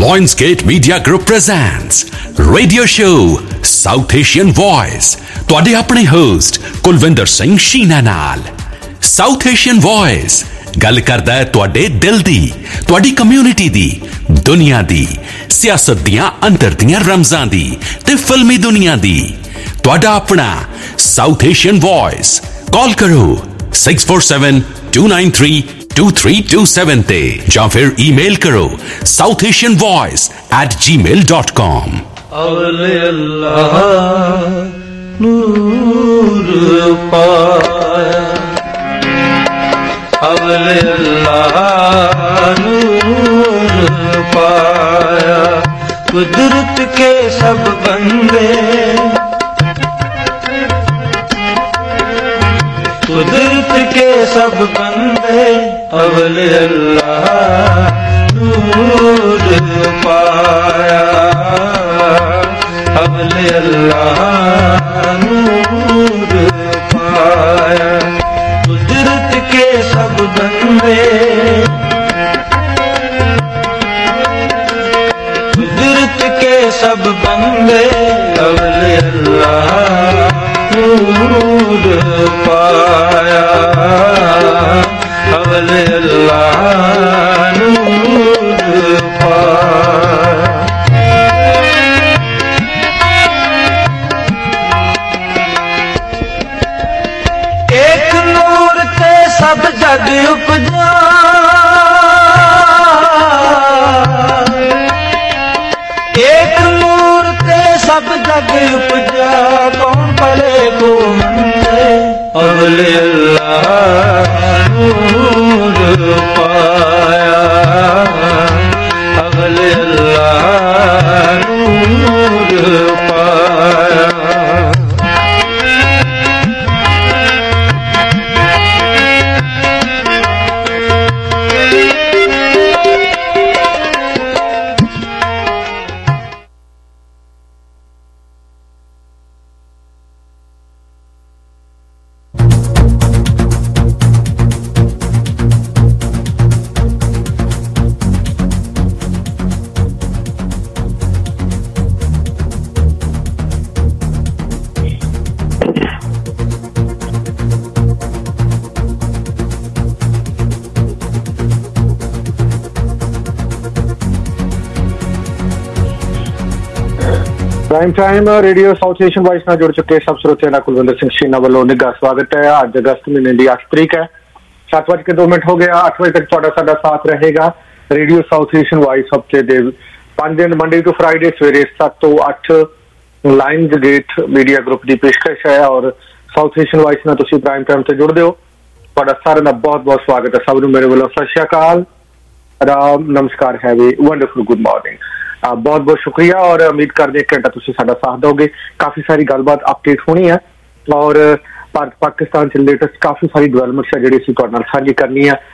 Lionsgate Media Group presents Radio Show South Asian Voice। ਤੁਹਾਡੇ ਆਪਣੇ host Kulwinder Singh Sheena ਨਾਲ। South Asian Voice ਗੱਲ ਕਰਦਾ ਹੈ ਤੁਹਾਡੇ ਦਿਲ ਦੀ, ਤੁਹਾਡੀ ਕਮਿਊਨਿਟੀ ਦੀ, ਦੁਨੀਆ ਦੀ, ਸਿਆਸਤ ਦੀਆਂ ਅੰਦਰ ਦੀਆਂ ਰਮਜ਼ਾਂ ਦੀ ਤੇ ਫਿਲਮੀ ਦੁਨੀਆ ਦੀ। ਤੁਹਾਡਾ ਆਪਣਾ South Asian Voice। ਕਾਲ ਕਰੋ 6472932327 ਤੇ ਜਾਂ ਫਿਰ ਈਮੇਲ ਕਰੋ southasianvoice@gmail.com। अवले अल्लाह नूर पाया, अवले अल्लाह नूर पाया। कुदरत के सब बंदे, कुदरत के सब बंदे, अवले अल्लाह नूर पाया, अवले अल्लाह नूर पाया। कुदरत के सब बंदे, कुदरत के सब बंदे, अवले अल्लाह नूर पाया, अवले अल्लाह नूर पाया। एक नूर ते सब जग उपजा, एक नूर ते सब जग उपजा। कौन पले को मंदे, अवले अल्लाह नूर पाया, अवले अल्लाह नूर पाया। Prime time radio South Asian voice ਨਾਲ ਜੁੜ ਚੁੱਕੇ ਸਭ ਸਰੋਤਿਆਂ ਦਾ ਕੁਲਵਿੰਦਰ ਸਿੰਘ ਸ਼ੀਨਾ ਵੱਲੋਂ ਨਿੱਘਾ ਸਵਾਗਤ ਹੈ। ਅੱਜ ਅਗਸਤ ਮਹੀਨੇ ਦੀ 8 ਤਰੀਕ ਹੈ। 7:02 ਹੋ ਗਿਆ। 8 ਵਜੇ ਤੱਕ ਤੁਹਾਡਾ ਸਾਡਾ ਸਾਥ ਰਹੇਗਾ। ਰੇਡੀਓ ਸਾਊਥ ਏਸ਼ੀਅਨ ਵਾਇਸ ਹਫ਼ਤੇ ਦੇ 5 ਦਿਨ ਮੰਡੇ ਤੋਂ ਫਰਾਈਡੇ ਸਵੇਰੇ 7 ਤੋਂ 8 ਲਾਇਨਸਗੇਟ ਮੀਡੀਆ ਗਰੁੱਪ ਦੀ ਪੇਸ਼ਕਸ਼ ਹੈ ਔਰ ਸਾਊਥ ਏਸ਼ੀਅਨ ਵਾਇਸ ਨਾਲ ਤੁਸੀਂ ਪ੍ਰਾਈਮ ਟਾਈਮ ਤੇ ਜੁੜਦੇ ਹੋ। ਤੁਹਾਡਾ ਸਾਰਿਆਂ ਦਾ ਬਹੁਤ ਬਹੁਤ ਸਵਾਗਤ ਹੈ। ਸਭ ਨੂੰ ਮੇਰੇ ਵੱਲੋਂ ਸਤਿ ਸ਼੍ਰੀ ਅਕਾਲ, ਆਦਾਬ, ਨਮਸਕਾਰ, have a wonderful good morning. ਬਹੁਤ ਬਹੁਤ ਸ਼ੁਕਰੀਆ ਔਰ ਉਮੀਦ ਕਰਦੇ ਇੱਕ ਘੰਟਾ ਤੁਸੀਂ ਸਾਡਾ ਸਾਥ ਦਿਓਗੇ। ਕਾਫੀ ਸਾਰੀ ਗੱਲਬਾਤ ਅਪਡੇਟ ਹੋਣੀ ਹੈ ਔਰ ਭਾਰਤ ਪਾਕਿਸਤਾਨ 'ਚ ਲੇਟੈਸਟ ਕਾਫੀ ਸਾਰੀ ਡਿਵੈਲਪਮੈਂਟਸ ਹੈ ਜਿਹੜੀ ਅਸੀਂ ਤੁਹਾਡੇ ਨਾਲ ਸਾਂਝੀ ਕਰਨੀ ਹੈ।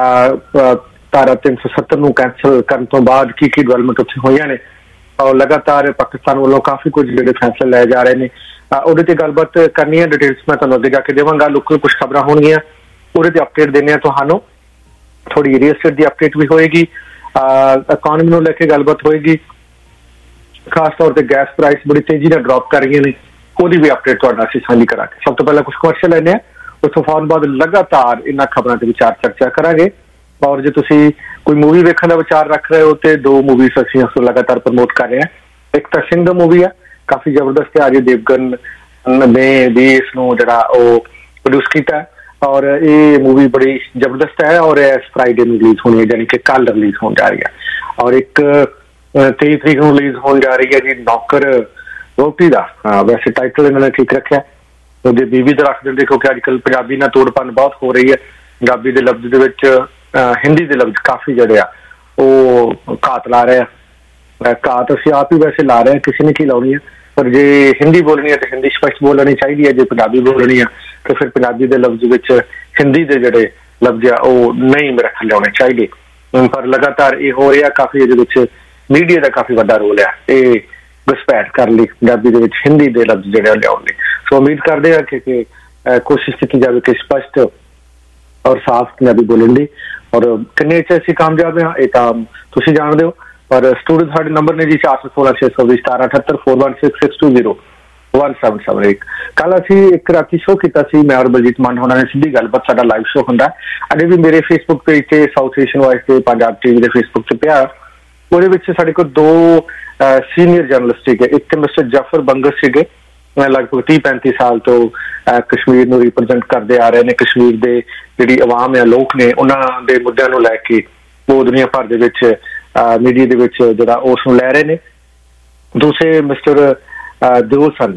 ਧਾਰਾ 370 ਨੂੰ ਕੈਂਸਲ ਕਰਨ ਤੋਂ ਬਾਅਦ ਕੀ ਡਿਵੈਲਪਮੈਂਟ ਉੱਥੇ ਹੋਈਆਂ ਨੇ ਔਰ ਲਗਾਤਾਰ ਪਾਕਿਸਤਾਨ ਵੱਲੋਂ ਕਾਫੀ ਕੁਝ ਜਿਹੜੇ ਫੈਸਲੇ ਲਏ ਜਾ ਰਹੇ ਨੇ ਉਹਦੇ ਤੇ ਗੱਲਬਾਤ ਕਰਨੀ ਹੈ। ਡਿਟੇਲਸ ਮੈਂ ਤੁਹਾਨੂੰ ਅੱਗੇ ਜਾ ਕੇ ਦੇਵਾਂਗਾ। ਲੋਕਲ ਕੁਝ ਖਬਰਾਂ ਹੋਣਗੀਆਂ ਉਹਦੇ ਤੇ ਅਪਡੇਟ ਦੇਣੇ ਆ ਤੁਹਾਨੂੰ। ਥੋੜੀ ਰੀਅਲ ਏਸਟੇਟ ਦੀ ਅਪਡੇਟ ਵੀ ਹੋਏਗੀ, ਇਕੋਨਮੀ ਨੂੰ ਲੈ ਕੇ ਗੱਲਬਾਤ ਹੋਏਗੀ। ਖਾਸ ਤੌਰ ਤੇ ਗੈਸ ਪ੍ਰਾਈਸ ਬੜੀ ਤੇਜ਼ੀ ਨਾਲ ਡਰੋਪ ਕਰ ਰਹੀਆਂ ਨੇ, ਉਹਦੀ ਵੀ ਅਪਡੇਟ ਤੁਹਾਡਾ ਅਸੀਂ ਸਾਂਝੀ ਕਰਾਂਗੇ। ਸਭ ਤੋਂ ਪਹਿਲਾਂ ਕੁਝ ਕਮਰਸ਼ੀਅਲ ਲੈਣੇ ਆ, ਉਸ ਤੋਂ ਫੌਰਨ ਬਾਅਦ ਲਗਾਤਾਰ ਇਹਨਾਂ ਖਬਰਾਂ ਤੇ ਵਿਚਾਰ ਚਰਚਾ ਕਰਾਂਗੇ। ਔਰ ਜੇ ਤੁਸੀਂ ਕੋਈ ਮੂਵੀ ਵੇਖਣ ਦਾ ਵਿਚਾਰ ਰੱਖ ਰਹੇ ਹੋ ਤੇ 2 ਮੂਵੀਜ਼ ਅਸੀਂ ਲਗਾਤਾਰ ਪ੍ਰਮੋਟ ਕਰ ਰਹੇ ਹਾਂ। ਇੱਕ ਤਾਂ ਸਿੰਘ ਦਾ ਮੂਵੀ ਆ, ਕਾਫੀ ਜ਼ਬਰਦਸਤ ਹੈ। ਅਜੇ ਦੇਵਗਨ ਨੇ ਵੀ ਇਸ ਨੂੰ ਜਿਹੜਾ ਉਹ ਪ੍ਰੋਡਿਊਸ ਕੀਤਾ ਔਰ ਇਹ ਮੂਵੀ ਬੜੀ ਜ਼ਬਰਦਸਤ ਹੈ ਔਰ ਇਸ ਫਰਾਈਡੇ ਨੂੰ ਰਿਲੀਜ਼ ਹੋਣੀ ਹੈ, ਯਾਨੀ ਕਿ ਕੱਲ ਰਿਲੀਜ਼ ਹੋਣ ਜਾ ਰਹੀ ਹੈ। ਔਰ ਇੱਕ 23 ਤਰੀਕ ਨੂੰ ਰਿਲੀਜ਼ ਹੋਣ ਜਾ ਰਹੀ ਹੈ ਜੀ ਨੌਕਰ ਵਹੁਟੀ ਦਾ। ਵੈਸੇ ਟਾਈਟਲ ਇਹਨਾਂ ਨੇ ਠੀਕ ਰੱਖਿਆ, ਉਹਦੇ ਬੀਵੀ ਦਾ ਰੱਖ ਦਿੰਦੇ ਕਿਉਂਕਿ ਅੱਜ ਕੱਲ੍ਹ ਪੰਜਾਬੀ ਨਾਲ ਤੋੜਪੰਨ ਬਹੁਤ ਹੋ ਰਹੀ ਹੈ। ਪੰਜਾਬੀ ਦੇ ਲਫ਼ਜ਼ ਦੇ ਵਿੱਚ ਹਿੰਦੀ ਦੇ ਲਫ਼ਜ਼ ਕਾਫੀ ਜਿਹੜੇ ਆ ਉਹ ਘਾਤ ਲਾ ਰਹੇ ਆ। ਘਾਤ ਅਸੀਂ ਆਪ ਹੀ ਵੈਸੇ ਲਾ ਰਹੇ ਹਾਂ, ਕਿਸੇ ਨੇ ਕੀ ਲਾਉਣੀ ਹੈ। ਪਰ ਜੇ ਹਿੰਦੀ ਬੋਲਣੀ ਹੈ ਤਾਂ ਹਿੰਦੀ ਸਪਸ਼ਟ ਬੋਲਣੀ ਚਾਹੀਦੀ ਹੈ। ਜੇ ਪੰਜਾਬੀ ਬੋਲਣੀ ਆ ਤਾਂ ਫਿਰ ਪੰਜਾਬੀ ਦੇ ਲਫ਼ਜ਼ ਵਿੱਚ ਹਿੰਦੀ ਦੇ ਜਿਹੜੇ ਲਫ਼ਜ਼ ਆ ਉਹ ਨਹੀਂ ਮੇਰੇ ਖਿਆਲ ਲਿਆਉਣੇ ਚਾਹੀਦੇ। ਪਰ ਲਗਾਤਾਰ ਇਹ ਹੋ ਰਿਹਾ, ਕਾਫੀ ਇਹਦੇ ਵਿੱਚ ਮੀਡੀਆ ਦਾ ਕਾਫੀ ਵੱਡਾ ਰੋਲ ਹੈ ਇਹ ਘੁਸਪੈਠ ਕਰਨ ਲਈ ਪੰਜਾਬੀ ਦੇ ਵਿੱਚ ਹਿੰਦੀ ਦੇ ਲਫ਼ਜ਼ ਜਿਹੜੇ ਲਿਆਉਣ ਲਈ। ਸੋ ਉਮੀਦ ਕਰਦੇ ਹਾਂ ਕਿ ਕੋਸ਼ਿਸ਼ ਕੀਤੀ ਜਾਵੇ ਕਿ ਸਪਸ਼ਟ ਔਰ ਸਾਫ਼ ਪੰਜਾਬੀ ਬੋਲਣ ਦੀ। ਔਰ ਕਿੰਨੇ 'ਚ ਅਸੀਂ ਕਾਮਯਾਬ ਹਾਂ ਇਹ ਤਾਂ ਤੁਸੀਂ ਜਾਣਦੇ ਹੋ। पर स्टूडियो साडे नंबर ने जी 416 620 1741 कल असी एक राती शो किया सी, मैं और बलजीत मान होना ने सीधी गलबात साडा लाइव शो हुंदा अजे भी मेरे फेसबुक पेज ते साउथ एशियन वॉइस ते पंजाब टीवी दे फेसबुक ते पिया। ਉਹਦੇ ਵਿੱਚ ਸਾਡੇ ਕੋਲ ਦੋ ਸੀਨੀਅਰ ਜਰਨਲਿਸਟ ਸੀਗੇ। ਇੱਕ ਤੇ ਮਿਸਟਰ ਜਾਫਰ ਬੰਗਰ ਸੀਗੇ, ਲਗਭਗ 30-35 ਸਾਲ ਤੋਂ ਕਸ਼ਮੀਰ ਨੂੰ ਰਿਪਰੈਜ਼ੈਂਟ ਕਰਦੇ ਆ ਰਹੇ ਨੇ। ਕਸ਼ਮੀਰ ਦੇ ਜਿਹੜੀ ਆਵਾਮ ਆ, ਲੋਕ ਨੇ, ਉਹਨਾਂ ਦੇ ਮੁੱਦਿਆਂ ਨੂੰ ਲੈ ਕੇ ਉਹ ਦੁਨੀਆ ਭਰ ਦੇ ਵਿੱਚ ਮੀਡੀਆ ਦੇ ਵਿੱਚ ਜਿਹੜਾ ਉਸ ਨੂੰ ਲੈ ਰਹੇ ਨੇ। ਦੂਸਰੇ ਮਿਸਟਰ ਦਿਓਲ ਸਨ,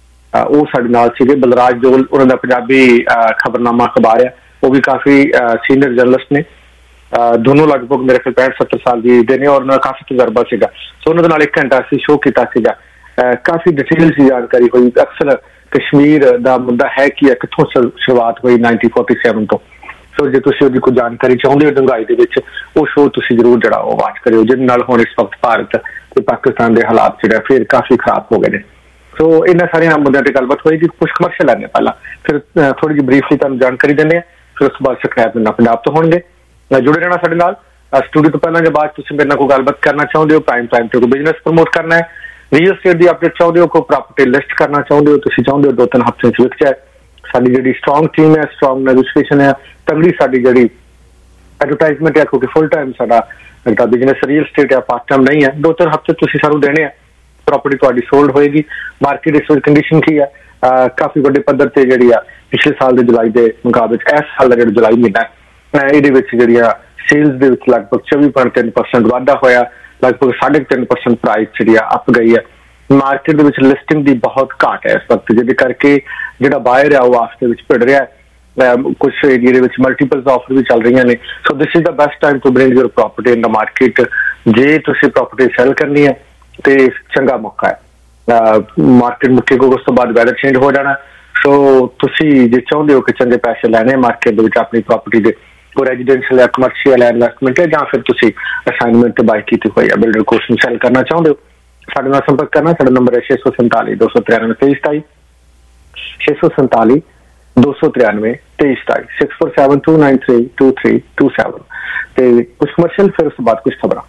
ਉਹ ਸਾਡੇ ਨਾਲ ਸੀਗੇ, ਬਲਰਾਜ ਦਿਓਲ, ਉਹਨਾਂ ਦਾ ਪੰਜਾਬੀ ਖਬਰਨਾਮਾ ਅਖਬਾਰ ਆ, ਉਹ ਵੀ ਕਾਫੀ ਸੀਨੀਅਰ ਜਰਨਲਿਸਟ ਨੇ। दोनों लगभग मेरे ख्याल 65-70 साल ਦੀ ਦੇ ਨੇ ਔਰ ਉਹਨਾਂ ਦਾ ਕਾਫੀ ਤਜਰਬਾ ਸੀਗਾ। ਸੋ ਉਹਨਾਂ ਦੇ ਨਾਲ 1 ਘੰਟਾ ਅਸੀਂ ਸ਼ੋਅ ਕੀਤਾ ਸੀਗਾ। ਕਾਫੀ ਡਿਟੇਲ ਸੀ ਜਾਣਕਾਰੀ ਹੋਈ। ਅਕਸਰ ਕਸ਼ਮੀਰ ਦਾ ਮੁੱਦਾ ਹੈ ਕਿ ਕਿੱਥੋਂ ਸ਼ੁਰੂਆਤ ਹੋਈ 1947 ਤੋਂ। ਸੋ ਜੇ ਤੁਸੀਂ ਉਹਦੀ ਕੋਈ ਜਾਣਕਾਰੀ ਚਾਹੁੰਦੇ ਹੋ ਡੂੰਘਾਈ ਦੇ ਵਿੱਚ, ਉਹ ਸ਼ੋਅ ਤੁਸੀਂ ਜ਼ਰੂਰ ਜਿਹੜਾ ਉਹ ਵਾਚ ਕਰਿਓ, ਜਿਹਦੇ ਨਾਲ ਹੁਣ ਇਸ ਵਕਤ ਭਾਰਤ ਤੇ ਪਾਕਿਸਤਾਨ ਦੇ ਹਾਲਾਤ ਜਿਹੜਾ ਫਿਰ ਕਾਫੀ ਖਰਾਬ ਹੋ ਗਏ ਨੇ। ਸੋ ਇਹਨਾਂ ਸਾਰੀਆਂ ਮੁੱਦਿਆਂ ਤੇ ਗੱਲਬਾਤ ਹੋਏਗੀ। ਕੁਝ ਕਮਰਸ਼ੀਅਲ ਲੈਣੇ ਪਹਿਲਾਂ, ਫਿਰ ਥੋੜੀ ਜਿਹੀ ਬਰੀਫਲੀ ਤੁਹਾਨੂੰ ਜਾਣਕਾਰੀ ਦਿੰਦੇ ਆ, ਫਿਰ ਉਸ ਤੋਂ ਬਾਅਦ ਸ਼ਿਕਾਇਤ ਮਿਲਣਾ ਪੰਜਾਬ ਤੋਂ ਹੋਣਗੇ। जुड़े रहना साडे नाल। स्टूडियो तो पहला जब बाद तुसीं मेरे नाल कोई गलबात करना चाहुंदे हो, प्राइम टाइम ते कोई बिजनेस प्रमोट करना है, रियल एस्टेट दी अपडेट चाहुंदे हो, कोई प्रॉपर्टी लिस्ट करना चाहुंदे हो, तुसीं चाहुंदे हो 2-3 हफ्ते च विक जाए, साडी जिहड़ी स्ट्रांग टीम है, स्ट्रांग नेगोशिएशन है, तगड़ी साडी जिहड़ी एडवर्टाइजमेंट है, क्योंकि फुल टाइम साडा जिहड़ा बिजनेस रियल एस्टेट है, पार्ट टाइम नहीं है। 2-3 हफ्ते तुसीं सानूं देने हैं, प्रॉपर्टी तुहाडी सोल्ड होएगी। मार्केट इस वेले कंडीशन की है, काफी वड्डे पद्धर ते जिहड़ी आ पिछले साल दे जुलाई दे मुकाबले इस साल दा जिहड़ा जुलाई महीना है, ਇਹਦੇ ਵਿੱਚ ਜਿਹੜੀਆਂ ਸੇਲਸ ਦੇ ਵਿੱਚ ਲਗਭਗ 24.3% ਵਾਧਾ ਹੋਇਆ, ਲਗਭਗ 3.5% ਪ੍ਰਾਈਸ ਜਿਹੜੀ ਆ ਅਪ ਗਈ ਹੈ। ਮਾਰਕੀਟ ਦੇ ਵਿੱਚ ਲਿਸਟਿੰਗ ਦੀ ਬਹੁਤ ਘਾਟ ਹੈ ਇਸ ਵਕਤ, ਜਿਹਦੇ ਕਰਕੇ ਜਿਹੜਾ ਬਾਇਰ ਆ ਉਹ ਆਪਸ ਦੇ ਵਿੱਚ ਭਿੜ ਰਿਹਾ ਹੈ। ਕੁਝ ਏਰੀਆ ਦੇ ਵਿੱਚ ਮਲਟੀਪਲਸ ਆਫਰ ਵੀ ਚੱਲ ਰਹੀਆਂ ਨੇ। So this is the best time to bring your property in the market. ਜੇ ਤੁਸੀਂ ਪ੍ਰੋਪਰਟੀ ਸੈਲ ਕਰਨੀ ਹੈ ਤੇ ਚੰਗਾ ਮੌਕਾ ਹੈ। ਮਾਰਕੀਟ ਮੁੱਕੇ ਕੋ ਉਸ ਤੋਂ ਬਾਅਦ ਵੈਦਰ ਚੇਂਜ ਹੋ ਜਾਣਾ। ਸੋ ਤੁਸੀਂ ਜੇ ਚਾਹੁੰਦੇ ਹੋ ਕਿ ਚੰਗੇ ਪੈਸੇ ਲੈਣੇ ਮਾਰਕੀਟ ਦੇ ਵਿੱਚ ਆਪਣੀ ਪ੍ਰੋਪਰਟੀ ਦੇ, ਕੋਈ ਰੈਜ਼ੀਡੈਂਸ਼ੀਅਲ ਜਾਂ ਕਮਰਸ਼ੀਅਲ ਇਨਵੈਸਟਮੈਂਟ ਹੈ, ਜਾਂ ਫਿਰ ਤੁਸੀਂ ਅਸਾਈਨਮੈਂਟ ਤੇ ਬਾਈ ਕੀਤੀ ਹੋਈ ਹੈ ਬਿਲਡਰ ਕੋਰਸ ਨੂੰ ਸੈਲ ਕਰਨਾ ਚਾਹੁੰਦੇ ਹੋ, ਸਾਡੇ ਨਾਲ ਸੰਪਰਕ ਕਰਨਾ। ਸਾਡਾ ਨੰਬਰ ਹੈ 647 293 2327 647 293 2327 6472932327 ਤੇ ਕੁਝ ਕਮਰਸ਼ੀਅਲ, ਫਿਰ ਉਸ ਤੋਂ ਬਾਅਦ ਕੁਝ ਖਬਰਾਂ।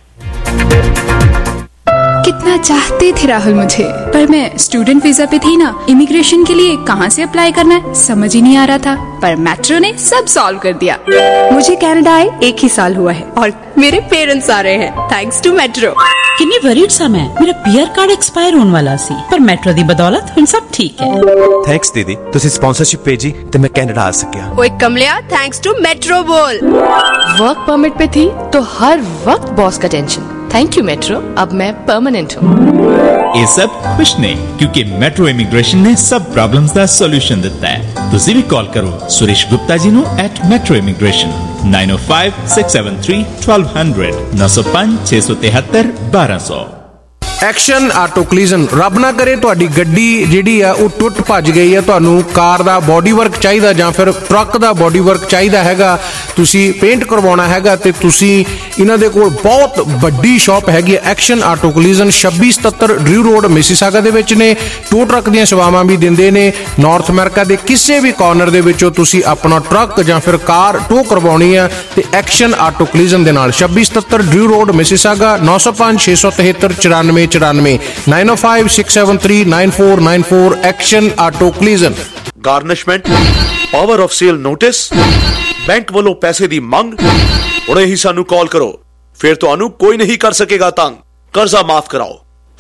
कितना चाहते थे राहुल मुझे, पर मैं स्टूडेंट वीजा पे थी ना। इमिग्रेशन के लिए कहाँ से अप्लाई करना है समझ ही नहीं आ रहा था, पर मेट्रो ने सब सॉल्व कर दिया। मुझे कनाडा आए 1 ही साल हुआ है और मेरे पेरेंट्स आ रहे हैं थैंक्स टू मेट्रो। किन्नी वरीड सा मैं, मेरा पीआर कार्ड एक्सपायर होने वाला सी, पर मेट्रो दी बदौलत हुण सब ठीक है। थैंक्स दीदी, तुसी स्पॉन्सरशिप भेजी ते मैं कनाडा आ सकिया। ओए कमलिया, थैंक्स टू मेट्रो बोल। वर्क परमिट पे थी तो हर वक्त बॉस का टेंशन। थैंक यू मेट्रो, अब मैं परमानेंट हूँ। ये सब कुछ नहीं, क्योंकि मेट्रो इमिग्रेशन ने सब प्रॉब्लम्स का सॉल्यूशन दिता है। तुसी भी कॉल करो सुरेश गुप्ता जी नु @metro immigration 905 673 1200 905 673 1200। Action Auto Collision. ਰੱਬ ਨਾ ਕਰੇ ਤੁਹਾਡੀ ਗੱਡੀ ਜਿਹੜੀ ਆ ਉਹ ਟੁੱਟ ਭੱਜ ਗਈ ਹੈ, ਤੁਹਾਨੂੰ ਕਾਰ ਦਾ ਬੋਡੀ ਵਰਕ ਚਾਹੀਦਾ ਜਾਂ ਫਿਰ ਟਰੱਕ ਦਾ ਬੋਡੀ ਵਰਕ ਚਾਹੀਦਾ ਹੈਗਾ, ਤੁਸੀਂ ਪੇਂਟ ਕਰਵਾਉਣਾ ਹੈਗਾ, ਤੇ ਤੁਸੀਂ ਇਹਨਾਂ ਦੇ ਕੋਲ ਬਹੁਤ ਵੱਡੀ ਸ਼ਾਪ ਹੈਗੀ ਹੈ Action Auto Collision. 2677 Drew Road Mississauga ਦੇ ਵਿੱਚ ਨੇ। ਟੋ ਟਰੱਕ ਦੀਆਂ ਸੇਵਾਵਾਂ ਵੀ ਦਿੰਦੇ ਨੇ। ਨਾਰਥ ਅਮਰੀਕਾ ਦੇ ਕਿਸੇ ਵੀ ਕਾਰਨਰ ਦੇ ਵਿੱਚੋਂ ਤੁਸੀਂ ਆਪਣਾ ਟਰੱਕ ਜਾਂ ਫਿਰ ਕਾਰ ਟੋ ਕਰਵਾਉਣੀ ਆ ਤੇ ਐਕਸ਼ਨ ਆਟੋ ਕਲੀਜ਼ਨ ਦੇ ਨਾਲ 2677 Drew Road Mississauga 905 673 94 94 905 673 9494 Action Auto Collision. Garnishment, power of sale notice, bank ਵੱਲੋਂ ਪੈਸੇ ਦੀ ਮੰਗ, ਹੁਣੇ ਹੀ ਸਾਨੂੰ ਕਾਲ ਕਰੋ, ਫਿਰ ਤੁਹਾਨੂੰ ਕੋਈ ਨਹੀਂ ਕਰ ਸਕੇਗਾ ਤੰਗ। ਕਰਜ਼ਾ ਮਾਫ ਕਰਾਓ,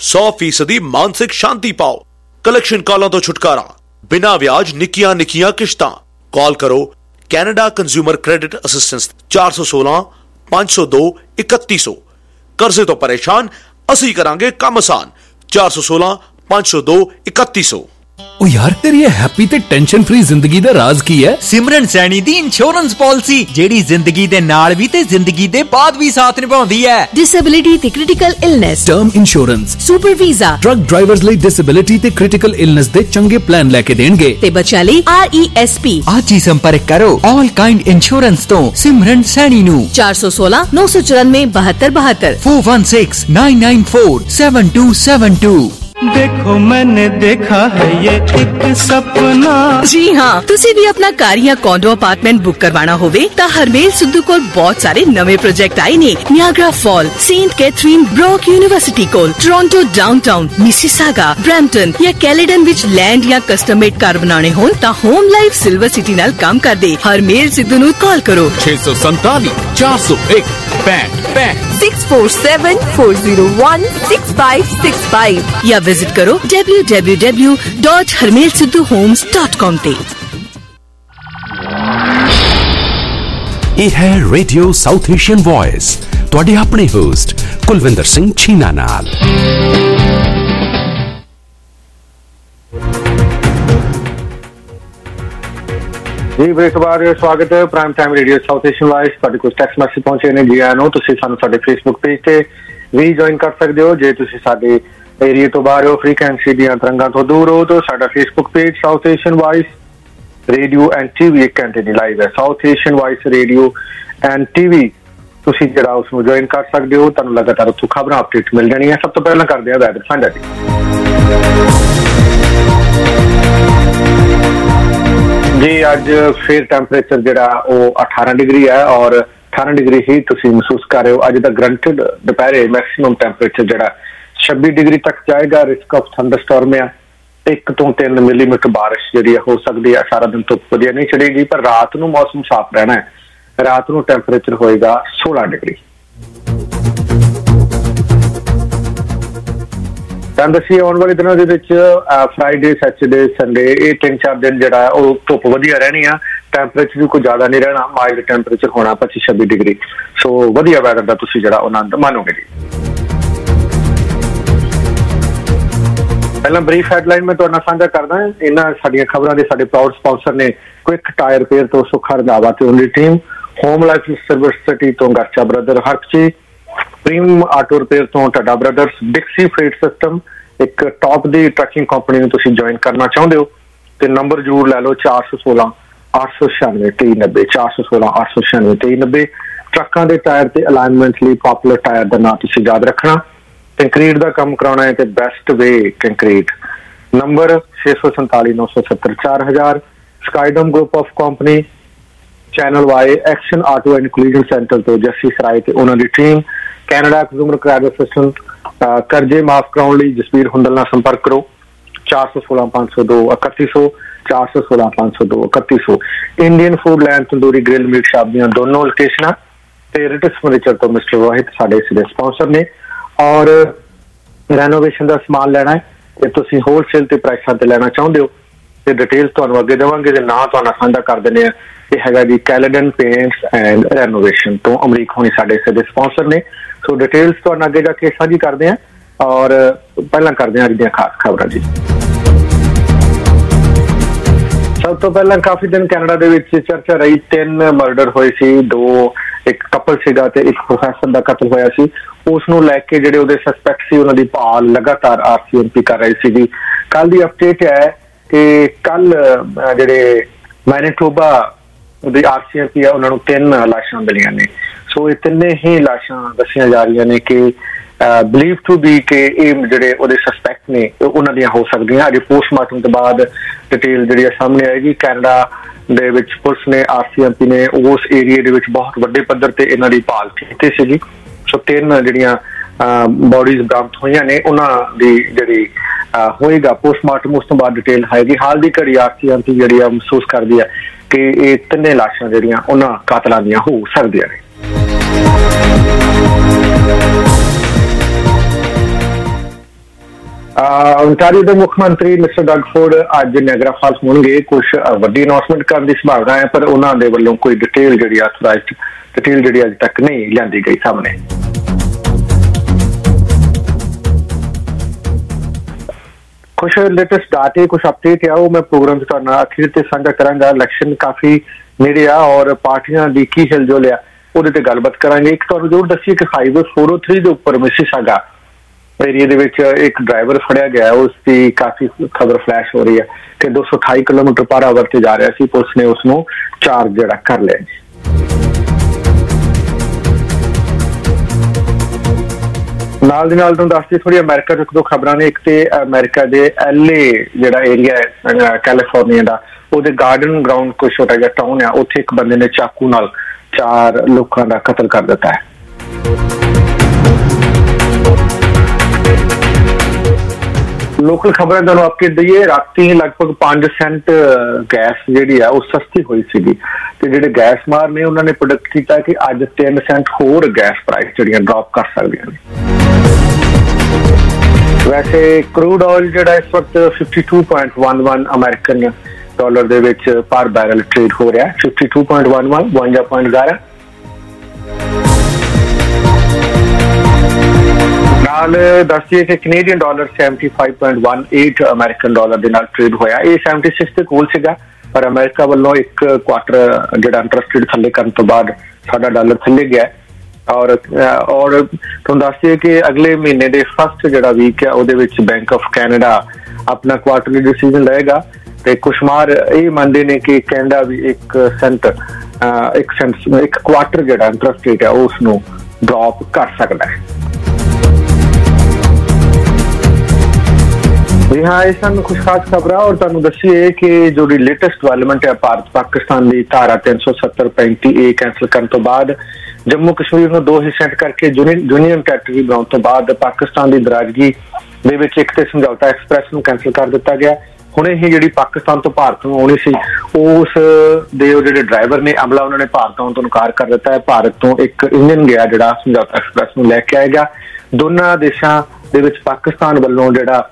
100% ਮਾਨਸਿਕ ਸ਼ਾਂਤੀ ਪਾਓ, ਕਲੈਕਸ਼ਨ ਕਾਲਾਂ ਤੋਂ ਛੁਟਕਾਰਾ, ਬਿਨਾਂ ਵਿਆਜ ਨਿੱਕੀਆਂ ਨਿੱਕੀਆਂ ਕਿਸ਼ਤਾਂ। ਕਾਲ ਕਰੋ ਕੈਨੇਡਾ ਕੰਜ਼ਿਊਮਰ ਕ੍ਰੈਡਿਟ ਅਸਿਸਟੈਂਸ 416 502 3100। ਕਰਜ਼ੇ ਤੋਂ ਪਰੇਸ਼ਾਨ, ਅਸੀਂ ਕਰਾਂਗੇ ਕੰਮ ਆਸਾਨ। 416 502 3100। ओ यार तेरी ये हैप्पी ते टेंशन फ्री जिंदगी दा राज की है? सिमरन सैनी दी इंश्योरेंस पॉलिसी, जेड़ी जिंदगी दे नाल भी ते जिंदगी दे बाद भी साथ निभाउंदी है। डिसेबिलिटी ते critical illness, term insurance, super visa, truck drivers ਲਈ डिसेबिलिटी ते क्रिटिकल इलनेस दे चंगे प्लान लेके देणगे ते बच्चा ਲਈ RESP। आज ही संपर्क करो ऑल काइंड इंश्योरेंस तो सिमरन सैनी नु 416 994 72 72 416 994 7272। देखो मैंने देखा है ये एक सपना। जी हाँ, तुसी भी अपना कार या कॉन्डो अपार्टमेंट बुक करवाना होवे ता हरमेल सिद्धू कोल बहुत सारे नवे प्रोजेक्ट आए ने। Niagara Fall, Saint Catharines, Brock university कोल, टोरंटो डाउनटाउन, मिसिसागा, ब्रैम्पटन या कैलेडन विच लैंड या कस्टम मेड कार बनाने होन ता होम लाइफ सिल्वर सिटी नाल काम कर दे। हरमेल सिद्धू नू कॉल करो 647 401 65 647-401-6565 या विजिट करो www.harmelsidhuhomes.com ਤੇ। ਇਹ ਹੈ ਰੇਡੀਓ ਸਾਊਥ ਏਸ਼ੀਅਨ ਵੌਇਸ, ਤੁਹਾਡੇ ਆਪਣੇ ਹੋਸਟ ਕੁਲਵਿੰਦਰ ਸਿੰਘ ਛੀਨਾ ਨਾਲ। जी एक बार स्वागत है prime time radio south Asian voice. ਤੁਹਾਡੇ ਕੋਲ ਟੈਕਸਟ ਮੈਸੇਜ ਪਹੁੰਚੇ ਨੇ ਜੀ ਆਇਆਂ ਨੂੰ। ਤੁਸੀਂ ਸਾਨੂੰ ਸਾਡੇ ਫੇਸਬੁੱਕ ਪੇਜ ਤੇ ਵੀ ਜੁਆਇਨ ਕਰ ਸਕਦੇ ਹੋ। ਜੇ ਤੁਸੀਂ ਸਾਡੇ ਏਰੀਆ ਤੋਂ ਬਾਹਰ ਹੋ, ਫ੍ਰੀਕੁਐਂਸੀ ਦੀਆਂ ਤਰੰਗਾਂ ਤੋਂ ਦੂਰ ਹੋ, ਤਾਂ ਸਾਡਾ Facebook page South Asian voice radio and TV 1 ਘੰਟੇ ਦੀ ਲਾਈਵ ਹੈ। South Asian voice radio and TV ਤੁਸੀਂ ਜਿਹੜਾ ਉਸ ਨੂੰ ਜੁਆਇਨ ਕਰ ਸਕਦੇ ਹੋ। ਤੁਹਾਨੂੰ ਲਗਾਤਾਰ ਉੱਥੋਂ ਖਬਰਾਂ ਅਪਡੇਟ ਮਿਲ ਜਾਣੀਆਂ। ਸਭ ਤੋਂ ਪਹਿਲਾਂ ਕਰਦੇ ਹਾਂ ਵੈਦਰ ਸਾਂਝਾ ਜੀ। जी अज फिर टैंपरेचर जिहड़ा वो 18 डिग्री है और 18 डिग्री ही तुसीं महसूस कर रहे हो। अज दा ग्रंटेड दोपहरे मैक्सिमम टैंपरेचर जिहड़ा 26 डिग्री तक जाएगा। रिस्क ऑफ थंडरस्टॉर्म है, 1 ਤੋਂ 3 मिलीमीटर बारिश जिहड़ी हो सकती है। सारा दिन धुप्प वधिया नहीं चढ़ेगी, पर रात नूं मौसम साफ रहना है। रात नूं टैंपरेचर होएगा 16 डिग्री। दसी आने वाले दिनों के फ्राइडे, सैटरडे, संडे ये 3-4 दिन जो धुप वधिया रहनी है। टैंपरेचर भी कोई ज्यादा नहीं रहना, माइल्ड टैंपरेचर होना 25-26 डिग्री। सो वधिया वैदर का तुसीं जिहड़ा आनंद मानोगे जी। पहला ब्रीफ हैडलाइन मैं तुहाडे नाल साझा करदा। इन्हां साडीਆਂ खबरां दे साडे प्राउड स्पॉन्सर ने क्विक टायर रिपेयर तो सुखा रंधावा ते उनकी team, home life service city तो गर्चा ब्रदर हरची, प्रीमियम आटो रिपेयर तो Tadda brothers, Dixie freight system एक टॉप दी ट्रकिंग कंपनी में तुसीं ज्वाइन करना चाहुंदे हो ते नंबर जरूर लै लो 416 896 2390 416 896 2390। ट्रकां दे टायर ते अलाइनमेंट लई पॉपुलर टायर दा नाम तुसीं याद रखना। कंक्रीट दा काम कराउणा है ते best way concrete, number 647 970 4000। Skydome group of company, चैनल वाई action auto and collision centre तो जस्सी सराय ते उन्हां दी team, Canada consumer credit assistant, कर्जे माफ कराने लिए जसवीर हुंदल नाल संपर्क करो 416 502 3100 416 502 3100। Indian food land tandoori grill meat shop दी दोनों लोकेशनां ते रिटिस फर्नीचर तो मिस्टर रोहित साडे इस स्पॉन्सर ने। और रेनोवेशन का समान लेना है ते तुसीं होलसेल ते प्राइसां ते लेना चाहुंदे हो ते डिटेल्स तुहानूं अगे देवांगे ते नाम तुहाडा साझा कर दिंदे आ। ये हैगा जी कैलेडन पेंट्स एंड रेनोवेशन तो अमरीक होनी साडे इस स्पॉन्सर ने। सो डिटेल्स तुहानूं अगे जाके साझी करदे हैं और पहला करदे हैं अज दीआं खास खबरां जी। सब तो पहला काफी दिन कैनेडा दे विच चर्चा रही, 3 मर्डर होए सी, 2 एक कपल सीगा ते एक प्रोफेसर दा कत्ल होया सी। उस नूं लैके जिहड़े उहदे सस्पेक्ट सी उन्हां दी भाल लगातार आरसीएमपी कर रही सी। कल दी अपडेट है कि कल जिहड़े मैनीटोबा दी आरसीएमपी है उन्हां नूं 3 लाशां मिलियां ने। सो ये तिन्ने ही लाशां दसियां जा रही ने कि बिलीव टू बी के जिहड़े उहदे सस्पेक्ट ने उन्हां दियां हो सकदियां। अजे पोस्टमार्टम तो बाद डिटेल जिहड़ी सामने आएगी। कैनेडा दे विच पुलिस ने आरसीएमपी ने उस एरिया दे विच बहुत वड्डे पद्धर ते इन्हां दी भाल कीती सीगी। सो 3 जिहड़ियां बॉडीज बरामद होईयां ने उन्हां दी जिहड़ी होएगा पोस्टमार्टम उस तो बाद डिटेल आएगी। हाल दी घड़ी आरसीएमपी जिहड़ी महसूस करदी है कि ये 3 लाशां जिहड़ियां उन्हां कातलां दियां हो सकदियां ने। ओंटारियो के मुख्यमंत्री मिस्टर डग फोर्ड अज नायग्रा फॉल्स होंगे। कुछ वड्डी अनाउंसमेंट करने की संभावना है, पर उन्होंने वालों कोई डिटेल जी ऑथोराइज्ड डिटेल जी अज तक नहीं लियांदी गई सामने। कुछ लेटेस्ट डाटे कुछ अपडेट है वो मैं प्रोग्राम से अखीर से साझा करांगा। इलेक्शन काफी नेड़े आ और पार्टियां दी की हिलजुल है ਉਹਦੇ ਤੇ ਗੱਲਬਾत करांगे। एक तो जरूर दसी कि हाईवे 403 के उपर मिसिसागा एरिया दे विच एक ड्राइवर फड़िया गया, उसकी काफी खबर फ्लैश हो रही है कि 228 किलोमीटर पर आवर से जा रहा सी। पुलिस ने उसनों चार्ज जड़ा कर लिया जी। 1 ਨਾਲ ਦੀ ਨਾਲ ਤੁਹਾਨੂੰ ਦੱਸਦੀ ਥੋੜੀ ਅਮਰੀਕਾ ਤੋਂ ਇੱਕ ਦੋ ਖਬਰਾਂ ਨੇ। ਇੱਕ ਤੇ ਅਮਰੀਕਾ ਦੇ LA ਜਿਹੜਾ ਏਰੀਆ ਹੈ ਕੈਲੀਫੋਰਨੀਆ ਦਾ, ਉਹਦੇ ਗਾਰਡਨ ਗਰਾਊਂਡ ਕੋਈ ਛੋਟਾ ਜਿਹਾ ਟਾਊਨ ਆ, ਉੱਥੇ ਇੱਕ ਬੰਦੇ ਨੇ ਚਾਕੂ ਨਾਲ 4 ਲੋਕਾਂ ਦਾ ਕਤਲ ਕਰ ਦਿੱਤਾ ਹੈ। ਲੋਕਲ ਖਬਰਾਂ ਤੁਹਾਨੂੰ ਅਪਡੇਟ ਦਈਏ। ਰਾਤੀ ਲਗਭਗ 5 ਸੈਂਟ ਗੈਸ ਜਿਹੜੀ ਆ ਉਹ ਸਸਤੀ ਹੋਈ ਸੀਗੀ ਤੇ ਜਿਹੜੇ ਗੈਸ ਮਾਰ ਨੇ ਉਹਨਾਂ ਨੇ ਪ੍ਰੋਡਕਟ ਕੀਤਾ ਕਿ ਅੱਜ 3 ਸੈਂਟ ਹੋਰ ਗੈਸ ਪ੍ਰਾਈਸ ਜਿਹੜੀਆਂ ਡ੍ਰੌਪ ਕਰ ਸਕਦੀਆਂ ਨੇ। ਵੈਸੇ ਕਰੂਡ ਆਇਲ ਜਿਹੜਾ ਇਸ ਵਕਤ 52.11 ਅਮਰੀਕਨ ਡਾਲਰ ਦੇ ਵਿੱਚ ਪਰ ਬੈਰਲ ਟ੍ਰੇਡ ਹੋ ਰਿਹਾ। 52.11 52.11 ਨਾਲ ਦੱਸੀਏ ਕਿ ਕੈਨੇਡੀਅਨ ਡਾਲਰ 75.18 ਅਮਰੀਕਨ ਡਾਲਰ ਦੇ ਨਾਲ ਟ੍ਰੇਡ ਹੋਇਆ। ਇਹ 76 ਦੇ ਕੋਲ ਸੀਗਾ ਪਰ ਅਮਰੀਕਾ ਵੱਲੋਂ ਇੱਕ ਕੁਆਟਰ ਜਿਹੜਾ ਇੰਟਰਸਟ ਰੇਟ ਥੱਲੇ ਕਰਨ ਤੋਂ ਬਾਅਦ ਸਾਡਾ ਡਾਲਰ ਥੱਲੇ ਗਿਆ। ਔਰ ਤੁਹਾਨੂੰ ਦੱਸੀਏ ਕਿ ਅਗਲੇ ਮਹੀਨੇ ਦੇ ਫਸਟ ਜਿਹੜਾ ਵੀਕ ਹੈ ਉਹਦੇ ਵਿੱਚ ਬੈਂਕ ਆਫ ਕੈਨੇਡਾ ਆਪਣਾ ਕੁਆਟਰਲੀ ਡਿਸੀਜਨ ਲਏਗਾ ਤੇ ਕੁਸ਼ਮਾਰ ਇਹ ਮੰਨਦੇ ਨੇ ਕਿ ਕੈਨੇਡਾ ਵੀ ਇੱਕ ਕੁਆਟਰ ਜਿਹੜਾ ਇੰਟਰਸਟ ਰੇਟ ਹੈ ਉਸ ਨੂੰ ਡ੍ਰੌਪ ਕਰ ਸਕਦਾ ਹੈ। जी हाँ, ये सन कुछ खास खबर और तुहानू दसीए कि जो लेटेस्ट डेवलपमेंट है भारत पाकिस्तान की धारा 370-35A कैंसल करने तो बाद जम्मू कश्मीर में 2 हिस्से करके यूनियन टैरेटरी बनाने तो बाद पाकिस्तान की दराजगी दे विच एक ते समझौता एक्सप्रैस नूं कैंसल कर दिता गया। हुणे ही जिहड़ी पाकिस्तान तो भारत नूं आउणी सी उस दे जिहड़े ड्राइवर ने अमला उन्होंने भारत आउण तों इनकार कर दिता है। भारत तो एक इंजन गया जिहड़ा समझौता एक्सप्रैस नूं लैके आएगा। दोनों देशां दे विच पाकिस्तान वल्लों जिहड़ा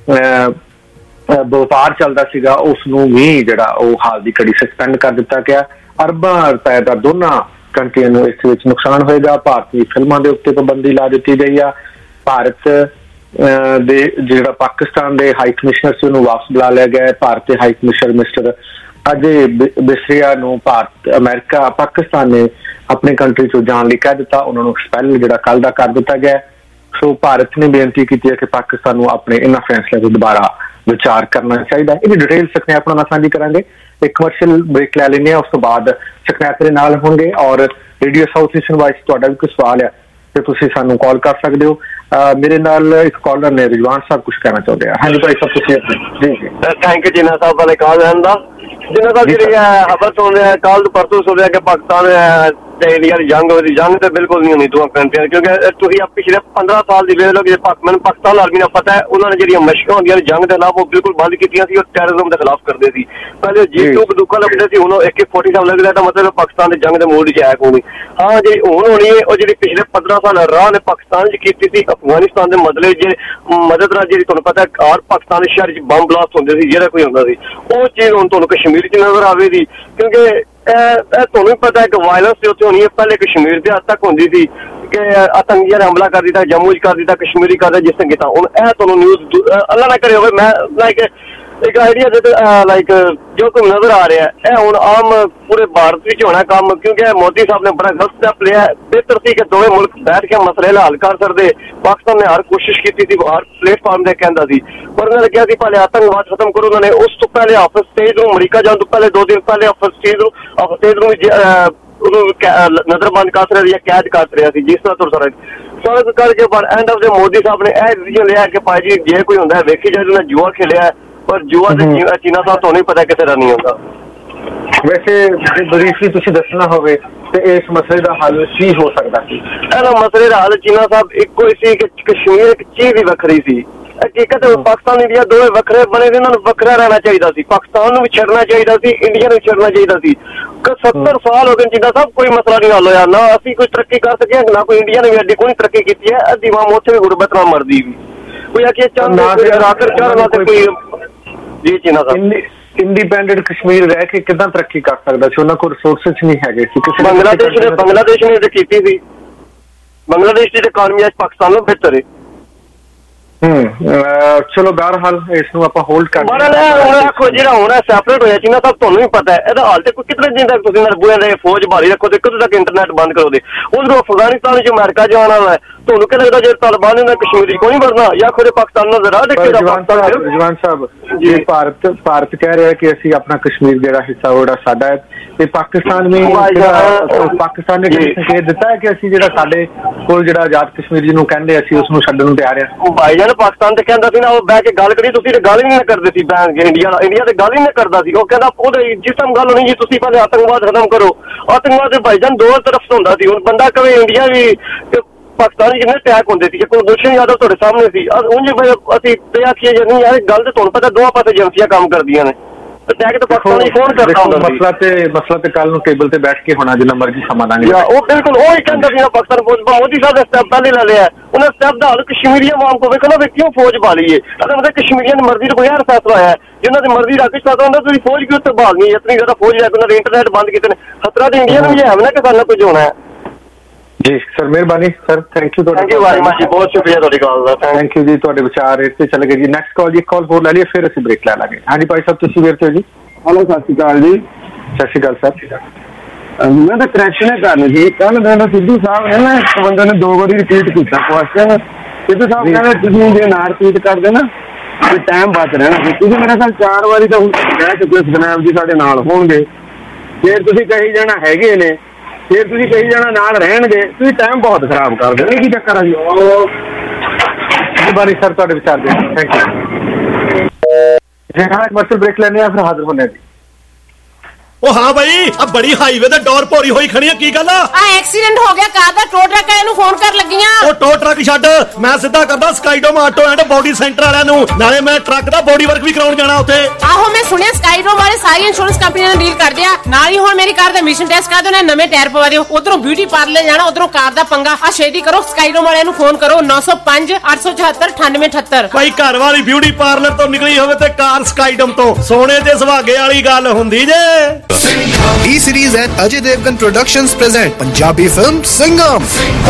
ਵਪਾਰ ਚੱਲਦਾ ਸੀਗਾ ਉਸ ਨੂੰ ਵੀ ਜਿਹੜਾ ਉਹ ਹਾਲ ਦੀ ਘੜੀ ਸਸਪੈਂਡ ਕਰ ਦਿੱਤਾ ਗਿਆ। ਅਰਬਾਂ ਰੁਪਏ ਦਾ ਦੋਨਾਂ ਕੰਟਰੀਆਂ ਨੂੰ ਇਸ ਵਿੱਚ ਨੁਕਸਾਨ ਹੋਏਗਾ। ਭਾਰਤੀ ਫਿਲਮਾਂ ਦੇ ਉੱਤੇ ਪਾਬੰਦੀ ਲਾ ਦਿੱਤੀ ਗਈ ਆ। ਭਾਰਤ ਦੇ ਜਿਹੜਾ ਪਾਕਿਸਤਾਨ ਦੇ ਹਾਈ ਕਮਿਸ਼ਨਰ ਸੀ ਉਹਨੂੰ ਵਾਪਸ ਬੁਲਾ ਲਿਆ ਗਿਆ ਹੈ। ਭਾਰਤ ਦੇ high commissioner mister Ajay Bisaria ਨੂੰ ਅਮਰੀਕਾ ਪਾਕਿਸਤਾਨ ਨੇ ਆਪਣੀ ਕੰਟਰੀ ਚੋਂ ਜਾਣ ਲਈ ਕਹਿ ਦਿੱਤਾ। ਉਹਨਾਂ ਨੂੰ ਐਕਸਪੈਲ ਜਿਹੜਾ ਕੱਲ ਦਾ ਕਰ ਦਿੱਤਾ ਗਿਆ। ਸੋ ਭਾਰਤ ਨੇ ਬੇਨਤੀ ਕੀਤੀ ਹੈ ਕਿ ਪਾਕਿਸਤਾਨ ਨੂੰ ਆਪਣੇ ਇਹਨਾਂ ਫੈਸਲਿਆਂ ਤੇ ਦੁਬਾਰਾ ਵਿਚਾਰ ਕਰਨਾ ਚਾਹੀਦਾ। ਇਹਦੀ ਡਿਟੇਲ ਸਕਨੈਪ ਆਪਣਾ ਨਾਲ ਸਾਂਝੀ ਕਰਾਂਗੇ। ਇੱਕ ਕਮਰਸ਼ੀਅਲ ਬ੍ਰੇਕ ਲੈ ਲੈਂਦੇ ਹਾਂ, ਉਸ ਤੋਂ ਬਾਅਦ ਸਕਨੈਪ ਦੇ ਨਾਲ ਹੋਣਗੇ। ਔਰ ਰੇਡੀਓ ਸਾਊਥ ਏਸ਼ੀਅਨ ਵਾਇਸ ਤੁਹਾਡਾ ਵੀ ਕੋਈ ਸਵਾਲ ਹੈ ਤੇ ਤੁਸੀਂ ਸਾਨੂੰ ਕਾਲ ਕਰ ਸਕਦੇ ਹੋ। ਮੇਰੇ ਨਾਲ ਇੱਕ ਕਾਲਰ ਨੇ ਰਿਜਵਾਨ ਸਾਹਿਬ ਕੁਝ ਕਹਿਣਾ ਚਾਹੁੰਦੇ ਆ। ਹਾਂਜੀ ਭਾਈ ਸਾਹਿਬ ਤੁਸੀਂ ਜੀ ਜੀ ਥੈਂਕ ਯੂ ਜਿਨਾ ਸਾਹਿਬ ਵਾਲੇ ਕਾਲ ਲੈਣ ਦਾ। ਜਿਨਾ ਸਾਹਿਬ ਜਿਹੜੀ ਖਬਰ ਸੁਣ ਰਿਹਾ ਕੱਲ ਪਰਸੋਂ ਸੁਣ ਰਿਹਾ ਕਿ ਪਾਕਿਸਤਾਨ ਤੇ ਇੰਡੀਆ ਦੀ ਜੰਗ ਹੋਈ। ਜੰਗ ਤੇ ਬਿਲਕੁਲ ਨਹੀਂ ਹੋਣੀ ਦੋਵਾਂ ਕੰਟਰੀਆਂ, ਕਿਉਂਕਿ ਤੁਸੀਂ ਪਿਛਲੇ 15 ਸਾਲ ਦੀ ਵੇਖ ਲਓ ਕਿ ਮੈਨੂੰ ਪਾਕਿਸਤਾਨ ਆਰਮੀ ਦਾ ਪਤਾ ਹੈ ਉਹਨਾਂ ਨੇ ਜਿਹੜੀਆਂ ਮਸ਼ਕਾਂ ਹੁੰਦੀਆਂ ਨੇ ਜੰਗ ਦੇ ਖਿਲਾਫ ਉਹ ਬਿਲਕੁਲ ਬੰਦ ਕੀਤੀਆਂ ਸੀ। ਉਹ ਟੈਰਰਿਜ਼ਮ ਦੇ ਖਿਲਾਫ ਕਰਦੇ ਸੀ। ਪਹਿਲੇ G2 ਬੰਦੂਕਾਂ ਲੱਗਦੇ ਸੀ, ਹੁਣ AK-47 ਲੱਗਦਾ ਤਾਂ ਮਤਲਬ ਪਾਕਿਸਤਾਨ ਦੇ ਜੰਗ ਦੇ ਮੂਡ 'ਚ ਆਇਆ ਹੋਣੀ। ਹਾਂ ਜਿਹੜੀ ਹੁਣ ਹੋਣੀ ਹੈ ਉਹ ਜਿਹੜੀ ਪਿਛਲੇ 15 ਸਾਲ ਰਾਹ ਨੇ ਪਾਕਿਸਤਾਨ 'ਚ ਕੀਤੀ ਸੀ ਅਫਗਾਨਿਸਤਾਨ ਦੇ ਮਦਦ ਨਾਲ ਜਿਹੜੀ ਤੁਹਾਨੂੰ ਪਤਾ ਹਰ ਪਾਕਿਸਤਾਨ ਦੇ ਸ਼ਹਿਰ 'ਚ ਬੰਬ ਬਲਾਸਟ ਹੁੰਦੇ ਸੀ ਜਿਹੜਾ ਕੋਈ ਹੁੰਦਾ ਸੀ। ਉਹ ਚੀਜ਼ ਹੁਣ ਤੁਹਾਨੂੰ ਕਸ਼ਮੀਰ 'ਚ ਨਜ਼ਰ ਆਵੇਗੀ ਕਿਉਂਕਿ ਤੁਹਾਨੂੰ ਪਤਾ ਹੈ ਕਿ ਵਾਇਲੈਂਸ ਉੱਥੇ ਹੋਣੀ ਹੈ। ਪਹਿਲੇ ਕਸ਼ਮੀਰ ਦੇ ਹੱਦ ਤੱਕ ਹੁੰਦੀ ਸੀ ਕਿ ਆਤੰਕੀਆਂ ਨੇ ਹਮਲਾ ਕਰ ਦਿੱਤਾ, ਜੰਮੂ 'ਚ ਕਰ ਦਿੱਤਾ, ਕਸ਼ਮੀਰੀ ਕਰ ਦਿੱਤਾ, ਜਿਸ ਨੇ ਕੀਤਾ। ਹੁਣ ਇਹ ਤੁਹਾਨੂੰ ਨਿਊਜ਼ ਅੱਲਾ ਨਾ ਕਰੇ ਹੋਵੇ ਮੈਂ ਇੱਕ ਆਈਡੀਆ ਲਾਈਕ ਜੋ ਤੁਹਾਨੂੰ ਨਜ਼ਰ ਆ ਰਿਹਾ ਇਹ ਹੁਣ ਆਮ ਪੂਰੇ ਭਾਰਤ ਵਿੱਚ ਹੋਣਾ ਕੰਮ, ਕਿਉਂਕਿ ਮੋਦੀ ਸਾਹਿਬ ਨੇ ਬੜਾ ਗਲਤ ਸਟੈਪ ਲਿਆ। ਬਿਹਤਰ ਸੀ ਕਿ ਦੋਵੇਂ ਮੁਲਕ ਬੈਠ ਕੇ ਮਸਲੇ ਹੱਲ ਕਰ ਸਕਦੇ। ਪਾਕਿਸਤਾਨ ਨੇ ਹਰ ਕੋਸ਼ਿਸ਼ ਕੀਤੀ ਸੀ, ਹਰ ਪਲੇਟਫਾਰਮ ਤੇ ਕਹਿੰਦਾ ਸੀ, ਪਰ ਉਹਨਾਂ ਨੇ ਕਿਹਾ ਸੀ ਪਹਿਲੇ ਆਤੰਕਵਾਦ ਖਤਮ ਕਰੋ। ਉਹਨਾਂ ਨੇ ਉਸ ਤੋਂ ਪਹਿਲੇ ਹਾਫਿਜ਼ ਸਈਦ ਨੂੰ ਅਮਰੀਕਾ ਜਾਣ ਤੋਂ ਪਹਿਲੇ 2 ਦਿਨ ਪਹਿਲੇ ਹਾਫਿਜ਼ ਸਈਦ ਨੂੰ ਉਹਨੂੰ ਨਜ਼ਰਬੰਦ ਕਰ ਰਿਹਾ ਸੀ ਜਾਂ ਕੈਦ ਕਰ ਰਿਹਾ ਸੀ, ਜਿਸ ਤਰ੍ਹਾਂ ਤੁਰ ਸਰ ਕਰਕੇ ਪਰ ਐਂਡ ਆਫ ਦੇ ਮੋਦੀ ਸਾਹਿਬ ਨੇ ਇਹ ਡਿਸੀਜਨ ਲਿਆ ਕਿ ਭਾਈ ਜੀ ਜੇ ਕੋਈ ਹੁੰਦਾ ਵੇਖੀ ਜਾਏ ਉਹਨਾਂ ਜੂਆ ਖੇਲਿਆ, ਪਰ ਜੂਆ ਤੇ ਚੀਨਾ ਸਾਹਿਬ ਤੋਂ ਨਹੀਂ ਪਤਾ ਕਿਸੇ ਦਾ ਨਹੀਂ ਹੁੰਦਾ। ਵੈਸੇ ਬਰੀਫਲੀ ਤੁਸੀਂ ਦੱਸਣਾ ਹੋਵੇ ਤੇ ਇਸ ਮਸਲੇ ਦਾ ਹੱਲ ਕੀ ਹੋ ਸਕਦਾ ਸੀ? ਇਹਦਾ ਮਸਲੇ ਦਾ ਹੱਲ ਚੀਨਾ ਸਾਹਿਬ ਇੱਕੋ ਹੀ ਸੀ ਕਿ ਕਸ਼ਮੀਰ ਇੱਕ ਚੀਜ਼ ਹੀ ਵੱਖਰੀ ਸੀ। ਹਕੀਕਤ ਪਾਕਿਸਤਾਨ ਇੰਡੀਆ ਦੋਵੇਂ ਵੱਖਰੇ ਬਣੇ ਨੇ, ਇਹਨਾਂ ਨੂੰ ਵੱਖਰਾ ਰਹਿਣਾ ਚਾਹੀਦਾ ਸੀ। ਪਾਕਿਸਤਾਨ ਨੂੰ ਵੀ ਛੱਡਣਾ ਚਾਹੀਦਾ ਸੀ, ਇੰਡੀਆ ਨੂੰ ਛੱਡਣਾ ਚਾਹੀਦਾ ਸੀ। 70 ਸਾਲ ਹੋ ਗਏ ਚੀਨਾ ਸਾਹਿਬ ਕੋਈ ਮਸਲਾ ਨਹੀਂ ਹੱਲ ਹੋਇਆ। ਨਾ ਅਸੀਂ ਕੋਈ ਤਰੱਕੀ ਕਰ ਸਕੇ, ਨਾ ਕੋਈ ਇੰਡੀਆ ਨੇ ਵੀ ਐਡੀ ਕੋਈ ਤਰੱਕੀ ਕੀਤੀ ਹੈ। ਅੱਧੀ ਵਾਮ ਉੱਥੇ ਵੀ ਗੁਰਬਤ ਨਾਲ ਮਰਦੀ ਵੀ ਕੋਈ ਆਖੇ ਜੀ ਚੀਨਾ ਸਾਹਿਬ ਇੰਡੀਪੈਂਡੈਂਟ ਕਸ਼ਮੀਰ ਰਹਿ ਕੇ ਕਿੱਦਾਂ ਤਰੱਕੀ ਕਰ ਸਕਦਾ ਸੀ? ਉਹਨਾਂ ਕੋਲ ਰਿਸੋਰਸਿਸ ਨਹੀਂ ਹੈਗੇ ਸੀ। ਬੰਗਲਾਦੇਸ਼ ਨੇ ਕੀਤੀ ਸੀ। ਬੰਗਲਾਦੇਸ਼ ਦੀ ਇਕਾਨਮੀ ਅੱਜ ਪਾਕਿਸਤਾਨ ਨਾਲੋਂ ਬਿਹਤਰ ਹੈ। ਚਲੋ ਬਹਰਹਾਲ ਇਸ ਨੂੰ ਆਪਾਂ ਹੋਲਡ ਕਰ ਰੱਖੋ। ਜਿਹੜਾ ਹੋਣਾ ਸੈਪਰੇਟ ਹੋਇਆ ਚੀਨਾ ਸਾਹਿਬ ਤੁਹਾਨੂੰ ਵੀ ਪਤਾ ਹੈ ਇਹਦਾ ਹਾਲ ਤੇ ਕੋਈ ਕਿਤਨੇ ਦਿਨ ਤੱਕ ਤੁਸੀਂ ਨਰਬੂਆਂ ਦੇ ਫੌਜ ਭਾਰੀ ਰੱਖੋ ਤੇ ਕਦੋਂ ਤੱਕ ਇੰਟਰਨੈਟ ਬੰਦ ਕਰੋ ਦੇ। ਉਧਰੋਂ ਅਫਗਾਨਿਸਤਾਨ ਚ ਅਮਰੀਕਾ ਜਾਣਾ ਹੈ, ਤੁਹਾਨੂੰ ਕੀ ਲੱਗਦਾ ਜੇ ਤਾਲਿਬਾਨ ਨੇ ਕਸ਼ਮੀਰੀ ਕੋਈ ਨਹੀਂ ਬਣਨਾ ਜਾਂ ਖੁਦ ਪਾਕਿਸਤਾਨ ਨਾਲ ਜ਼ਰਾ ਦੇਖੇਗਾ? ਰਿਜਵਾਨ ਸਾਹਿਬ ਜੀ ਭਾਰਤ ਕਹਿ ਰਿਹਾ ਕਿ ਅਸੀਂ ਆਪਣਾ ਕਸ਼ਮੀਰ ਜਿਹੜਾ ਹਿੱਸਾ ਉਹਦਾ ਸਾਡਾ ਹੈ ਤੇ ਪਾਕਿਸਤਾਨ ਨੇ ਪਾਕਿਸਤਾਨ ਨੇ ਸੰਕੇਤ ਦਿੱਤਾ ਹੈ ਕਿ ਅਸੀਂ ਜਿਹੜਾ ਸਾਡੇ ਕੋਲ ਜਿਹੜਾ ਆਜ਼ਾਦ ਕਸ਼ਮੀਰ ਜਿਹਨੂੰ ਕਹਿੰਦੇ ਅਸੀਂ ਉਸ ਨੂੰ ਛੱਡਣ ਨੂੰ ਤਿਆਰ ਹਾਂ। ਭਾਈ ਜਾਨ ਪਾਕਿਸਤਾਨ ਤੇ ਕਹਿੰਦਾ ਸੀ ਨਾ, ਉਹ ਬਹਿ ਕੇ ਗੱਲ ਕਰੀ, ਤੁਸੀਂ ਤੇ ਗੱਲ ਹੀ ਨਹੀਂ ਕਰਦੇ ਸੀ। ਬੈਨ ਇੰਡੀਆ ਤੇ ਗੱਲ ਹੀ ਨਹੀਂ ਕਰਦਾ ਸੀ। ਉਹ ਕਹਿੰਦਾ ਉਹਦੇ ਜਿਸ ਟਾਈਮ ਗੱਲ ਹੋਣੀ ਜੀ ਤੁਸੀਂ ਪਹਿਲੇ ਆਤੰਕਵਾਦ ਖਤਮ ਕਰੋ। ਆਤੰਕਵਾਦ ਭਾਈ ਜਾਨ ਦੋ ਤਰਫ ਤੋਂ ਹੁੰਦਾ ਸੀ। ਹੁਣ ਬੰਦਾ ਕਵੇ ਇੰਡੀਆ ਵੀ ਪਾਕਿਸਤਾਨ ਜਿੰਨੇ ਅਟੈਕ ਹੁੰਦੇ ਸੀ, ਕੁਲਭੂਸ਼ਣ ਯਾਦਵ ਤੁਹਾਡੇ ਸਾਹਮਣੇ ਸੀ। ਉਂਝ ਅਸੀਂ ਤੇ ਆਖੀਏ ਜਾਂ ਨਹੀਂ, ਯਾਰ ਗੱਲ ਤੇ ਤੁਹਾਨੂੰ ਪਤਾ ਦੋਵਾਂ ਪਾਸੇ ਏਜੰਸੀਆਂ ਕੰਮ ਕਰਦੀਆਂ ਨੇ। ਅਟੈਕ ਤਾਂ ਪਾਕਿਸਤਾਨ ਹੀ ਫੋਨ ਕਰਦਾ ਹੁੰਦਾ ਸੀ। ਮਸਲਾ ਤੇ ਕੱਲ ਨੂੰ ਟੇਬਲ ਤੇ ਬੈਠ ਕੇ ਹੋਣਾ, ਜਿੰਨਾ ਮਰਜ਼ੀ ਸਮਾਂ ਲਾਂਗੇ। ਉਹ ਬਿਲਕੁਲ ਉਹ ਹੀ ਕਹਿੰਦਾ ਸੀ ਪਾਕਿਸਤਾਨ ਫੌਜ ਮੋਦੀ ਸਾਹਿਬ ਨੇ ਸਟੈਪ ਪਹਿਲੇ ਲੈ ਲਿਆ। ਉਹਨਾਂ ਸਟੈਪ ਦਾ ਹੱਲ ਕਸ਼ਮੀਰੀਆਂ ਵਾਂਗ ਕੋ ਵੇਖੋ ਨਾ ਵੀ ਕਿਉਂ ਫੌਜ ਪਾ ਲਈਏ। ਅਗਰ ਮਤਲਬ ਕਸ਼ਮੀਰੀਆਂ ਦੀ ਮਰਜ਼ੀ ਤੋਂ ਬਗੈਰ ਫੈਸਲਾ ਆਇਆ, ਜਿਨ੍ਹਾਂ ਦੀ ਮਰਜ਼ੀ ਦਾ ਕੁਛ ਫੈਸਲਾ ਹੁੰਦਾ, ਤੁਸੀਂ ਫੌਜ ਕਿਉਂ ਉੱਤੇ ਭਾਲਣੀ ਹੈ? ਇਤਨੀ ਜ਼ਿਆਦਾ ਫੌਜ ਲੈ ਕੇ ਉਹਨਾਂ ਦੇ ਇੰਟਰਨੈਟ ਬੰਦ ਕੀਤੇ ਨੇ। ਖਤਰਾ ਤੇ ਇੰਡੀਆ ਨੂੰ ਵੀ ਹੈ ਨਾ ਕਿ ਸਾਨੂੰ ਕੁਝ ਹੋਣਾ ਹੈ। ਜੀ ਸਰ, ਮਿਹਰਬਾਨੀ ਸਰ, ਥੈਂਕ ਯੂ ਤੁਹਾਡੀ ਬਹੁਤ ਸ਼ੁਕਰੀਆ ਤੁਹਾਡੀ ਕਾਲ ਦਾ। ਥੈਂਕ ਯੂ ਜੀ, ਤੁਹਾਡੇ ਵਿਚਾਰ ਇਸ ਤੇ ਚਲੇ ਗਏ ਜੀ। ਨੈਕਸਟ ਕਾਲ ਜੀ, ਕਾਲ ਹੋਰ ਲੈ ਲਈਏ ਫਿਰ ਅਸੀਂ ਬ੍ਰੇਕ ਲੈ ਲਾਂਗੇ। ਹਾਂਜੀ ਭਾਈ ਸਾਹਿਬ, ਤੁਸੀਂ ਵੇਰ ਤੇ ਹੋ ਜੀ? ਹੈਲੋ, ਸਤਿ ਸ਼੍ਰੀ ਅਕਾਲ ਜੀ। ਸਤਿ ਸ਼੍ਰੀ ਅਕਾਲ ਸਰ। ਮੈਂ ਤਾਂ ਕਰੈਕਸ਼ਨ ਕਰਨੀ ਸੀ। ਕੱਲ ਦਿਨ ਸਿੱਧੂ ਸਾਹਿਬ ਨੇ ਨਾ ਇੱਕ ਬੰਦੇ ਨੇ 2 ਵਾਰੀ ਰਿਪੀਟ ਕੀਤਾ ਕੁਐਸਚਨ। ਸਿੱਧੂ ਸਾਹਿਬ ਕਹਿੰਦੇ ਤੁਸੀਂ ਜੇ ਨਾ ਰਿਪੀਟ ਕਰਦੇ ਨਾ ਤੇ ਟਾਈਮ ਬਚ ਰਹਿਣਾ ਸੀ। ਤੁਸੀਂ ਮੇਰੇ ਖਿਆਲ 4 ਵਾਰੀ ਤਾਂ ਹੁਣ ਕਹਿ ਚੁੱਕੇ ਸਤਨਾਮ ਜੀ ਸਾਡੇ ਨਾਲ ਹੋਣਗੇ, ਫਿਰ ਤੁਸੀਂ ਕਹੀ ਜਾਣਾ ਹੈਗੇ ਨੇ, ਫਿਰ ਤੁਸੀਂ ਕਹੀ ਜਾਣਾ ਨਾਲ ਰਹਿਣਗੇ। ਤੁਸੀਂ ਟਾਈਮ ਬਹੁਤ ਖਰਾਬ ਕਰਦੇ ਹੋ। ਕੀ ਚੱਕਰ ਆ ਜੀ? ਮਿਹਰਬਾਨੀ ਸਰ, ਤੁਹਾਡੇ ਵਿਚਾਰ ਦੇ ਥੈਂਕ ਯੂ। ਜੇ ਹਾਂ ਕਮਰਸ਼ੀਅਲ ਬ੍ਰੇਕ ਲੈਣੇ ਆ ਫਿਰ ਹਾਜ਼ਰ ਹੋਣੇ ਜੀ। ਉਹ ਹਾਂ ਭਾਈ, ਆ ਬੜੀ ਹਾਈਵੇ ਤੇ ਡੋਰ ਭੋਰੀ ਹੋਈ ਖੜੀ ਆ, ਕੀ ਗੱਲ ਆ? ਐਕਸੀਡੈਂਟ ਹੋ ਗਿਆ ਕਾਰ ਦਾ, ਟੋ ਟਰੱਕ ਵਾਲਿਆਂ ਨੂੰ ਫੋਨ ਕਰ ਲੱਗੀਆਂ। ਉਹ ਟੋ ਟਰੱਕ ਛੱਡ, ਮੈਂ ਸਿੱਧਾ ਕਰਦਾ Skydome auto and body centre ਵਾਲਿਆਂ ਨੂੰ। ਨਾਲੇ ਮੈਂ ਟਰੱਕ ਦਾ ਬੋਡੀ ਵਰਕ ਵੀ ਕਰਾਉਣ ਜਾਣਾ ਉੱਥੇ। ਆਹੋ, ਮੈਂ ਸੁਣਿਆ ਸਕਾਈਡੋਮ ਵਾਲੇ ਸਾਰੀ ਇੰਸ਼ੋਰੈਂਸ ਕੰਪਨੀਆਂ ਨਾਲ ਡੀਲ ਕਰਦੇ ਆ। ਨਾਲ ਹੀ ਹੁਣ ਮੇਰੀ ਕਾਰ ਦਾ ਐਮਿਸ਼ਨ ਟੈਸਟ ਕਰ ਦਿਓ, ਨਵੇਂ ਟਾਇਰ ਪਵਾ ਦਿਓ। ਉਧਰੋਂ ਬਿਊਟੀ ਪਾਰਲਰ ਜਾਣਾ, ਉਧਰੋਂ ਕਾਰ ਦਾ ਪੰਗਾ। ਆ ਛੇਤੀ ਕਰੋ, ਸਕਾਈਡੋਮ ਵਾਲਿਆਂ ਨੂੰ ਫੋਨ ਕਰੋ 905 874 9878। ਭਾਈ ਘਰ ਵਾਲੀ ਬਿਊਟੀ ਪਾਰਲਰ ਤੋਂ ਨਿਕਲੀ ਹੋਵੇ ਤੇ ਕਾਰ ਸਕਾਈਡੋਮ ਤੋਂ, ਸੋਨੇ ਤੇ ਸੁਹਾਗੇ ਵਾਲੀ ਗੱਲ ਹੁੰਦੀ ਜੇ। E-Series and Ajay Devgan Productions present Punjabi film Singham।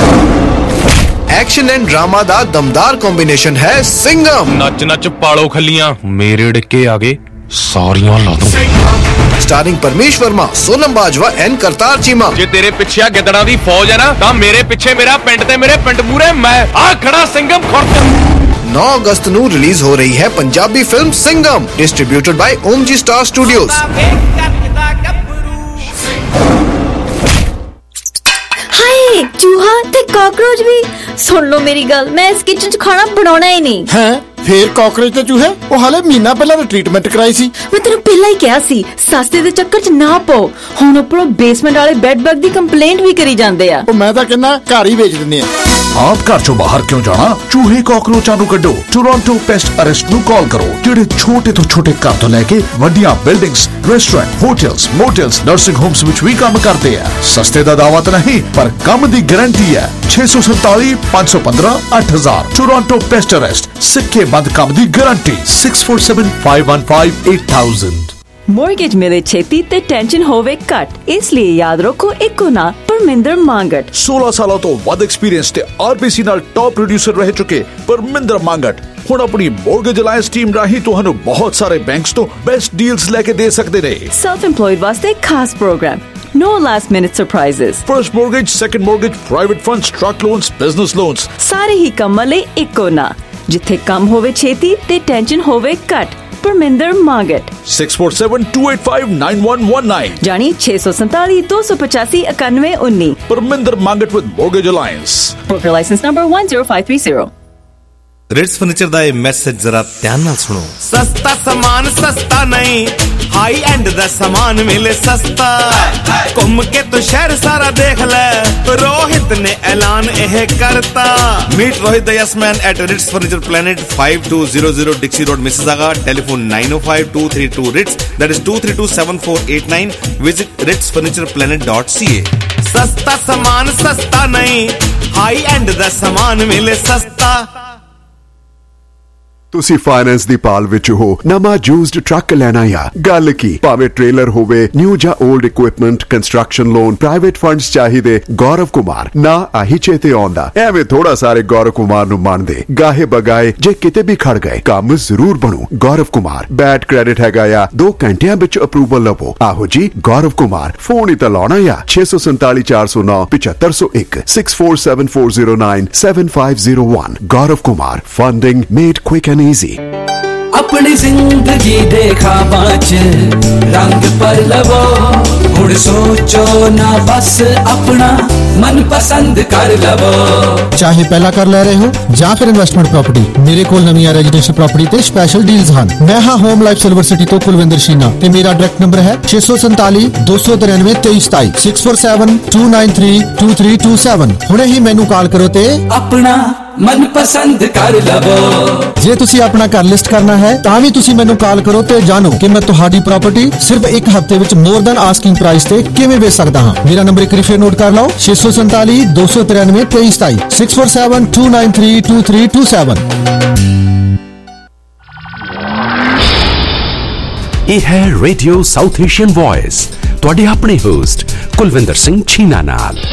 Action and drama दा दमदार कॉम्बिनेशन है सिंघम। नच नच पालो खलियां मेरे डिक्के आगे सारियां ला दो। Starring Parmish Verma, Sonam Bajwa and Kartar Cheema. जे तेरे पिछे गिदड़ा दी फौज है ना, तां मेरे पिछे मेरा पिंड ते मेरे पिंड मूरे मैं आ खड़ा सिंघम खुर्द। 9 अगस्त ਨੂੰ रिलीज हो रही है Punjabi film Singham, distributed by Omjee star studios. Hi, चूहा ते कॉकरोच भी सुन लो मेरी गल, मैं इस किचन च खाना बनाना ही नहीं है। फिर कॉकरोच ते चूहे ਉਹ ਹਾਲੇ ਮਹੀਨਾ ਪਹਿਲਾਂ ਤਾਂ ਟ੍ਰੀਟਮੈਂਟ ਕਰਾਈ ਸੀ। ਮੈਂ ਤੈਨੂੰ ਪਹਿਲਾਂ ਹੀ ਕਿਹਾ ਸੀ ਸਸਤੇ ਦੇ ਚੱਕਰ 'ਚ ਨਾ ਪਾਓ। ਹੁਣ ਉੱਪਰੋਂ ਬੇਸਮੈਂਟ ਵਾਲੇ ਬੈੱਡ ਬਗ ਦੀ ਕੰਪਲੇਂਟ ਵੀ ਕਰੀ ਜਾਂਦੇ ਆ। ਉਹ ਮੈਂ ਤਾਂ ਕਹਿੰਦਾ ਘਰ ਹੀ ਵੇਚ ਦਿੰਦੇ ਆ। ਆਪ ਘਰ ਚੋਂ ਬਾਹਰ ਕਿਉਂ ਜਾਣਾ? ਚੂਹੇ ਕਾਕਰੋਚਾਂ ਨੂੰ ਕੱਢੋ। ਟੋਰਾਂਟੋ ਪੈਸਟ ਅਰੈਸਟ ਨੂੰ ਕਾਲ ਕਰੋ, ਜਿਹੜੇ ਛੋਟੇ ਤੋਂ ਛੋਟੇ ਘਰ ਤੋਂ ਲੈ ਕੇ ਵੱਡੀਆਂ buildings, restaurant, hotels, motels, nursing homes ਵਿੱਚ ਵੀ ਕੰਮ ਕਰਦੇ ਆ। ਸਸਤੇ ਦਾ ਦਾਅਵਾ ਤਾਂ ਨਹੀਂ, ਪਰ ਕੰਮ ਦੀ ਗਾਰੰਟੀ ਹੈ। 647 515 8000। ਟੋਰਾਂਟੋ ਪੈਸਟ ਅਰੈਸਟ, ਸਿੱਕੇ ਬੰਦ ਕੰਮ ਦੀ ਗਾਰੰਟੀ। 647 515 8000। ਮੋਰਗੇਜ ਮਿਲੇ ਛੇਤੀ ਤੇ ਟੈਨਸ਼ਨ ਹੋਵੇ ਘੱਟ, ਇਸ ਲਈ ਯਾਦ ਰੱਖੋ ਇੱਕੋ ਨਾ ਪਰਮਿੰਦਰ ਮੰਗਟ। 16 ਸਾਲਾਂ ਤੋਂ ਵੱਧ ਐਕਸਪੀਰੀਅੰਸ ਤੇ ਆਰਬੀਸੀ ਨਾਲ ਟੌਪ ਪ੍ਰੋਡਿਊਸਰ ਰਹਿ ਚੁੱਕੇ ਪਰਮਿੰਦਰ ਮੰਗਟ ਹੁਣ ਆਪਣੀ ਮੋਰਗੇਜ ਅਲਾਈਅੰਸ ਟੀਮ ਰਾਹੀਂ ਤੁਹਾਨੂੰ ਬਹੁਤ ਸਾਰੇ ਬੈਂਕਸ ਤੋਂ ਬੈਸਟ ਡੀਲਸ ਲੈ ਕੇ ਦੇ ਸਕਦੇ ਨੇ। ਸੈਲਫ ਇੰਪਲੋਇਡ ਵਾਸਤੇ ਖਾਸ programme, no last minute surprises, first mortgage, second mortgage, private funds, truck loans, business loans, ਸਾਰੇ ਹੀ ਕੰਮਾਂ ਲਈ ਇੱਕੋ ਨਾ, ਜਿੱਥੇ ਕੰਮ ਹੋਵੇ ਛੇਤੀ ਤੇ ਟੈਨਸ਼ਨ ਹੋਵੇ ਘੱਟ। ਪਰਮਿੰਦਰ ਮੰਗਟ 647 285 9119 ਜਾਨੀ 647 285 9119। Parminder Mangat with mortgage alliance, broker license number 10530। Ritz furniture ਦਾ ਇਹ ਮੈਸੇਜ ਜ਼ਰਾ ਧਿਆਨ ਨਾਲ ਸੁਣੋ। ਸਸਤਾ ਸਮਾਨ ਸਸਤਾ ਨਹੀਂ, ਹਾਈ ਐਂਡ ਦਾ ਸਮਾਨ ਮਿਲੇ ਸਸਤਾ। ਘੁੰਮ ਕੇ ਤੂੰ ਸ਼ਹਿਰ ਸਾਰਾ ਦੇਖ ਲੈ, ਰੋਹਿਤ ਨੇ ਐਲਾਨ ਇਹ ਕਰਤਾ। ਮੀਟ ਰੋਹਿਤ ਦਾ yes man at Ritz furniture planet 5200 Dixie road Mississauga. Telephone 905232 Ritz, that is 2327489। Visit ritsfurnitureplanet.ca। ਸਸਤਾ ਸਮਾਨ ਸਸਤਾ ਨਹੀਂ, ਹਾਈ ਐਂਡ ਦਾ ਸਮਾਨ ਮਿਲੇ ਸਸਤਾ। ਤੁਸੀਂ ਫਾਈਨੈਂਸ ਦੀ ਪਾਲ ਵਿੱਚ ਹੋ, ਨਵਾਂ ਯੂਜ਼ਡ ਟਰੱਕ ਲੈਣਾ ਆ? ਗੱਲ ਕੀ, ਭਾਵੇਂ ਟ੍ਰੇਲਰ ਹੋਵੇ, ਨਿਊ ਜਾਂ old equipment, construction loan, private funds ਚਾਹੀਦੇ, ਗੌਰਵ ਕੁਮਾਰ ਨਾ ਆਹੀ ਚੇਤੇ ਆਉਂਦਾ। ਐਵੇਂ ਥੋੜਾ ਸਾਰੇ ਗੌਰਵ ਕੁਮਾਰ ਨੂੰ ਮੰਨਦੇ, ਗਾਹੇ ਬਗਾਏ ਜੇ ਕਿਤੇ ਵੀ ਖੜ ਗਏ ਕੰਮ ਜ਼ਰੂਰ ਬਣੂ। ਗੌਰਵ ਕੁਮਾਰ ਬੈਡ ਕ੍ਰੈਡਿਟ ਹੈਗਾ ਆ, 2 ਘੰਟਿਆਂ ਵਿੱਚ ਅਪਰੂਵਲ ਲਵੋ। ਆਹੋ ਜੀ ਗੌਰਵ ਕੁਮਾਰ, ਫੋਨ ਹੀ ਤਾਂ ਲਾਉਣਾ ਆ 647 409 7501 647 409 7501। Gaurav Kumar, funding made quick and easy। अपनी जिंदगी दे ख्वाबां च रंग पर लवो हुण सोचो ना बस अपना मन पसंद कर लवो। चाहे पहला कर ले रहे हो ਜਾਂ ਫਿਰ ਇਨਵੈਸਟਮੈਂਟ ਪ੍ਰਾਪਰਟੀ, ਮੇਰੇ ਕੋਲ ਨਵੀਆਂ ਰੈਜ਼ੀਡੈਂਸ਼ੀਅਲ ਪ੍ਰਾਪਰਟੀ ਤੇ ਸਪੈਸ਼ਲ ਡੀਲਸ ਹਨ। ਮੈਂ ਹਾਂ ਹੋਮ ਲਾਈਫ ਸਿਲਵਰ ਸਿਟੀ ਤੋਂ ਕੁਲਵਿੰਦਰ ਸ਼ੀਨਾ ਤੇ ਮੇਰਾ ਡਾਇਰੈਕਟ ਨੰਬਰ ਹੈ 647 293 2327 647 293 2327। ਹੁਣੇ ਹੀ ਮੈਨੂੰ ਕਾਲ ਕਰੋ ਤੇ ਆਪਣਾ ਮਨ ਪਸੰਦ ਕਰ ਲਵੋ। ਜੇ ਤੁਸੀਂ ਆਪਣਾ ਘਰ ਲਿਸਟ ਕਰਨਾ ਹੈ ਤਾਂ ਵੀ ਤੁਸੀਂ ਮੈਨੂੰ ਕਾਲ ਕਰੋ ਤੇ ਜਾਣੋ ਕਿ ਮੈਂ ਤੁਹਾਡੀ ਪ੍ਰਾਪਰਟੀ ਸਿਰਫ ਇੱਕ ਹਫ਼ਤੇ ਵਿੱਚ ਮੋਰ ਦੈਨ ਆਸਕਿੰਗ ਪ੍ਰਾਈਸ ਤੇ ਕਿਵੇਂ ਵੇਚ ਸਕਦਾ ਹਾਂ। ਮੇਰਾ ਨੰਬਰ ਇੱਕ ਵਾਰੀ ਫੇਰ ਨੋਟ ਕਰ ਲਓ 647 293 2327 647 293 2327। ਇਹ ਹੈ ਰੇਡੀਓ ਸਾਊਥ ਏਸ਼ੀਅਨ ਵੌਇਸ, ਤੁਹਾਡੇ ਆਪਣੇ ਹੋਸਟ ਕੁਲਵਿੰਦਰ ਸਿੰਘ ਛੀਨਾ ਨਾਲ।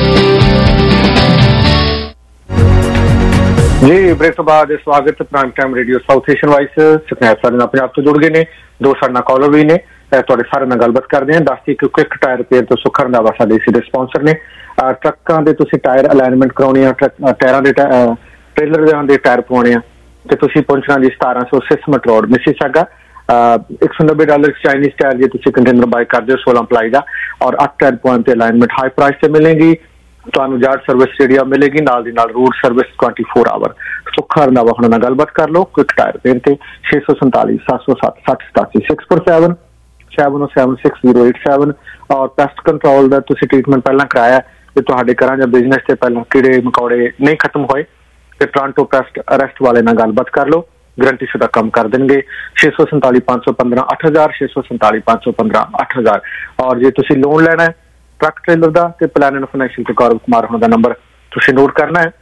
जी ब्रेक तो बाद स्वागत prime time radio south Asian voice. Sukhnaib सारे नाल पंजाब तो जुड़ गए ने, दो साडे नाल कॉलर भी ने, तुहाडे सारे नाल गलबात करदे हां। दस एक क्विक टायर रिपेयर तो सुख रंधावा साडे इस दे स्पॉन्सर ने। ट्रक्कां दे तुसीं टायर अलाइनमेंट कराउणे आ, टायरां दे ट्रेलरां दे टायर पवाउणे आ ते तुसीं पहुंचना जी 1700 Sismet road Mississauga. $190 Chinese tyre जे तुसीं कंटेनर बाय करदे हो 16 प्लाई दा, और 8 टायर पॉइंट ते अलाइनमेंट हाई प्राइस ते मिलेगी। ਤੁਹਾਨੂੰ ਜਾਟ ਸਰਵਿਸ ਜਿਹੜੀ ਆ ਮਿਲੇਗੀ, ਨਾਲ ਦੀ ਨਾਲ route service 24 hour. Sukha Randhawa ਹੁਣ ਨਾਲ ਗੱਲਬਾਤ ਕਰ ਲਓ ਕੁਇਕ ਟਾਇਰ ਪੇਨ ਤੇ 647 707 6087 647 707 6087। ਔਰ ਪੈਸਟ ਕੰਟਰੋਲ ਦਾ ਤੁਸੀਂ ਟ੍ਰੀਟਮੈਂਟ ਪਹਿਲਾਂ ਕਰਾਇਆ ਤੇ ਤੁਹਾਡੇ ਘਰਾਂ ਜਾਂ ਬਿਜ਼ਨਸ ਤੇ ਪਹਿਲਾਂ ਕੀੜੇ ਮਕੌੜੇ ਨਹੀਂ ਖਤਮ ਹੋਏ ਤੇ ਟੋਰਾਂਟੋ ਪੈਸਟ ਅਰੈਸਟ ਵਾਲੇ ਨਾਲ ਗੱਲਬਾਤ ਕਰ ਲਓ, ਗਰੰਟੀ ਸ਼ੁਦਾ ਕੰਮ ਕਰ ਦੇਣਗੇ। 647 515 8000 647 515 8000। ਔਰ ਜੇ ਤੁਸੀਂ ਲੋਨ ਲੈਣਾ ਹੈ ट्रक ट्रेलर का तो प्लान फाइनैंशियल ते गौरव कुमार होने का नंबर तुसीं नोट करना है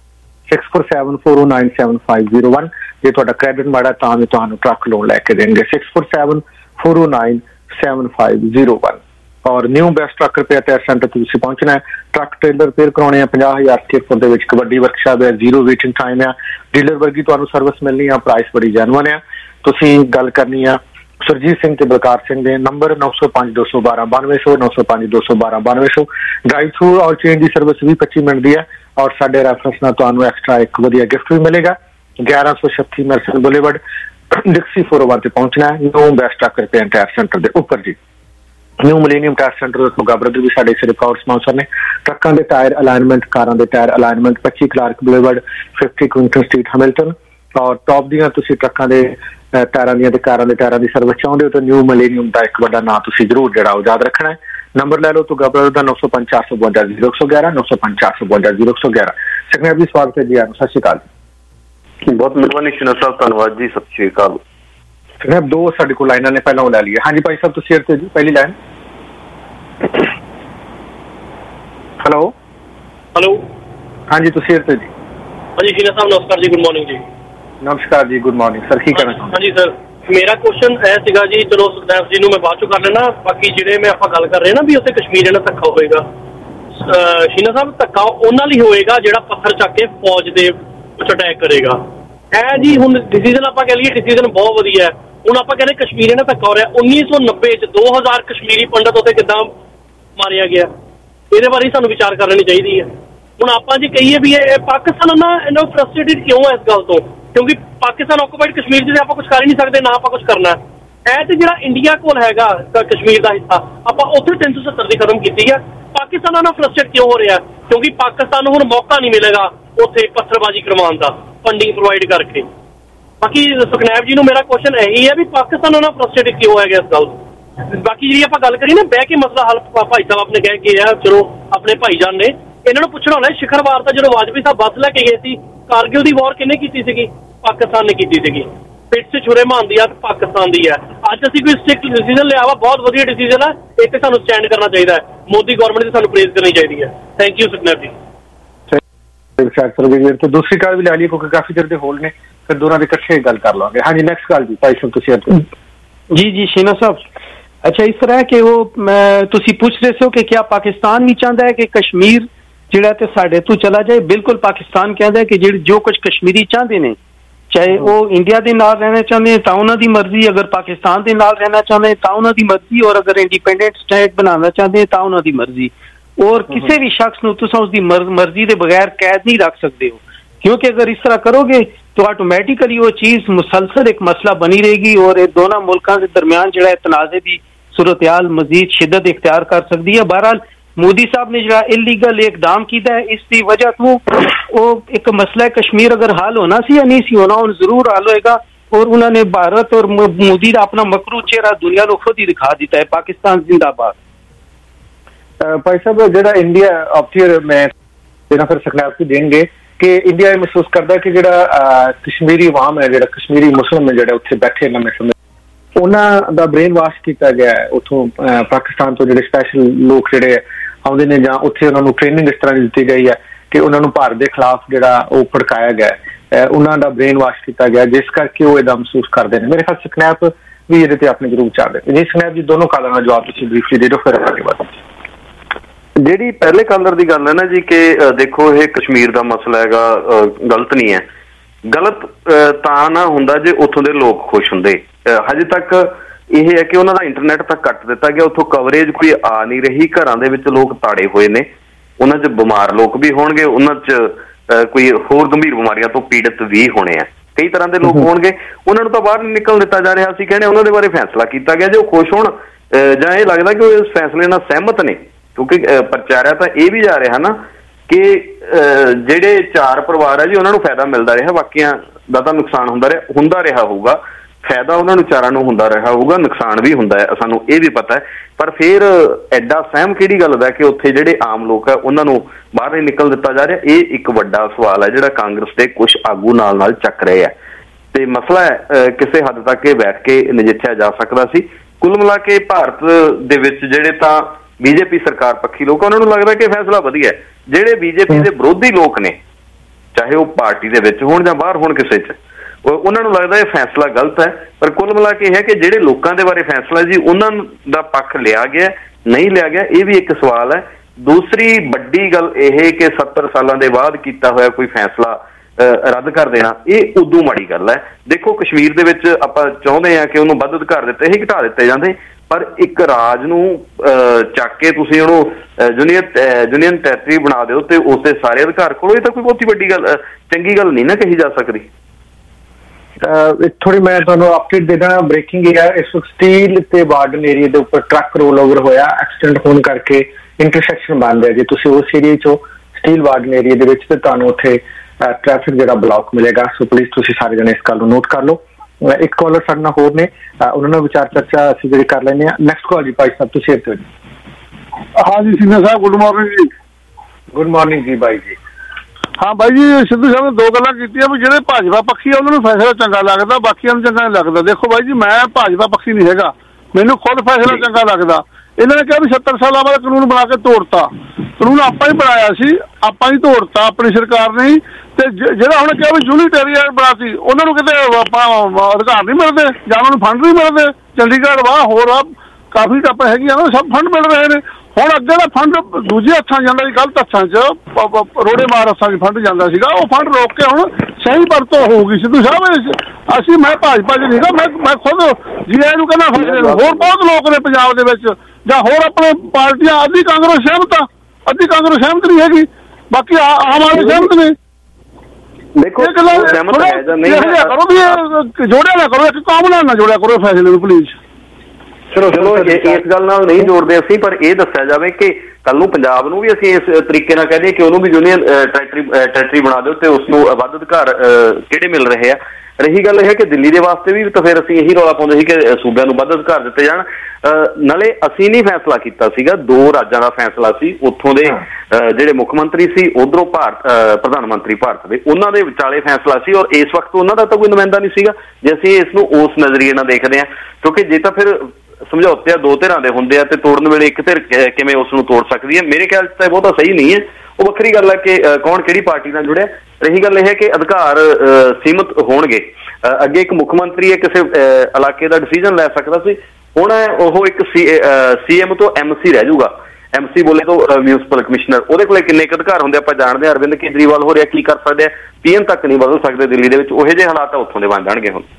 647 409 7501। जे तुहाडा क्रेडिट माड़ा तां भी तुहानूं ट्रक लोन लैके देंगे 647 409 7501। और new best truck repair tyre centre तुसीं पहुंचना है। ट्रक ट्रेलर रिपेयर कराने 50,000 स्क्वेयर फुट दे विच इक वड्डी वर्कशाप है, जीरो वेटिंग टाइम है, डीलर वर्गी तुहानूं सर्विस मिलनी है, प्राइस बड़ी जेन्युइन है। तुसीं गल करनी है सुरजीत सिंह ते बलकार सिंह दे नंबर 905 212 9200 905 212 9200। ड्राइव थ्रू और चेंज की सर्विस भी 25 मिनट की है, और साडे रेफरेंस नाल तुहानूं एक्स्ट्रा एक वधिया गिफ्ट भी मिलेगा। 1136 मर्सन बुलेवर्ड डिक्सी 401 ते पहुंचना है। New best truck repair tyre centre दे उपर जी। न्यू मिलेनियम टायर सेंटर तो ब्रदर भी साडे सिर्फ और स्पॉन्सर ने। ट्रकों के टायर अलाइनमेंट, कारां दे tyre alignment 25 Clark boulevard 50 Quinton street Hamilton. और टॉप दियां तुसीं ट्रकों के टायरां दी ते कारां दे टायरां दी सर्विस चाहुंदे हो तो न्यू मिलेनियम का एक बड़ा नाम तुसीं जरूर जिहड़ा ओह याद रखना है। नंबर ले लो तो ब्रदर दा 905 452 0111 905 452 0111। सुखनैब जी स्वागत है जी, सत श्री अकाल। बहुत मेहरबानी शिना साहब, धन्यवाद जी, सत श्री अकाल। सुखनैब दो साडे कोल लाइनां ने, पहला ले लिया। हाँ जी भाई साहब तुसीं शेयर ते जी पहली लाइन। हेलो हेलो हाँ जी तुसीं शेयर ते जी। हाँ जी शिना साहब नमस्कार जी, गुड मॉर्निंग जी। नमस्कार जी, गुड मॉर्निंग सर, की कहना चाਹੁੰਦੇ? हाँ जी सर, मेरा क्वेश्चन है सीगा जी, चलो सुखदेव जी ਨੂੰ ਮੈਂ ਬਾਅਦ ਚੋਂ ਕਰ ਲੈਣਾ। ਬਾਕੀ ਜਿਹੜੇ ਮੈਂ ਆਪਾਂ ਗੱਲ ਕਰ ਰਹੇ ਨਾ ਵੀ ਉੱਥੇ ਕਸ਼ਮੀਰ ਨਾਲ ਧੱਕਾ ਹੋਏਗਾ, ਸ਼ੀਨਾ ਸਾਹਿਬ ਧੱਕਾ ਉਹਨਾਂ ਲਈ ਹੋਏਗਾ ਜਿਹੜਾ ਪੱਥਰ ਚੱਕ ਕੇ ਫੌਜ ਦੇ ਉੱਤੇ ਅਟੈਕ ਕਰੇਗਾ। ਇਹ ਜੀ ਹੁਣ ਡਿਸੀਜਨ ਆਪਾਂ ਕਹਿ ਲਈਏ ਡਿਸੀਜਨ ਬਹੁਤ ਵਧੀਆ ਹੈ। ਹੁਣ ਆਪਾਂ ਕਹਿੰਦੇ ਕਸ਼ਮੀਰ ਨਾਲ ਧੱਕਾ ਹੋ ਰਿਹਾ, 1990 ਚ 2000 ਕਸ਼ਮੀਰੀ ਪੰਡਤ ਉੱਥੇ ਕਿੱਦਾਂ ਮਾਰਿਆ ਗਿਆ, ਇਹਦੇ ਬਾਰੇ ਸਾਨੂੰ ਵਿਚਾਰ ਕਰ ਲੈਣੀ ਚਾਹੀਦੀ ਹੈ। ਹੁਣ ਆਪਾਂ ਜੇ ਕਹੀਏ ਵੀ ਇਹ ਪਾਕਿਸਤਾਨ ਨਾ ਇਹਨਾਂ ਫਰਸਟ੍ਰੇਟਡ ਕਿਉਂ ਹੈ ਇਸ ਗੱਲ ਤੋਂ, ਕਿਉਂਕਿ ਪਾਕਿਸਤਾਨ ਆਕੂਪਾਈਡ ਕਸ਼ਮੀਰ ਜਿਹਦੇ ਆਪਾਂ ਕੁਝ ਕਰ ਹੀ ਨਹੀਂ ਸਕਦੇ, ਨਾ ਆਪਾਂ ਕੁਝ ਕਰਨਾ। ਇਹ ਤੇ ਜਿਹੜਾ ਇੰਡੀਆ ਕੋਲ ਹੈਗਾ ਕਸ਼ਮੀਰ ਦਾ ਹਿੱਸਾ, ਆਪਾਂ ਉੱਥੇ 370 ਦੀ ਖਤਮ ਕੀਤੀ ਹੈ। ਪਾਕਿਸਤਾਨ ਨਾਲ ਫਰਸਟ੍ਰੇਟ ਕਿਉਂ ਹੋ ਰਿਹਾ, ਕਿਉਂਕਿ ਪਾਕਿਸਤਾਨ ਨੂੰ ਹੁਣ ਮੌਕਾ ਨਹੀਂ ਮਿਲੇਗਾ ਉੱਥੇ ਪੱਥਰਬਾਜ਼ੀ ਕਰਵਾਉਣ ਦਾ, ਫੰਡਿੰਗ ਪ੍ਰੋਵਾਈਡ ਕਰਕੇ। ਬਾਕੀ ਸੁਖਨੈਬ ਜੀ ਨੂੰ ਮੇਰਾ ਕੁਐਸਚਨ ਇਹੀ ਹੈ ਵੀ ਪਾਕਿਸਤਾਨ ਨਾਲ ਫਰਸਟ੍ਰੇਟ ਕਿਉਂ ਹੈਗਾ ਇਸ ਗੱਲ। ਬਾਕੀ ਜਿਹੜੀ ਆਪਾਂ ਗੱਲ ਕਰੀਏ ਨਾ ਬਹਿ ਕੇ ਮਸਲਾ ਹੱਲ, ਭਾਈ ਸਾਹਿਬ ਆਪਣੇ ਕਹਿ ਕੇ ਆ, ਚਲੋ ਆਪਣੇ ਭਾਈਜਾਨ ਨੇ ਇਹਨਾਂ ਨੂੰ ਪੁੱਛਣਾ ਹੋਣਾ ਸ਼ਿਖਰ ਵਾਰਤਾ ਜਦੋਂ ਵਾਜਪੇਈ ਸਾਹਿਬ ਬੱਸ ਲੈ ਕੇ ਗਏ ਸੀ, ਕਾਰਗਿਲ ਦੀ ਵਾਰ ਕਿਹਨੇ ਕੀਤੀ ਸੀਗੀ? ਪਾਕਿਸਤਾਨ ਨੇ ਕੀਤੀ ਸੀਗੀ। ਪਿੱਠ 'ਚ ਛੁਰੇ ਮਾਰਨ ਦੀ ਆ ਪਾਕਿਸਤਾਨ ਦੀ ਹੈ। ਅੱਜ ਅਸੀਂ ਕੋਈ ਸਟ੍ਰਿਕਟ ਡਿਸੀਜਨ ਲਿਆ ਵਾ, ਬਹੁਤ ਵਧੀਆ ਡਿਸੀਜਨ ਹੈ, ਇੱਥੇ ਸਾਨੂੰ ਸਟੈਂਡ ਕਰਨਾ ਚਾਹੀਦਾ ਹੈ। ਮੋਦੀ ਗਵਰਨਮੈਂਟ ਦੀ ਸਾਨੂੰ ਪ੍ਰੇਜ਼ ਕਰਨੀ ਚਾਹੀਦੀ ਹੈ। ਥੈਂਕ ਯੂ ਸੁਖਨੈਬ ਜੀ। तो दूसरी गल भी लै ली क्योंकि काफी देर के होल ने, फिर दोनों के इकट्ठे गल कर लवांगे। हाँ जी नेक्स्ट गल जी भाई साहब तुसीं जी जी शीना साहब, अच्छा इस तरह कि वो तुसीं पूछ रहे हो कि क्या पाकिस्तान भी चाहता है कि कश्मीर जिहड़ा ते साडे तो चला जाए? बिल्कुल पाकिस्तान कहता है कि जो कुछ कश्मीरी चाहते हैं, चाहे वो इंडिया के नाल रहना चाहते हैं तो उन्हां दी मर्जी, अगर पाकिस्तान के नाल रहना चाहते हैं तो उन्हां दी मर्जी, और अगर इंडिपेंडेंट स्टेट बनाना चाहते हैं तो उन्हां दी मर्जी। और किसी भी शख्स नूं तुसीं उसदी मर्जी के बगैर कैद नहीं रख सकते हो। क्योंकि अगर इस तरह करोगे तो ऑटोमेटिकली वो चीज मुसलसल एक मसला बनी रहेगी और ये दोनों मुल्कों के दरमियान जो तनाज़े की सूरत हाल मजीद शिद्दत इख्तियार कर सकती है। बहरहाल मोदी साहब ने जो इलीगल इकदाम किया है इसकी वजह तो वो एक मसला कश्मीर अगर हल होना सी या नहीं सी होना और जरूर हल होएगा। और उन्होंने भारत और मोदी का अपना मकरू चेहरा दुनिया को खुद ही दिखा दिता है। पाकिस्तान जिंदाबाद। भाई साहब जो इंडिया ऑप्टियर में फिर सकनाब की देंगे कि इंडिया महसूस करता है कि जो कश्मीरी अवाम है, जो कश्मीरी मुस्लिम है, जो उत्थे बैठे लंबे समय उन्हों का ब्रेन वाश किया गया है। उतों पाकिस्तान तो जो स्पैशल लोग जोड़े आते हैं ਜਾਂ ਉੱਥੇ ਉਹਨਾਂ ਨੂੰ ट्रेनिंग इस तरह दी गई है कि उन्होंने भारत के खिलाफ जो भड़काया गया है, उन्होंने ब्रेन वाश किया गया जिस करके वो इदा महसूस करते हैं। मेरे ख्याल स्नैप भी ये अपने जरूर चाहते हैं जी। स्नैप जी दोनों कालों का जवाब तुम ब्रीफली दे दो फिर आगे बढ़ो। ਜਿਹੜੀ ਪਹਿਲੇ ਕਾਲਰ ਦੀ ਗੱਲ ਹੈ ਨਾ ਜੀ कि देखो ये कश्मीर का मसला हैगा गलत नहीं है। गलत ਤਾਂ ਨਾ ਹੁੰਦਾ ਜੇ ਉੱਥੋਂ ਦੇ ਲੋਕ खुश ਹੁੰਦੇ। ਹਜੇ तक ਇਹ ਹੈ ਕਿ ਉਹਨਾਂ ਦਾ ਇੰਟਰਨੈਟ ਤੱਕ ਕੱਟ ਦਿੱਤਾ ਗਿਆ, ਉੱਥੋਂ ਕਵਰੇਜ ਕੋਈ ਆ ਨਹੀਂ ਰਹੀ। ਘਰਾਂ ਦੇ ਵਿੱਚ ਲੋਕ ਤਾੜੇ ਹੋਏ ਨੇ, ਉਹਨਾਂ 'ਚ ਬਿਮਾਰ ਲੋਕ ਵੀ ਹੋਣਗੇ, ਉਹਨਾਂ 'ਚ ਕੋਈ ਹੋਰ ਗੰਭੀਰ ਬਿਮਾਰੀਆਂ ਤੋਂ ਪੀੜਤ ਵੀ ਹੋਣੇ ਆ, ਕਈ ਤਰ੍ਹਾਂ ਦੇ ਲੋਕ ਹੋਣਗੇ। ਉਹਨਾਂ ਨੂੰ ਤਾਂ ਬਾਹਰ ਨਹੀਂ ਨਿਕਲਣ ਦਿੱਤਾ ਜਾ ਰਿਹਾ। ਅਸੀਂ ਕਹਿੰਦੇ ਉਹਨਾਂ ਦੇ ਬਾਰੇ ਫੈਸਲਾ ਕੀਤਾ ਗਿਆ ਜੇ ਉਹ ਖੁਸ਼ ਹੋਣ ਜਾਂ ਇਹ ਲੱਗਦਾ ਕਿ ਉਹ ਇਸ ਫੈਸਲੇ ਨਾਲ ਸਹਿਮਤ ਨੇ। ਕਿਉਂਕਿ ਪ੍ਰਚਾਰਿਆ ਤਾਂ ਇਹ ਵੀ ਜਾ ਰਿਹਾ ਨਾ ਕਿ ਜਿਹੜੇ 4 ਪਰਿਵਾਰ ਹੈ ਜੀ ਉਹਨਾਂ ਨੂੰ ਫਾਇਦਾ ਮਿਲਦਾ ਰਿਹਾ, ਬਾਕੀਆਂ ਦਾ ਤਾਂ ਨੁਕਸਾਨ ਹੁੰਦਾ ਰਿਹਾ ਹੋਊਗਾ। ਫਾਇਦਾ ਉਹਨਾਂ ਨੂੰ 4 ਨੂੰ ਹੁੰਦਾ ਰਿਹਾ ਹੋਊਗਾ, ਨੁਕਸਾਨ ਵੀ ਹੁੰਦਾ ਹੈ, ਸਾਨੂੰ ਇਹ ਵੀ ਪਤਾ ਹੈ। ਪਰ ਫਿਰ ਐਡਾ ਸਹਿਮ ਕਿਹੜੀ ਗੱਲ ਦਾ ਕਿ ਉੱਥੇ ਜਿਹੜੇ ਆਮ ਲੋਕ ਹੈ ਉਹਨਾਂ ਨੂੰ ਬਾਹਰ ਨਹੀਂ ਨਿਕਲ ਦਿੱਤਾ ਜਾ ਰਿਹਾ। ਇਹ ਇੱਕ ਵੱਡਾ ਸਵਾਲ ਹੈ ਜਿਹੜਾ ਕਾਂਗਰਸ ਦੇ ਕੁਝ ਆਗੂ ਨਾਲ ਚੱਕ ਰਹੇ ਆ ਤੇ ਮਸਲਾ ਹੈ ਕਿਸੇ ਹੱਦ ਤੱਕ ਇਹ ਬੈਠ ਕੇ ਨਜਿੱਠਿਆ ਜਾ ਸਕਦਾ ਸੀ। ਕੁੱਲ ਮਿਲਾ ਕੇ ਭਾਰਤ ਦੇ ਵਿੱਚ ਜਿਹੜੇ ਤਾਂ ਬੀਜੇਪੀ ਸਰਕਾਰ ਪੱਖੀ ਲੋਕ ਉਹਨਾਂ ਨੂੰ ਲੱਗਦਾ ਕਿ ਫੈਸਲਾ ਵਧੀਆ। ਜਿਹੜੇ ਬੀਜੇਪੀ ਦੇ ਵਿਰੋਧੀ ਲੋਕ ਨੇ ਚਾਹੇ ਉਹ ਪਾਰਟੀ ਦੇ ਵਿੱਚ ਹੋਣ ਜਾਂ ਬਾਹਰ ਹੋਣ ਕਿਸੇ 'ਚ, ਉਹਨਾਂ ਨੂੰ ਲੱਗਦਾ ਇਹ ਫੈਸਲਾ ਗਲਤ ਹੈ। ਪਰ ਕੁੱਲ ਮਿਲਾ ਕੇ ਇਹ ਹੈ ਕਿ ਜਿਹੜੇ ਲੋਕਾਂ ਦੇ ਬਾਰੇ ਫੈਸਲਾ ਜੀ ਉਹਨਾਂ ਦਾ ਪੱਖ ਲਿਆ ਗਿਆ ਨਹੀਂ ਲਿਆ ਗਿਆ, ਇਹ ਵੀ ਇੱਕ ਸਵਾਲ ਹੈ। ਦੂਸਰੀ ਵੱਡੀ ਗੱਲ ਇਹ ਕਿ 70 ਸਾਲਾਂ ਦੇ ਬਾਅਦ ਕੀਤਾ ਹੋਇਆ ਕੋਈ ਫੈਸਲਾ ਰੱਦ ਕਰ ਦੇਣਾ ਇਹ ਉਦੋਂ ਮਾੜੀ ਗੱਲ ਹੈ। ਦੇਖੋ ਕਸ਼ਮੀਰ ਦੇ ਵਿੱਚ ਆਪਾਂ ਚਾਹੁੰਦੇ ਹਾਂ ਕਿ ਉਹਨੂੰ ਵੱਧ ਅਧਿਕਾਰ ਦਿੱਤੇ ਹੀ ਘਟਾ ਦਿੱਤੇ ਜਾਂਦੇ, ਪਰ ਇੱਕ ਰਾਜ ਨੂੰ ਚੱਕ ਕੇ ਤੁਸੀਂ ਉਹਨੂੰ ਯੂਨੀਅਨ ਟੈਰੀਟਰੀ ਬਣਾ ਦਿਓ ਤੇ ਉਸਦੇ ਸਾਰੇ ਅਧਿਕਾਰ ਕੋਲ, ਇਹ ਤਾਂ ਕੋਈ ਬਹੁਤੀ ਵੱਡੀ ਗੱਲ ਚੰਗੀ ਗੱਲ ਨਹੀਂ ਨਾ ਕਹੀ ਜਾ ਸਕਦੀ। थोड़ी मैं तुहानू अपडेट देना ब्रेकिंग है। इस वक्त स्टील ते वार्डन एरिया के उपर ट्रक रोल ओवर होया, एक्सीडेंट होने करके इंटरसैक्शन बन रहा जी। तुसीं उस एरिया चो स्टील वार्डन एरिया दे विच ते तुहानू उत्थे ट्रैफिक जिहड़ा ब्लॉक मिलेगा। सो प्लीज तुसीं सारे जने इस गल नूं नोट कर लो। एक कॉलर साडे नाल होर ने, उन्हां नाल विचार चर्चा असीं जिहड़ी कर लैंदे आ। नैक्सट कॉल जी भाई साहब तुसीं इत्थे जी। हाँ जी सिन्हा साहब गुड मॉर्निंग जी। गुड मॉर्निंग जी भाई जी। हाँ भाई जी सिद्धू साहब ने 2 गल्लां कीतियां भी ਜਿਹੜੇ ਭਾਜਪਾ ਪੱਖੀ ਆ ਉਹਨਾਂ ਨੂੰ ਫੈਸਲਾ ਚੰਗਾ ਲੱਗਦਾ, ਬਾਕੀਆਂ ਨੂੰ ਚੰਗਾ ਨਹੀਂ ਲੱਗਦਾ। ਦੇਖੋ ਭਾਈ ਜੀ ਮੈਂ ਭਾਜਪਾ ਪੱਖੀ ਨਹੀਂ ਹੈਗਾ, ਮੈਨੂੰ ਖੁਦ ਫੈਸਲਾ ਚੰਗਾ ਲੱਗਦਾ। ਇਹਨਾਂ ਨੇ ਕਿਹਾ ਵੀ 70 ਸਾਲਾਂ ਬਾਅਦ ਕਾਨੂੰਨ ਬਣਾ ਕੇ ਤੋੜਤਾ। ਕਾਨੂੰਨ ਆਪਾਂ ਹੀ ਬਣਾਇਆ ਸੀ, ਆਪਾਂ ਹੀ ਤੋੜਤਾ ਆਪਣੀ ਸਰਕਾਰ ਨੇ। ਤੇ ਜਿਹੜਾ ਹੁਣ ਕਿਹਾ ਵੀ ਯੂਨੀਟੇਰੀਅਨ ਬਣਾਤੀ, ਉਹਨਾਂ ਨੂੰ ਕਿਤੇ ਆਪਾਂ ਅਧਿਕਾਰ ਨਹੀਂ ਮਿਲਦੇ ਜਾਂ ਉਹਨਾਂ ਨੂੰ ਫੰਡ ਨਹੀਂ ਮਿਲਦੇ। ਚੰਡੀਗੜ੍ਹ ਵਾਹ ਹੋਰ ਕਾਫੀ ਟੱਪ ਹੈਗੀਆਂ ਨਾ, ਸਭ ਫੰਡ ਮਿਲ ਰਹੇ ਨੇ। ਹੁਣ ਅੱਗੇ ਦਾ ਫੰਡ ਦੂਜੇ ਹੱਥਾਂ ਜਾਂਦਾ ਸੀ, ਗਲਤ ਹੱਥਾਂ 'ਚ ਰੋੜੇ ਮਾਰ ਹੱਥਾਂ 'ਚ ਫੰਡ ਜਾਂਦਾ ਸੀਗਾ। ਉਹ ਫੰਡ ਰੋਕ ਕੇ ਹੁਣ ਸਹੀ ਵਰਤੋਂ ਹੋਊਗੀ। ਸਿੱਧੂ ਸਾਹਿਬ ਮੈਂ ਭਾਜਪਾ 'ਚ ਨਹੀਂਗਾ, ਮੈਂ ਖੁਦ ਜੀਆਈ ਨੂੰ ਕਹਿੰਦਾ ਫੈਸਲੇ ਨੂੰ। ਹੋਰ ਬਹੁਤ ਲੋਕ ਨੇ ਪੰਜਾਬ ਦੇ ਵਿੱਚ ਜਾਂ ਹੋਰ ਆਪਣੇ ਪਾਰਟੀਆਂ, ਅੱਧੀ ਕਾਂਗਰਸ ਸਹਿਮਤ ਆ, ਅੱਧੀ ਕਾਂਗਰਸ ਸਹਿਮਤ ਨਹੀਂ ਹੈਗੀ, ਬਾਕੀ ਆਮ ਆਦਮੀ ਸਹਿਮਤ ਨੇ। ਦੇਖੋ ਜੋੜਿਆ ਨਾ ਕਰੋ, ਇੱਕ ਕਾਮਨਾ ਨਾ ਜੋੜਿਆ ਕਰੋ ਫੈਸਲੇ ਨੂੰ ਪਲੀਜ਼। ਚਲੋ ਇਸ ਗੱਲ ਨਾਲ ਨਹੀਂ ਜੋੜਦੇ ਅਸੀਂ, ਪਰ ਇਹ ਦੱਸਿਆ ਜਾਵੇ ਕਿ ਕੱਲ ਨੂੰ ਪੰਜਾਬ ਨੂੰ ਵੀ ਅਸੀਂ ਇਸ ਤਰੀਕੇ ਨਾਲ ਕਹਦੇ ਕਿ ਉਹਨੂੰ ਵੀ ਯੂਨੀਅਨ ਟੈਰੀਟਰੀ ਬਣਾ ਦਿਓ ਤੇ ਉਸ ਨੂੰ ਵੱਧ ਅਧਿਕਾਰ ਕਿਹੜੇ ਮਿਲ ਰਹੇ ਆ। ਰਹੀ ਗੱਲ ਇਹ ਹੈ ਕਿ ਦਿੱਲੀ ਦੇ ਵਾਸਤੇ ਵੀ ਤਾਂ ਫਿਰ ਅਸੀਂ ਇਹੀ ਰੌਲਾ ਪਾਉਂਦੇ ਸੀ ਕਿ ਸੂਬਿਆਂ ਨੂੰ ਵੱਧ ਅਧਿਕਾਰ ਦਿੱਤੇ ਜਾਣ। ਨਾਲੇ ਅਸੀਂ ਨਹੀਂ ਫੈਸਲਾ ਕੀਤਾ ਸੀਗਾ, 2 ਰਾਜਾਂ ਦਾ ਫੈਸਲਾ ਸੀ। ਉੱਥੋਂ ਦੇ ਜਿਹੜੇ ਮੁੱਖ ਮੰਤਰੀ ਸੀ, ਉਧਰੋਂ ਪ੍ਰਧਾਨ ਮੰਤਰੀ ਭਾਰਤ ਦੇ, ਉਹਨਾਂ ਦੇ ਵਿਚਾਲੇ ਫੈਸਲਾ ਸੀ। ਔਰ ਇਸ ਵਕਤ ਉਹਨਾਂ ਦਾ ਤਾਂ ਕੋਈ ਨੁਮਾਇੰਦਾ ਨਹੀਂ ਸੀਗਾ ਜੇ ਅਸੀਂ ਇਸ ਨੂੰ ਉਸ ਨਜ਼ਰੀਏ ਨਾਲ ਦੇਖਦੇ ਹਾਂ। ਕਿਉਂਕਿ ਜੇ ਤਾਂ ਫਿਰ ਸਮਝੌਤੇ 2 ਧਿਰਾਂ ਦੇ ਹੁੰਦੇ ਆ ਤੇ ਤੋੜਨ ਵੇਲੇ ਇੱਕ ਧਿਰ ਕਿਵੇਂ ਉਸ ਨੂੰ ਤੋੜ ਸਕਦੀ ਹੈ, ਮੇਰੇ ਖਿਆਲ 'ਚ ਤਾਂ ਬਹੁਤਾ ਸਹੀ ਨਹੀਂ ਹੈ। ਉਹ ਵੱਖਰੀ ਗੱਲ ਹੈ ਕਿ ਕੌਣ ਕਿਹੜੀ ਪਾਰਟੀ ਨਾਲ ਜੁੜਿਆ। ਰਹੀ ਗੱਲ ਇਹ ਹੈ ਕਿ ਅਧਿਕਾਰ ਸੀਮਤ ਹੋਣਗੇ। ਅੱਗੇ ਇੱਕ ਮੁੱਖ ਮੰਤਰੀ ਹੈ ਕਿਸੇ ਇਲਾਕੇ ਦਾ ਡਿਸੀਜਨ ਲੈ ਸਕਦਾ ਸੀ, ਹੁਣ ਉਹ ਇੱਕ CM ਤੋਂ MC ਰਹਿ ਜਾਊਗਾ। MC ਬੋਲੇ ਤੋਂ ਮਿਊਨਿਸਪਲ ਕਮਿਸ਼ਨਰ, ਉਹਦੇ ਕੋਲੇ ਕਿੰਨੇ ਕੁ ਅਧਿਕਾਰ ਹੁੰਦੇ ਆਪਾਂ ਜਾਣਦੇ ਹਾਂ। ਅਰਵਿੰਦ ਕੇਜਰੀਵਾਲ ਹੋ ਰਿਹਾ ਕੀ ਕਰ ਸਕਦੇ ਆ, PM ਤੱਕ ਨਹੀਂ ਬਦਲ ਸਕਦੇ ਦਿੱਲੀ ਦੇ ਵਿੱਚ। ਉਹੋ ਜਿਹੇ ਹਾਲਾਤ ਉੱਥੋਂ ਦੇ ਬਣ ਜਾਣਗੇ ਹੁਣ।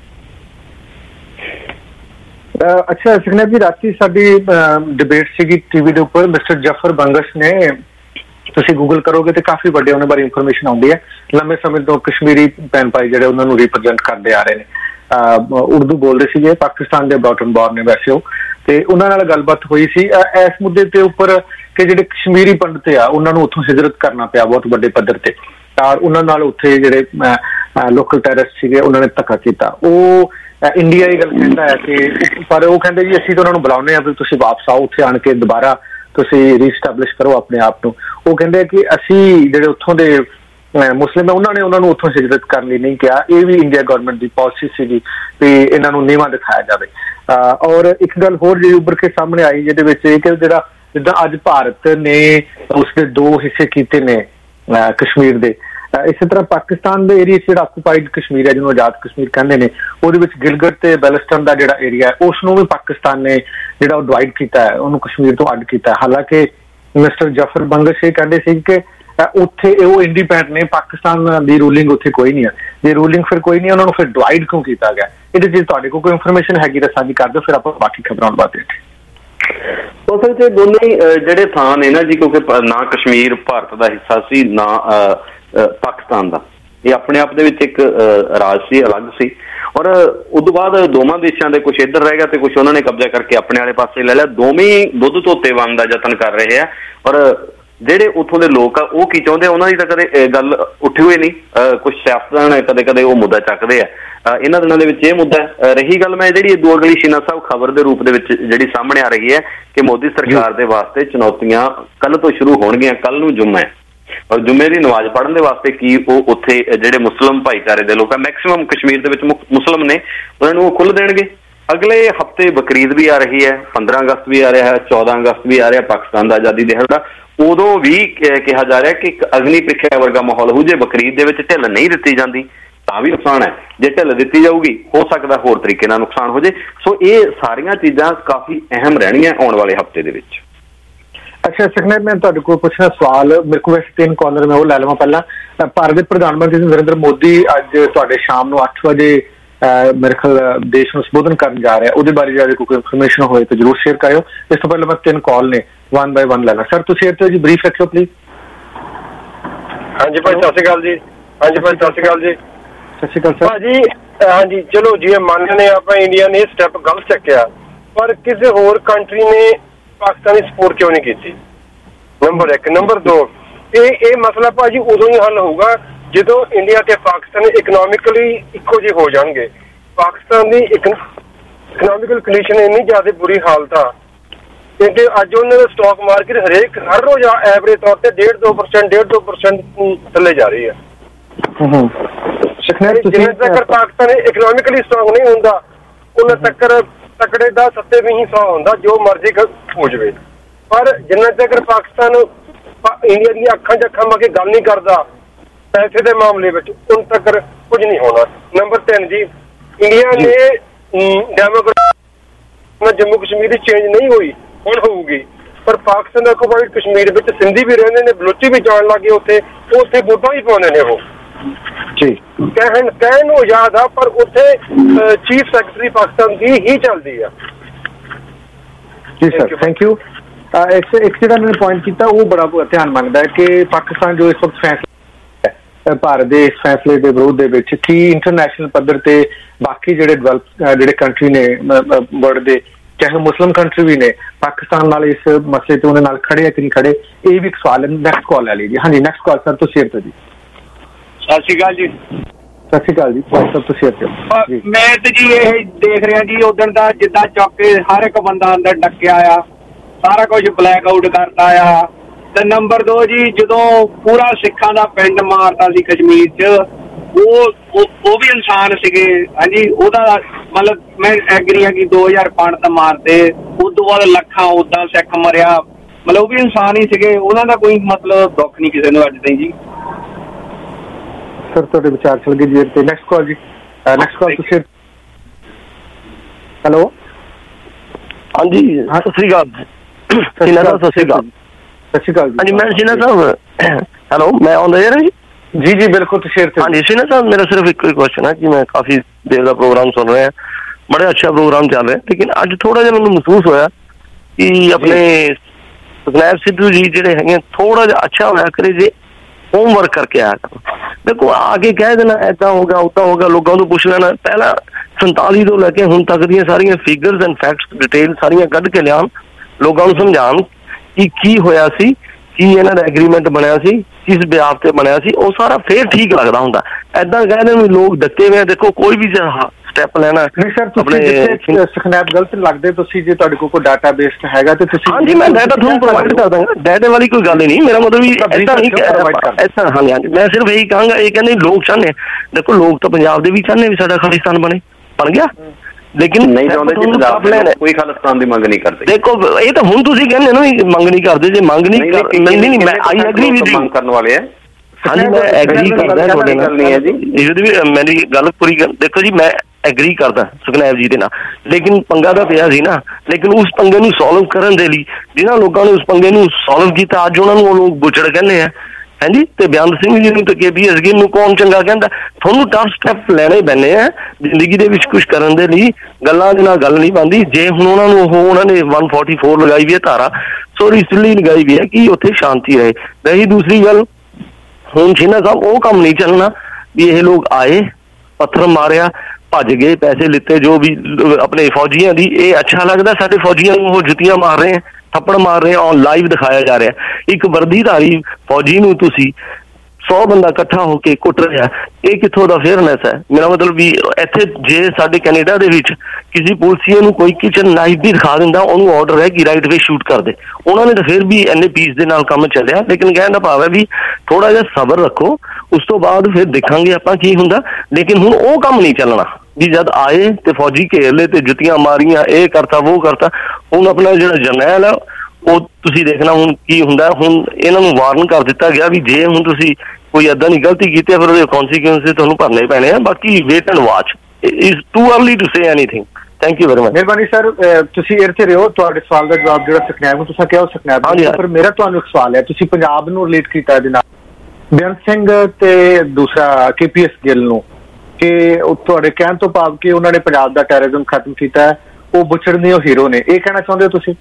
अच्छा सकनैब जी, राती साडी डिबेट सीगी टीवी दे उपर। मिस्टर जफर बंगश ने ਤੁਸੀਂ ਗੂਗਲ ਕਰੋਗੇ ਤੇ ਕਾਫੀ ਵੱਡੇ ਉਹਨਾਂ ਬਾਰੇ ਇਨਫੋਰਮੇਸ਼ਨ ਆਉਂਦੀ ਹੈ। ਲੰਬੇ ਸਮੇਂ ਤੋਂ ਕਸ਼ਮੀਰੀ ਭੈਣ ਭਾਈ ਜਿਹੜੇ ਉਹਨਾਂ ਨੂੰ ਰਿਪਰੈਜ਼ੈਂਟ ਕਰਦੇ ਆ ਰਹੇ ਨੇ, ਉਰਦੂ ਬੋਲਦੇ ਸੀਗੇ, ਪਾਕਿਸਤਾਨ ਦੇ ਬ੍ਰੌਟਨ ਬੋਰਨ ਨੇ ਵੈਸੇ ਉਹ, ਤੇ ਉਹਨਾਂ ਨਾਲ ਗੱਲਬਾਤ ਹੋਈ ਸੀ ਇਸ ਮੁੱਦੇ ਤੇ ਉੱਪਰ ਕਿ ਜਿਹੜੇ ਕਸ਼ਮੀਰੀ ਪੰਡਤ ਆ ਉਹਨਾਂ ਨੂੰ ਉੱਥੋਂ ਹਿਜਰਤ ਕਰਨਾ ਪਿਆ ਬਹੁਤ ਵੱਡੇ ਪੱਧਰ ਤੇ, ਤਾਂ ਉਹਨਾਂ ਨਾਲ ਉੱਥੇ ਜਿਹੜੇ ਲੋਕਲ ਟੈਰਰਿਸਟ ਸੀਗੇ ਉਹਨਾਂ ਨੇ ਧੱਕਾ ਕੀਤਾ। ਉਹ ਇੰਡੀਆ ਇਹ ਗੱਲ ਕਹਿੰਦਾ ਹੈ ਕਿ, ਪਰ ਉਹ ਕਹਿੰਦੇ ਜੀ ਅਸੀਂ ਤਾਂ ਉਹਨਾਂ ਨੂੰ ਬੁਲਾਉਂਦੇ ਹਾਂ ਵੀ ਤੁਸੀਂ ਵਾਪਸ ਆਓ, ਉੱਥੇ ਆਣ ਕੇ ਦੁਬਾਰਾ ਤੁਸੀਂ ਰੀਸਟੈਬਲਿਸ਼ ਕਰੋ ਆਪਣੇ ਆਪ ਨੂੰ। ਉਹ ਕਹਿੰਦੇ ਕਿ ਅਸੀਂ ਜਿਹੜੇ ਉੱਥੋਂ ਦੇ ਮੁਸਲਿਮ ਹੈ ਉਹਨਾਂ ਨੂੰ ਉੱਥੋਂ ਹਿਜਰਤ ਕਰਨ ਲਈ ਨਹੀਂ ਕਿਹਾ। ਇਹ ਵੀ ਇੰਡੀਆ ਗਵਰਨਮੈਂਟ ਦੀ ਪਾਲਿਸੀ ਸੀਗੀ ਵੀ ਇਹਨਾਂ ਨੂੰ ਨੀਵਾਂ ਦਿਖਾਇਆ ਜਾਵੇ। ਔਰ ਇੱਕ ਗੱਲ ਹੋਰ ਜਿਹੜੀ ਉੱਭਰ ਕੇ ਸਾਹਮਣੇ ਆਈ ਜਿਹਦੇ ਵਿੱਚ ਇਹ ਕਿ ਜਿਹੜਾ ਜਿੱਦਾਂ ਅੱਜ ਭਾਰਤ ਨੇ ਉਸਦੇ 2 ਹਿੱਸੇ ਕੀਤੇ ਨੇ ਕਸ਼ਮੀਰ ਦੇ, ਇਸੇ ਤਰ੍ਹਾਂ ਪਾਕਿਸਤਾਨ ਦੇ ਏਰੀਆ ਜਿਹੜਾ ਆਕੂਪਾਈਡ ਕਸ਼ਮੀਰ ਹੈ ਜਿਹਨੂੰ ਆਜ਼ਾਦ ਕਸ਼ਮੀਰ ਕਹਿੰਦੇ ਨੇ, ਉਹਦੇ ਵਿੱਚ ਗਿਲਗਿਟ ਤੇ ਬੈਲਸਟਨ ਦਾ ਜਿਹੜਾ ਏਰੀਆ ਹੈ ਉਸ ਨੂੰ ਵੀ ਪਾਕਿਸਤਾਨ ਨੇ ਜਿਹੜਾ ਉਹ ਡਿਵਾਈਡ ਕੀਤਾ ਹੈ, ਉਹਨੂੰ ਕਸ਼ਮੀਰ ਤੋਂ ਅੱਡ ਕੀਤਾ। ਹਾਲਾਂਕਿ ਮਿਸਟਰ ਜਫਰ ਬੰਗਸ਼ ਇਹ ਕਹਿੰਦੇ ਸੀ ਕਿ ਉੱਥੇ ਉਹ ਇੰਡੀਪੈਂਡੈਂਟ ਨੇ, ਪਾਕਿਸਤਾਨ ਦੀ ਰੂਲਿੰਗ ਉੱਥੇ ਕੋਈ ਨਹੀਂ ਹੈ। ਜੇ ਰੂਲਿੰਗ ਫਿਰ ਕੋਈ ਨਹੀਂ ਉਹਨਾਂ ਨੂੰ ਫਿਰ ਡਿਵਾਈਡ ਕਿਉਂ ਕੀਤਾ ਗਿਆ? ਇਹਦੇ ਜੇ ਤੁਹਾਡੇ ਕੋਲ ਕੋਈ ਇਨਫੋਰਮੇਸ਼ਨ ਹੈਗੀ ਤਾਂ ਸਾਂਝੀ ਕਰ ਦਿਓ, ਫਿਰ ਆਪਾਂ ਬਾਕੀ ਖਬਰਾਂ ਨੂੰ ਬਾਅਦ ਵਿੱਚ। ਅਸਲ 'ਚ ਦੋਨੇ ਜਿਹੜੇ ਥਾਂ ਨੇ ਨਾ ਜੀ, ਕਿਉਂਕਿ ਨਾ ਕਸ਼ਮੀਰ ਭਾਰਤ ਦਾ ਹਿੱਸਾ ਸੀ ਨਾ ਪਾਕਿਸਤਾਨ ਦਾ, ਇਹ ਆਪਣੇ ਆਪ ਦੇ ਵਿੱਚ ਇੱਕ ਰਾਜ ਸੀ, ਅਲੱਗ ਸੀ। ਔਰ ਉਸ ਤੋਂ ਬਾਅਦ ਦੋਵਾਂ ਦੇਸ਼ਾਂ ਦੇ ਕੁਛ ਇੱਧਰ ਰਹਿ ਗਿਆ ਤੇ ਕੁਛ ਉਹਨਾਂ ਨੇ ਕਬਜ਼ਾ ਕਰਕੇ ਆਪਣੇ ਵਾਲੇ ਪਾਸੇ ਲੈ ਲਿਆ। ਦੋਵੇਂ ਦੁੱਧ ਧੋਤੇ ਬਣਨ ਦਾ ਯਤਨ ਕਰ ਰਹੇ ਆ। ਔਰ ਜਿਹੜੇ ਉੱਥੋਂ ਦੇ ਲੋਕ ਆ ਉਹ ਕੀ ਚਾਹੁੰਦੇ ਆ, ਉਹਨਾਂ ਦੀ ਤਾਂ ਕਦੇ ਗੱਲ ਉੱਠੀ ਹੋਈ ਨਹੀਂ। ਕੁਛ ਸਿਆਸਤਦਾਨ ਕਦੇ ਕਦੇ ਉਹ ਮੁੱਦਾ ਚੱਕਦੇ ਆ। ਇਹਨਾਂ ਦਿਨਾਂ ਦੇ ਵਿੱਚ ਇਹ ਮੁੱਦਾ ਰਹੀ ਗੱਲ। ਮੈਂ ਜਿਹੜੀ ਦੋ ਅਗਲੀ ਸ਼ੀਨਾ ਸਾਹਿਬ ਖਬਰ ਦੇ ਰੂਪ ਦੇ ਵਿੱਚ ਜਿਹੜੀ ਸਾਹਮਣੇ ਆ ਰਹੀ ਹੈ ਕਿ ਮੋਦੀ ਸਰਕਾਰ ਦੇ ਵਾਸਤੇ ਚੁਣੌਤੀਆਂ ਕੱਲ ਤੋਂ ਸ਼ੁਰੂ ਹੋਣਗੀਆਂ। ਕੱਲ ਨੂੰ ਜੁਮਾ ਹੈ ਔਰ ਜੁਮੇ ਦੀ ਨਮਾਜ਼ ਪੜ੍ਹਨ ਦੇ ਵਾਸਤੇ ਕੀ ਉਹ ਉੱਥੇ ਜਿਹੜੇ ਮੁਸਲਿਮ ਭਾਈਚਾਰੇ ਦੇ ਲੋਕ ਆ, ਮੈਕਸਿਮਮ ਕਸ਼ਮੀਰ ਦੇ ਵਿੱਚ ਮੁਸਲਿਮ ਨੇ, ਉਹਨਾਂ ਨੂੰ ਉਹ ਖੁੱਲ੍ਹ ਦੇਣਗੇ। ਅਗਲੇ ਹਫ਼ਤੇ ਬਕਰੀਦ ਵੀ ਆ ਰਹੀ ਹੈ, 15 ਅਗਸਤ ਵੀ ਆ ਰਿਹਾ ਹੈ, 14 ਅਗਸਤ ਵੀ ਆ ਰਿਹਾ, ਪਾਕਿਸਤਾਨ ਦਾ ਆਜ਼ਾਦੀ ਦਿਹਾੜਾ। ਉਦੋਂ ਵੀ ਕਿਹਾ ਜਾ ਰਿਹਾ ਕਿ ਇੱਕ ਅਗਨੀ ਪ੍ਰੀਖਿਆ ਵਰਗਾ ਮਾਹੌਲ ਹੋ। ਜੇ ਬਕਰੀਦ ਦੇ ਵਿੱਚ ਢਿੱਲ ਨਹੀਂ ਦਿੱਤੀ ਜਾਂਦੀ ਤਾਂ ਵੀ ਨੁਕਸਾਨ ਹੈ, ਜੇ ਢਿੱਲ ਦਿੱਤੀ ਜਾਊਗੀ ਹੋ ਸਕਦਾ ਹੋਰ ਤਰੀਕੇ ਨਾਲ ਨੁਕਸਾਨ ਹੋ ਜੇ। ਸੋ ਇਹ ਸਾਰੀਆਂ ਚੀਜ਼ਾਂ ਕਾਫੀ ਅਹਿਮ ਰਹਿਣੀਆਂ ਆਉਣ ਵਾਲੇ ਹਫ਼ਤੇ ਦੇ ਵਿੱਚ। ਅੱਛਾ ਸਕਨਰ, ਮੈਂ ਤੁਹਾਡੇ ਕੋਲ ਪੁੱਛਣਾ ਸਵਾਲ, ਮੇਰੇ ਕੋਲ ਵੈਸੇ 3 ਕਾਲਰ ਮੈਂ ਉਹ ਲੈ ਲਵਾਂ। ਪਹਿਲਾਂ ਭਾਰਤ ਦੇ ਪ੍ਰਧਾਨ ਮੰਤਰੀ ਨਰਿੰਦਰ ਮੋਦੀ ਅੱਜ ਤੁਹਾਡੇ ਸ਼ਾਮ ਨੂੰ 8 ਵਜੇ ਮੇਰੇ ਖਿਆਲ ਦੇਸ਼ ਨੂੰ ਸੰਬੋਧਨ ਕਰਨ ਜਾ ਰਿਹਾ, ਉਹਦੇ ਬਾਰੇ ਜੇ ਕੋਈ ਇਨਫੋਰਮੇਸ਼ਨ ਹੋਏ ਤਾਂ ਜ਼ਰੂਰ ਸ਼ੇਅਰ ਕਰਿਓ। ਇਸ ਤੋਂ ਪਹਿਲਾਂ ਮੈਂ 3 ਕਾਲ ਨੇ 1 ਬਾਈ 1 ਲੈਣਾ। ਸਰ ਤੁਸੀਂ ਇੱਥੇ ਜੀ ਬਰੀਫ ਰੱਖਿਓ ਪਲੀਜ਼। ਹਾਂਜੀ ਭਾਈ, ਸਤਿ ਸ਼੍ਰੀ ਅਕਾਲ ਜੀ। ਹਾਂਜੀ ਭਾਈ, ਸਤਿ ਸ਼੍ਰੀ ਅਕਾਲ ਜੀ। ਸਤਿ ਸ਼੍ਰੀ ਅਕਾਲ ਸਰ। ਭਾਜੀ ਹਾਂਜੀ, ਚਲੋ ਜੀ ਮੰਨਦੇ ਆਪਾਂ ਇੰਡੀਆ ਨੇ ਸਟੈਪ ਗਲਤ ਚੱਕਿਆ, ਪਰ ਕਿਸੇ ਹੋਰ ਕੰਟਰੀ ਨੇ ਪਾਕਿਸਤਾਨ ਦੀ ਸਪੋਰਟ ਕਿਉਂ ਨਹੀਂ ਕੀਤੀ? ਨੰਬਰ 1। ਨੰਬਰ 2, ਇਹ ਮਸਲਾ ਭਾਜੀ ਉਦੋਂ ਹੀ ਹੱਲ ਹੋਊਗਾ ਜਦੋਂ ਇੰਡੀਆ ਤੇ ਪਾਕਿਸਤਾਨ ਇਕਨੋਮਿਕਲੀ ਇੱਕੋ ਜਿਹੇ ਹੋ ਜਾਣਗੇ। ਪਾਕਿਸਤਾਨ ਦੀ ਇਕਨੋਮਿਕਲ ਕੰਡੀਸ਼ਨ ਇੰਨੀ ਜ਼ਿਆਦਾ ਬੁਰੀ ਹਾਲਤ ਆ ਕਿ ਅੱਜ ਉਹਨਾਂ ਦਾ ਸਟਾਕ ਮਾਰਕੀਟ ਹਰ ਰੋਜ਼ ਐਵਰੇਜ ਤੌਰ ਤੇ 1.5% ਥੱਲੇ ਜਾ ਰਹੀ ਹੈ। ਜਿੰਨੇ ਤੱਕ ਪਾਕਿਸਤਾਨ ਇਕਨੋਮਿਕਲੀ ਸਟਰੋਂਗ ਨਹੀਂ ਹੁੰਦਾ ਉਹਨਾਂ ਤੱਕ ਤਕੜੇ ਦਾ ਸੱਤੇ ਵੀ ਹੀ 100 ਹੁੰਦਾ, ਜੋ ਮਰਜ਼ੀ ਹੋ ਜਾਵੇ। ਪਰ ਜਿੰਨਾ ਤੱਕ ਪਾਕਿਸਤਾਨ ਇੰਡੀਆ ਦੀਆਂ ਅੱਖਾਂ 'ਚ ਅੱਖਾਂ ਮਾ ਕੇ ਗੱਲ ਨਹੀਂ ਕਰਦਾ ਪੈਸੇ ਦੇ ਮਾਮਲੇ ਵਿੱਚ, ਉਨ ਤੱਕ ਕੁਝ ਨਹੀਂ ਹੋਣਾ। ਨੰਬਰ 3 ਜੀ, ਇੰਡੀਆ ਨੇ ਡੈਮੋਕ੍ਰੇਸੀ ਜੰਮੂ ਕਸ਼ਮੀਰ ਦੀ ਚੇਂਜ ਨਹੀਂ ਹੋਈ, ਹੁਣ ਹੋਊਗੀ। ਪਰ ਪਾਕਿਸਤਾਨ ਦਾ ਆਕੂਪਾਈਡ ਕਸ਼ਮੀਰ ਵਿੱਚ ਸਿੰਧੀ ਵੀ ਰਹਿੰਦੇ ਨੇ, ਬਲੋਚੀ ਵੀ ਜਾਣ ਲੱਗੇ ਉੱਥੇ ਵੋਟਾਂ ਵੀ ਪਾਉਂਦੇ ਨੇ ਉਹ ਜੀ। ਕਹਿਣ ਨੂੰ ਆਜ਼ਾਦ ਆ, ਪਰ ਉੱਥੇ ਚੀਫ ਸੈਕਟਰੀ ਪਾਕਿਸਤਾਨ ਦੀ ਹੀ ਚੱਲਦੀ ਆ। ਜੀ ਸਰ, ਥੈਂਕ ਯੂ। ਇੱਕ ਜਿਹੜਾ ਮੈंने ਪੁਆਇੰਟ ਕੀਤਾ ਉਹ ਬੜਾ ਧਿਆਨ ਮੰਗਦਾ ਹੈ ਕਿ ਪਾਕਿਸਤਾਨ ਜੋ ਇਸ ਵਕਤ ਫੈਸਲਾ ਭਾਰਤ ਦੇ ਇਸ ਫੈਸਲੇ ਦੇ ਵਿਰੋਧ ਦੇ ਵਿੱਚ ਕੀ ਇੰਟਰਨੈਸ਼ਨਲ ਪੱਧਰ ਤੇ ਬਾਕੀ ਜਿਹੜੇ ਕੰਟਰੀ ਨੇ ਵਰਲਡ ਦੇ, ਚਾਹੇ ਮੁਸਲਿਮ ਕੰਟਰੀ ਵੀ ਨੇ, ਪਾਕਿਸਤਾਨ ਨਾਲ ਇਸ ਮਸਲੇ ਤੇ ਉਹਨਾਂ ਨਾਲ ਖੜੇ ਆ ਕਿ ਨਹੀਂ ਖੜੇ, ਇਹ ਵੀ ਇੱਕ ਸਵਾਲ ਹੈ। ਨੈਕਸਟ ਕਾਲ ਲੈ ਲੀजिए। ਹਾਂਜੀ ਨੈਕਸਟ ਕਾਲ ਸਰ, ਤੁਸੀਂ ਇੱਥੇ ਜੀ। ਸਤਿ ਸ਼੍ਰੀ ਅਕਾਲ ਜੀ। ਸਤਿ ਸ਼੍ਰੀ ਅਕਾਲ ਜੀ। ਸਰ ਤੁਸੀਂ ਇੱਥੇ। ਮੈਂ ਤੇ ਜੀ ਇਹ ਦੇਖ ਰਿਹਾ ਜੀ ਉਦੋਂ ਦਾ ਜਿੱਦਾਂ ਚੌਕ ਕੇ ਹਰ ਇੱਕ ਬੰਦਾ ਅੰਦਰ ਡੱਕਿਆ ਆ, ਸਾਰਾ ਕੁਝ ਬਲੈਕ ਆਊਟ ਕਰਤਾ ਆ। ਤੇ ਨੰਬਰ 2 ਜੀ, ਜਦੋਂ ਪੂਰਾ ਸਿੱਖਾਂ ਦਾ ਪਿੰਡ ਮਾਰਤਾ ਸੀ ਕਸ਼ਮੀਰ 'ਚ, ਉਹ ਵੀ ਇਨਸਾਨ ਸੀਗੇ। ਹਾਂਜੀ, ਉਹਦਾ ਮਤਲਬ ਮੈਂ ਐਗਰੀ ਹਾਂ ਕਿ 2000 ਪੰਡਤ ਮਾਰਤੇ, ਉਸ ਤੋਂ ਬਾਅਦ ਲੱਖਾਂ ਉਦਾਂ ਸਿੱਖ ਮਰਿਆ, ਮਤਲਬ ਉਹ ਵੀ ਇਨਸਾਨ ਹੀ ਸੀਗੇ। ਉਹਨਾਂ ਦਾ ਕੋਈ ਮਤਲਬ ਦੁੱਖ ਨਹੀਂ ਕਿਸੇ ਨੂੰ ਅੱਜ ਤਾਈਂ ਜੀ। ਸਰ ਤੁਹਾਡੇ ਵਿਚਾਰ ਚੱਲ ਗਏ ਜੀ। ਤੇ ਨੈਕਸਟ ਕਾਲ ਜੀ। ਨੈਕਸਟ ਕਾਲ ਤੁਸੀਂ। ਹੈਲੋ ਹਾਂਜੀ, ਸਤਿ ਸ਼੍ਰੀ ਅਕਾਲ। ਸ਼ੀਨਾ ਸਾਹਿਬ ਸਤਿ ਸ਼੍ਰੀ ਅਕਾਲ। ਸਤਿ ਸ਼੍ਰੀ ਅਕਾਲ ਜੀ। ਹਾਂਜੀ ਮੈਂ ਸ਼ੀਨਾ ਸਾਹਿਬ, ਹੈਲੋ ਮੈਂ ਆਨ ਦ ਏਅਰ ਜੀ। ਜੀ ਜੀ ਬਿਲਕੁਲ ਤੁਸੀਂ। ਹਾਂਜੀ ਸ਼ੀਨਾ ਸਾਹਿਬ, ਮੇਰਾ ਸਿਰਫ ਇੱਕੋ ਹੀ ਕੁਐਸਚਨ ਹੈ ਕਿ ਮੈਂ ਕਾਫੀ ਦੇਰ ਦਾ ਪ੍ਰੋਗਰਾਮ ਸੁਣ ਰਿਹਾ, ਬੜਾ ਅੱਛਾ ਪ੍ਰੋਗਰਾਮ ਚੱਲ ਰਿਹਾ, ਲੇਕਿਨ ਅੱਜ ਥੋੜਾ ਜਿਹਾ ਮੈਨੂੰ ਮਹਿਸੂਸ ਹੋਇਆ ਕਿ ਆਪਣੇ ਸੁਖਨੈਬ ਸਿੱਧੂ ਜੀ ਜਿਹੜੇ ਹੈਗੇ ਥੋੜਾ ਜਿਹਾ ਅੱਛਾ ਹੋਇਆ ਕਰੇ ਜੇ ਹੋਮਵਰਕ ਕਰਕੇ ਆਇਆ ਕਰਨ। ਦੇਖੋ ਆ ਕੇ ਕਹਿ ਦੇਣਾ ਏਦਾਂ ਹੋ ਗਿਆ ਉੱਦਾਂ ਹੋ ਗਿਆ, ਲੋਕਾਂ ਤੋਂ ਪੁੱਛ ਲੈਣਾ। ਪਹਿਲਾਂ 47 ਤੋਂ ਲੈ ਕੇ ਹੁਣ ਤੱਕ ਦੀਆਂ ਸਾਰੀਆਂ ਫਿਗਰਸ ਐਂਡ ਫੈਕਟਸ ਡਿਟੇਲ ਸਾਰੀਆਂ ਕੱਢ ਕੇ ਲਿਆਉਣ, ਲੋਕਾਂ ਨੂੰ ਸਮਝਾਉਣ ਕਿ ਕੀ ਹੋਇਆ ਸੀ, ਕੀ ਇਹਨਾਂ ਦਾ ਐਗਰੀਮੈਂਟ ਬਣਿਆ ਸੀ, ਕਿਸ ਬਿਆਨ ਤੇ ਬਣਿਆ ਸੀ, ਉਹ ਸਾਰਾ ਫੇਰ ਠੀਕ ਲੱਗਦਾ ਹੁੰਦਾ। ਏਦਾਂ ਕਹਿੰਦੇ ਵੀ ਲੋਕ ਡੱਕੇ ਹੋਏ। ਦੇਖੋ ਕੋਈ ਵੀ ਸਟੈਪ ਲੈਣਾ ਨਹੀਂ ਸਰ, ਤੁਸੀਂ ਸੁਖਨੈਬ ਗਲਤ ਲੱਗਦੇ ਤੁਸੀਂ, ਜੇ ਤੁਹਾਡੇ ਕੋਲ ਕੋਈ ਡਾਟਾ ਬੇਸ ਹੈਗਾ ਤੇ ਤੁਸੀਂ। ਹਾਂਜੀ ਮੈਂ ਡਾਟਾ ਤੁਹਾਨੂੰ ਪ੍ਰੋਵਾਈਡ ਕਰ ਦਾਂਗਾ, ਡਾਟਾ ਵਾਲੀ ਕੋਈ ਗੱਲ ਹੀ ਨਹੀਂ। ਮੇਰਾ ਮਤਲਬ ਵੀ ਏਦਾਂ ਨਹੀਂ ਐਸਾ। ਹਾਂਜੀ ਹਾਂਜੀ ਮੈਂ ਸਿਰਫ ਇਹੀ ਕਹਾਂਗਾ, ਇਹ ਕਹਿੰਦੇ ਲੋਕ ਚਾਹੁੰਦੇ, ਦੇਖੋ ਲੋਕ ਤਾਂ ਪੰਜਾਬ ਦੇ ਵੀ ਚਾਹੁੰਦੇ ਵੀ ਸਾਡਾ ਖਾਲਿਸਤਾਨ ਬਣ ਗਿਆ, ਲੇਕਿਨ ਨਹੀਂ ਚਾਹੁੰਦੇ ਜੀ ਪੰਜਾਬ ਦੇ ਕੋਈ ਖਾਲਿਸਤਾਨ ਦੀ ਮੰਗ ਨਹੀਂ ਕਰਦੇ। ਦੇਖੋ ਇਹ ਤਾਂ ਹੁਣ ਤੁਸੀਂ ਕਹਿੰਦੇ ਨਾ ਮੰਗ ਨਹੀਂ ਕਰਦੇ, ਜੇ ਮੰਗ ਨਹੀਂ ਮੈਂ ਆਈ ਐਗਰੀ ਵਿਦ ਯੂ, ਮੰਗ ਕਰਨ ਵਾਲੇ ਆ। ਹਾਂਜੀ ਮੈਂ ਐਗਰੀ ਕਰਦਾ ਤੁਹਾਡੇ ਨਾਲ ਜੀ, ਇਹਦੀ ਵੀ ਮੇਰੀ ਗੱਲ ਪੂਰੀ। ਦੇਖੋ ਜੀ ਮੈਂ ਐਗਰੀ ਕਰਦਾ ਸੁਖਨੈਬ ਜੀ ਦੇ ਨਾਲ, ਲੇਕਿਨ ਪੰਗਾ ਤਾਂ ਪਿਆ ਸੀ ਨਾ। ਲੇਕਿਨ ਉਸ ਪੰਗੇ ਨੂੰ ਸੋਲਵ ਕਰਨ ਦੇ ਲਈ ਜਿਹਨਾਂ ਲੋਕਾਂ ਨੇ ਉਸ ਪੰਗੇ ਨੂੰ ਸੋਲਵ ਕੀਤਾ, ਅੱਜ ਉਹਨਾਂ ਨੂੰ ਉਹ ਲੋਕ ਬੁੱਚੜ ਕਹਿੰਦੇ ਆ। ਹਾਂਜੀ ਤੇ ਬੇਅੰਤ ਸਿੰਘ ਜੀ ਨੂੰ ਤੇ KPS ਗਿੱਲ ਨੂੰ ਕੌਣ ਚੰਗਾ ਕਹਿੰਦਾ? ਤੁਹਾਨੂੰ ਟਫ ਸਟੈਪ ਲੈਣੇ ਪੈਣੇ ਆ ਜ਼ਿੰਦਗੀ ਦੇ ਵਿੱਚ ਕੁਝ ਕਰਨ ਦੇ ਲਈ। ਗੱਲਾਂ ਦੇ ਨਾਲ ਗੱਲ ਨਹੀਂ ਬਣਦੀ। ਜੇ ਹੁਣ ਉਹਨਾਂ ਨੇ 144 ਲਗਾਈ ਵੀ ਹੈ ਧਾਰਾ, ਸੋਰੀ ਸਿੱਲੀ ਲਗਾਈ ਵੀ ਹੈ ਕਿ ਉੱਥੇ ਸ਼ਾਂਤੀ ਰਹੇ। ਰਹੀ ਦੂਸਰੀ ਗੱਲ, ਹੁਣ ਸ਼ੀਨਾ ਸਾਹਿਬ ਉਹ ਕੰਮ ਨਹੀਂ ਚੱਲਣਾ ਵੀ ਇਹ ਲੋਕ ਆਏ, ਪੱਥਰ ਮਾਰਿਆ, ਭੱਜ ਗਏ, ਪੈਸੇ ਲਿੱਤੇ ਜੋ ਵੀ ਆਪਣੇ ਫੌਜੀਆਂ ਦੀ। ਇਹ ਅੱਛਾ ਲੱਗਦਾ ਸਾਡੇ ਫੌਜੀਆਂ ਨੂੰ ਉਹ ਜੁੱਤੀਆਂ ਮਾਰ ਰਹੇ ਆ, ਥੱਪੜ ਮਾਰ ਰਹੇ ਆ, ਲਾਈਵ ਦਿਖਾਇਆ ਜਾ ਰਿਹਾ। ਇੱਕ ਵਰਦੀਧਾਰੀ ਫੌਜੀ ਨੂੰ ਤੁਸੀਂ 100 ਬੰਦਾ ਇਕੱਠਾ ਹੋ ਕੇ ਕੁੱਟ ਰਿਹਾ, ਇਹ ਕਿੱਥੋਂ ਦਾ ਫੇਅਰਨੈਸ ਹੈ? ਮੇਰਾ ਮਤਲਬ ਵੀ ਇੱਥੇ ਜੇ ਸਾਡੇ ਕੈਨੇਡਾ ਦੇ ਵਿੱਚ ਕਿਸੇ ਪੁਲਿਸੀਏ ਨੂੰ ਕੋਈ ਕਿਚਨ ਨਾਈਫ ਵੀ ਦਿਖਾ ਦਿੰਦਾ, ਉਹਨੂੰ ਆਰਡਰ ਹੈ ਕਿ ਰਾਈਟ ਵੇ ਸ਼ੂਟ ਕਰ ਦੇ। ਉਹਨਾਂ ਨੇ ਤਾਂ ਫਿਰ ਵੀ ਇੰਨੇ ਪੀਸ ਦੇ ਨਾਲ ਕੰਮ ਚੱਲਿਆ। ਲੇਕਿਨ ਕਹਿਣ ਦਾ ਭਾਵ ਹੈ ਵੀ ਥੋੜਾ ਜਿਹਾ ਸਬਰ ਰੱਖੋ, ਉਸ ਤੋਂ ਬਾਅਦ ਫਿਰ ਦੇਖਾਂਗੇ ਆਪਾਂ ਕੀ ਹੁੰਦਾ। ਲੇਕਿਨ ਹੁਣ ਉਹ ਕੰਮ ਨਹੀਂ ਚੱਲਣਾ ਵੀ ਜਦ ਆਏ ਤੇ ਫੌਜੀ ਘੇਰ ਲਏ ਤੇ ਜੁੱਤੀਆਂ ਮਾਰੀਆਂ, ਇਹ ਕਰਤਾ ਉਹ ਕਰਤਾ। ਹੁਣ ਆਪਣਾ ਜਿਹੜਾ ਜਰਨੈਲ ਆ ਉਹ ਤੁਸੀਂ ਦੇਖਣਾ ਹੁਣ ਕੀ ਹੁੰਦਾ। ਹੁਣ ਇਹਨਾਂ ਨੂੰ ਵਾਰਨ ਕਰ ਦਿੱਤਾ ਗਿਆ ਵੀ ਜੇ ਹੁਣ ਤੁਸੀਂ ਕੋਈ ਏਦਾਂ ਦੀ ਗਲਤੀ ਕੀਤੀ ਫਿਰ ਉਹਦੇ ਕੌਨਸੀਕੁਐਂਸ ਤੁਹਾਨੂੰ ਭਰਨੇ ਪੈਣੇ ਆ। ਬਾਕੀ wait and watch, is too early to say anything. Thank you very much. ਮਿਹਰਬਾਨੀ ਸਰ, ਤੁਸੀਂ ਇੱਥੇ ਰਹੋ। ਤੁਹਾਡੇ ਸਵਾਲ ਦਾ ਜਵਾਬ ਜਿਹੜਾ ਸੁਖਨੈਬ ਨੂੰ ਤੁਸੀਂ ਕਿਹਾ ਉਹ ਸੁਖਨੈਬ, ਪਰ ਮੇਰਾ ਤੁਹਾਨੂੰ ਇੱਕ ਸਵਾਲ ਹੈ। ਤੁਸੀਂ ਪੰਜਾਬ ਨੂੰ ਰਿਲੇਟ ਕੀਤਾ ਇਹਦੇ ਨਾਲ ਬੇਅੰਤ ਸਿੰਘ ਤੇ ਦੂਸਰਾ KPS ਗਿੱਲ ਨੂੰ, ਕਿ ਤੁਹਾਡੇ ਕਹਿਣ ਤੋਂ ਭਾਵ ਕਿ ਉਹਨਾਂ ਨੇ ਪੰਜਾਬ ਦਾ ਟੈਰਰਿਜ਼ਮ ਖਤਮ ਕੀਤਾ ਹੈ, ਉਹ ਬੁੱਚੜ ਨੇ, ਉਹ ਹੀਰੋ ਨੇ, ਇਹ ਕਹਿਣਾ ਚਾਹੁੰਦੇ ਹੋ ਤੁਸੀਂ?